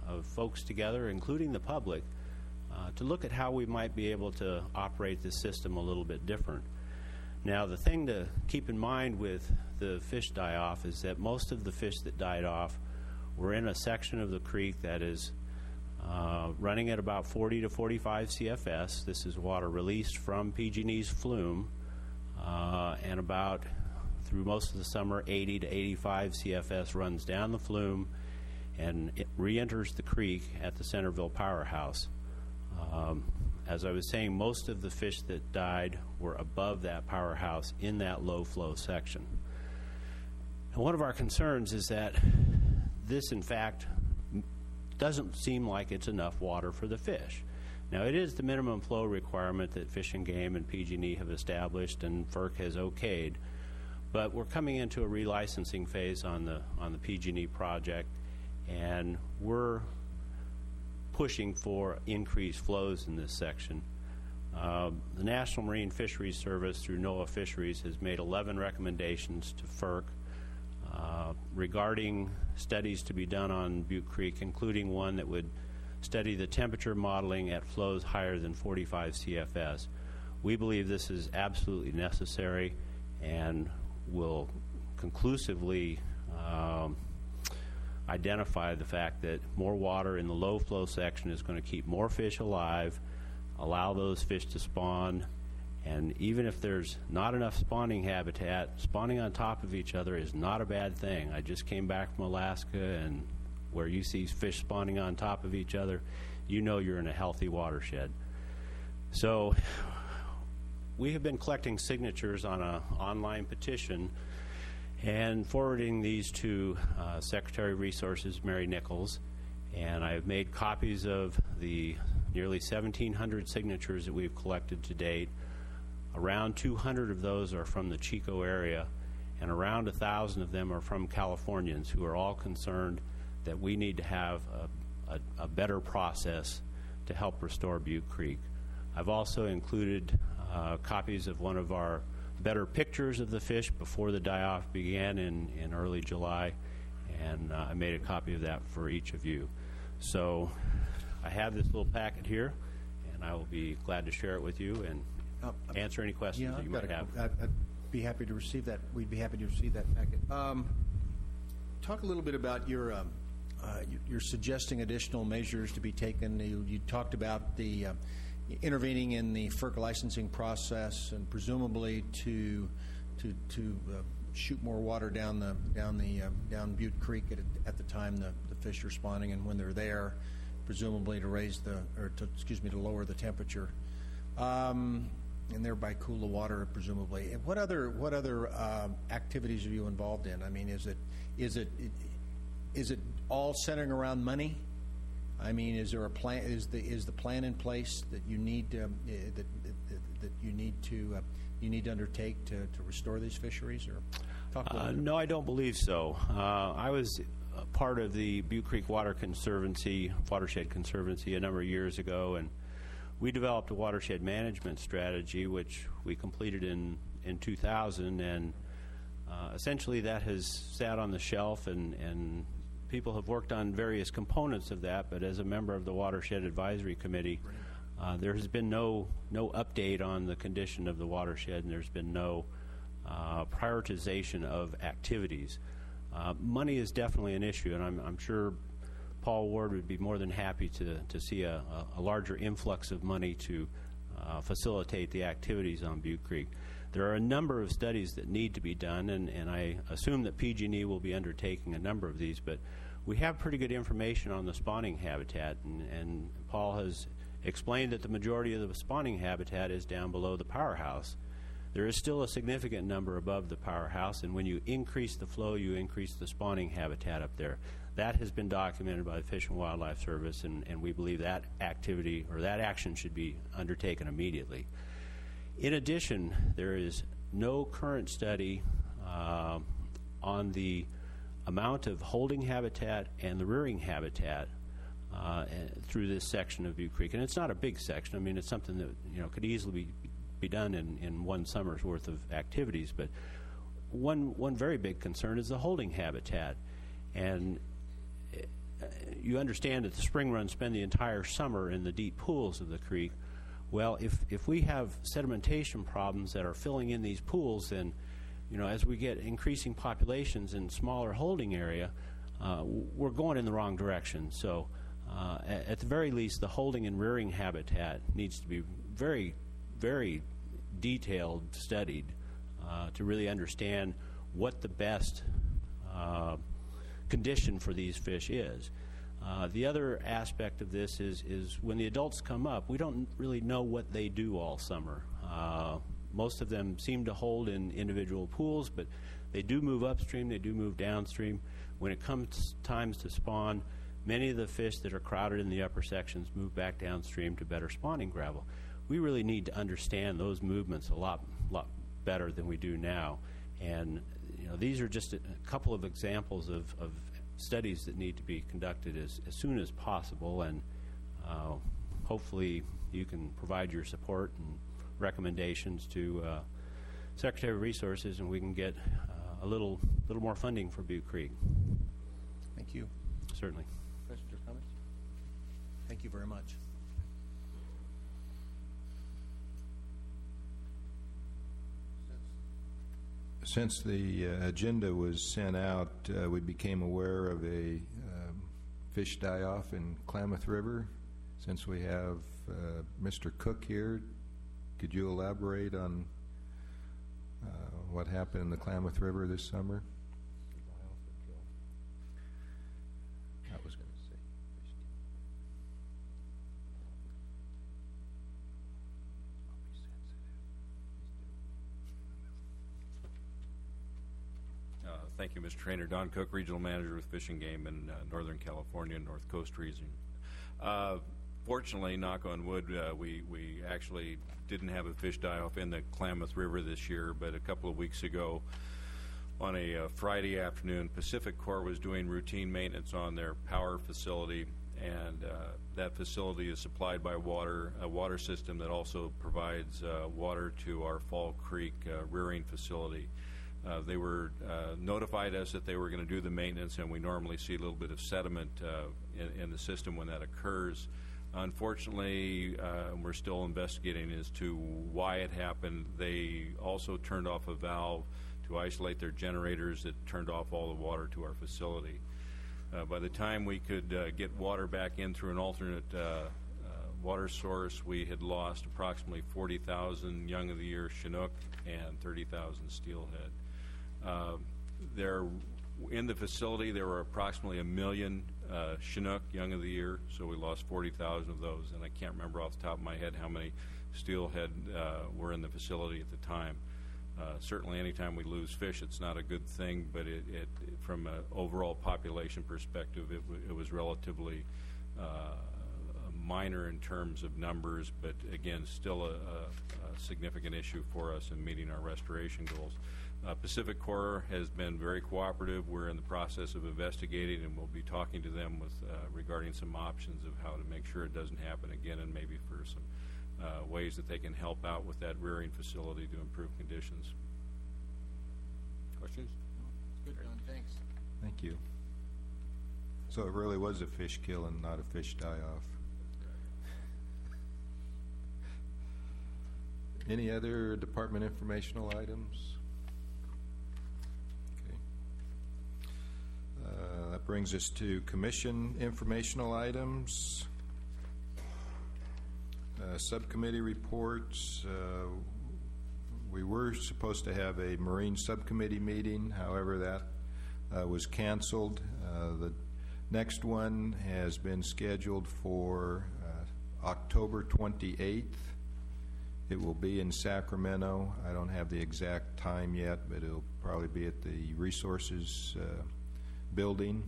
of folks together, including the public, to look at how we might be able to operate this system a little bit different. Now, the thing to keep in mind with the fish die-off is that most of the fish that died off were in a section of the creek that is running at about 40 to 45 CFS. This is water released from PG&E's flume, and about, through most of the summer, 80 to 85 CFS runs down the flume and it re-enters the creek at the Centerville powerhouse. As I was saying, most of the fish that died were above that powerhouse in that low flow section. And one of our concerns is that this, in fact, doesn't seem like it's enough water for the fish. Now, it is the minimum flow requirement that Fish and Game and PG&E have established and FERC has okayed, but we're coming into a relicensing phase on the PG&E project, and we're pushing for increased flows in this section. The National Marine Fisheries Service, through NOAA Fisheries, has made 11 recommendations to FERC regarding studies to be done on Butte Creek, including one that would study the temperature modeling at flows higher than 45 CFS. We believe this is absolutely necessary and will conclusively identify the fact that more water in the low flow section is going to keep more fish alive, allow those fish to spawn, and even if there's not enough spawning habitat, spawning on top of each other is not a bad thing. I just came back from Alaska, and where you see fish spawning on top of each other, you know you're in a healthy watershed. So we have been collecting signatures on an online petition and forwarding these to Secretary of Resources Mary Nichols, and I've made copies of the nearly 1,700 signatures that we've collected to date. Around 200 of those are from the Chico area, and around 1,000 of them are from Californians who are all concerned that we need to have a better process to help restore Butte Creek. I've also included copies of one of our better pictures of the fish before the die-off began in early July, and I made a copy of that for each of you. So I have this little packet here, and I will be glad to share it with you and answer any questions that you might have. I'd be happy to receive that. We'd be happy to receive that packet. Talk a little bit about your you're suggesting additional measures to be taken. You talked about the intervening in the FERC licensing process and presumably to shoot more water down Butte Creek at the time the fish are spawning and when they're there, presumably to lower the temperature, and thereby cool the water, presumably. And what other activities are you involved in? I mean, is it all centering around money? I mean, is there a plan? Is the plan in place that you need to undertake to restore these fisheries? Or talk a little bit. No, I don't believe so. I was part of the Butte Creek Watershed Conservancy a number of years ago, and we developed a watershed management strategy, which we completed in 2000, and essentially that has sat on the shelf, and people have worked on various components of that, but as a member of the Watershed Advisory Committee, there has been no update on the condition of the watershed, and there's been no prioritization of activities. Money is definitely an issue, and I'm sure Paul Ward would be more than happy to see a larger influx of money to facilitate the activities on Butte Creek. There are a number of studies that need to be done, and I assume that PG&E will be undertaking a number of these, but we have pretty good information on the spawning habitat, and Paul has explained that the majority of the spawning habitat is down below the powerhouse. There is still a significant number above the powerhouse, and when you increase the flow, you increase the spawning habitat up there. That has been documented by the Fish and Wildlife Service, and we believe that activity or that action should be undertaken immediately. In addition, there is no current study on the amount of holding habitat and the rearing habitat through this section of Butte Creek. And it's not a big section. I mean, it's something that could easily be done in one summer's worth of activities. But one very big concern is the holding habitat. And you understand that the spring runs spend the entire summer in the deep pools of the creek. Well, if we have sedimentation problems that are filling in these pools, then, as we get increasing populations in smaller holding area, we're going in the wrong direction. So at the very least, the holding and rearing habitat needs to be very, very detailed studied to really understand what the best condition for these fish is. The other aspect of this is when the adults come up, we don't really know what they do all summer. Most of them seem to hold in individual pools, but they do move upstream, they do move downstream. When it comes times to spawn, many of the fish that are crowded in the upper sections move back downstream to better spawning gravel. We really need to understand those movements a lot better than we do now. And these are just a couple of examples of studies that need to be conducted as soon as possible, and hopefully you can provide your support and recommendations to Secretary of Resources, and we can get a little more funding for Butte Creek. Thank you. Certainly. Questions or comments? Thank you very much. Since the agenda was sent out, we became aware of a fish die-off in Klamath River. Since we have Mr. Cook here, could you elaborate on what happened in the Klamath River this summer? I was going to say fish. Thank you, Mr. Trainer. Don Cook, Regional Manager with Fish and Game in Northern California, North Coast region. Fortunately, knock on wood, we actually didn't have a fish die-off in the Klamath River this year, but a couple of weeks ago on a Friday afternoon, Pacific Corp was doing routine maintenance on their power facility, and that facility is supplied by a water system that also provides water to our Fall Creek rearing facility. They were notified us that they were going to do the maintenance, and we normally see a little bit of sediment in the system when that occurs. Unfortunately, we're still investigating as to why it happened. They also turned off a valve to isolate their generators that turned off all the water to our facility. By the time we could get water back in through an alternate water source, we had lost approximately 40,000 young of the year Chinook and 30,000 steelhead. In the facility, there were approximately 1 million Chinook young of the year, so we lost 40,000 of those, and I can't remember off the top of my head how many steelhead were in the facility at the time. Certainly, anytime we lose fish, it's not a good thing, but from an overall population perspective, it was relatively minor in terms of numbers, but again, still a significant issue for us in meeting our restoration goals. Pacific Corp has been very cooperative. We're in the process of investigating, and we'll be talking to them with regarding some options of how to make sure it doesn't happen again, and maybe for some ways that they can help out with that rearing facility to improve conditions. Questions? Good, Don. Thanks. Thank you. So it really was a fish kill and not a fish die-off. Any other department informational items? That brings us to commission informational items. Subcommittee reports. We were supposed to have a Marine subcommittee meeting. However, that was canceled. The next one has been scheduled for October 28th. It will be in Sacramento. I don't have the exact time yet, but it'll probably be at the Resources building.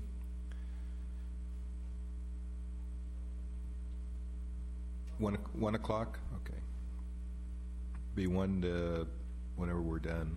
One o'clock? Okay. Be 1 to whenever we're done.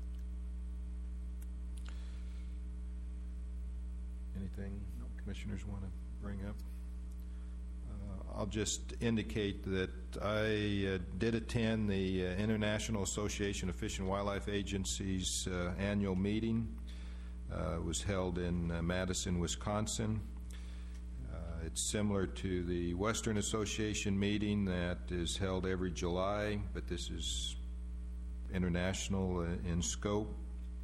Anything commissioners want to bring up? I'll just indicate that I did attend the International Association of Fish and Wildlife Agencies annual meeting. It was held in Madison, Wisconsin. It's similar to the Western Association meeting that is held every July, but this is international in scope.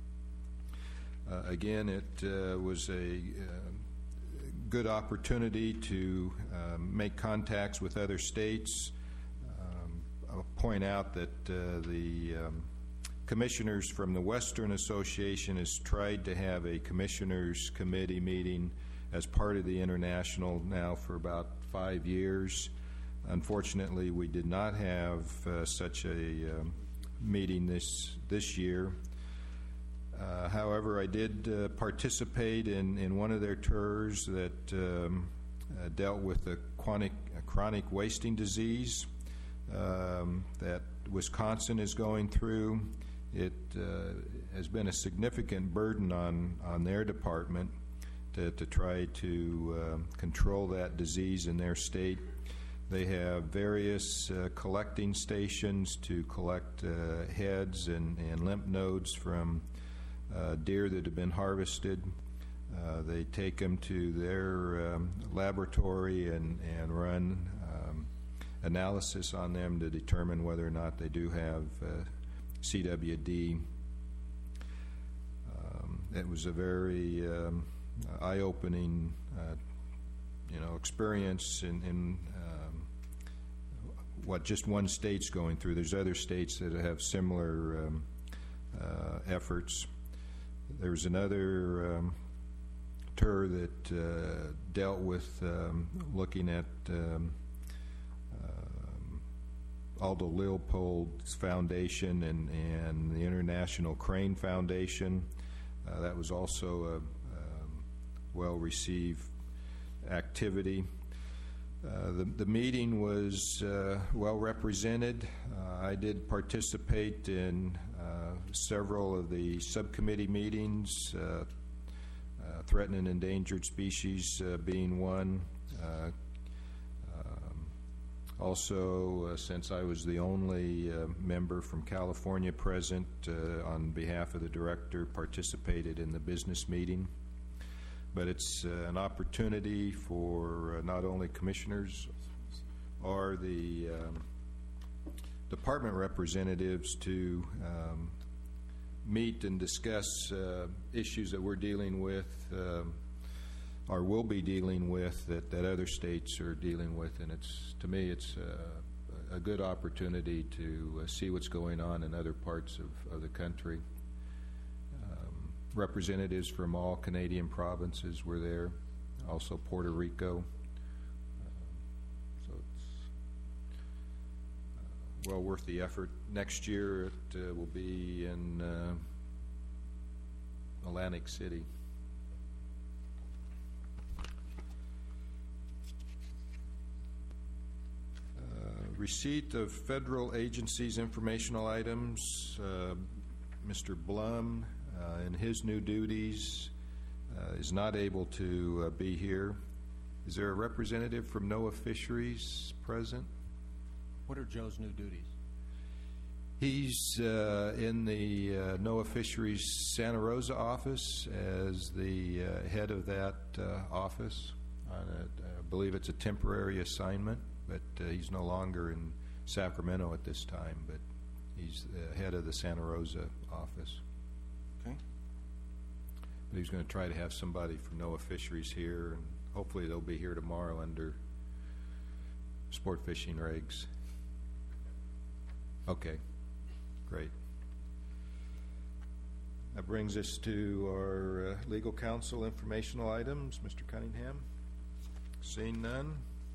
Again, it was a good opportunity to make contacts with other states. I'll point out that the commissioners from the Western Association has tried to have a commissioners committee meeting as part of the international now for about 5 years. Unfortunately, we did not have such a meeting this year. However, I did participate in one of their tours that dealt with the chronic wasting disease that Wisconsin is going through. It has been a significant burden on their department to try to control that disease in their state. They have various collecting stations to collect heads and lymph nodes from deer that have been harvested. They take them to their laboratory and run analysis on them to determine whether or not they do have CWD. It was a very eye-opening experience in what just one state's going through. There's other states that have similar efforts. There was another tour that dealt with looking at Aldo Leopold's foundation and the International Crane Foundation. That was also a well-received activity. The meeting was well represented. I did participate in several of the subcommittee meetings, threatened and endangered species being one. Also, since I was the only member from California present, on behalf of the director, participated in the business meeting. But it's an opportunity for not only commissioners or the department representatives to meet and discuss issues that we're dealing with or will be dealing with that other states are dealing with. And to me, it's a good opportunity to see what's going on in other parts of the country. Representatives from all Canadian provinces were there, also Puerto Rico. So it's well worth the effort. Next year it will be in Atlantic City. Receipt of federal agencies' informational items. Mr. Blum, in his new duties, is not able to be here. Is there a representative from NOAA Fisheries present? What are Joe's new duties? He's in the NOAA Fisheries Santa Rosa office as the head of that office. I believe it's a temporary assignment, but he's no longer in Sacramento at this time, but he's the head of the Santa Rosa office. Okay. But he's going to try to have somebody from NOAA Fisheries here, and hopefully they'll be here tomorrow under sport fishing regs. Okay, great. That brings us to our legal counsel informational items. Mr. Cunningham? Seeing none.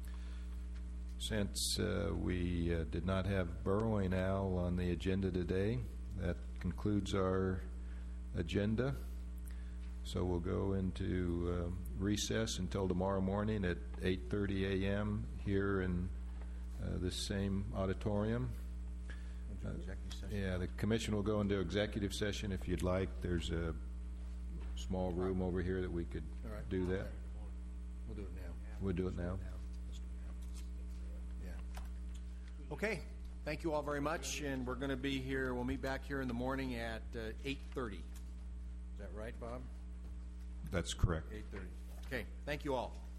Since we did not have burrowing owl on the agenda today, that concludes our agenda. So we'll go into recess until tomorrow morning at 8:30 a.m. here in this same auditorium. Yeah, the commission will go into executive session if you'd like. There's a small room over here that we could do that. We'll do it now. We'll do it now. Okay, thank you all very much, and we're going to be here, we'll meet back here in the morning at 8:30. Is that right, Bob? That's correct. 8:30. Okay, thank you all.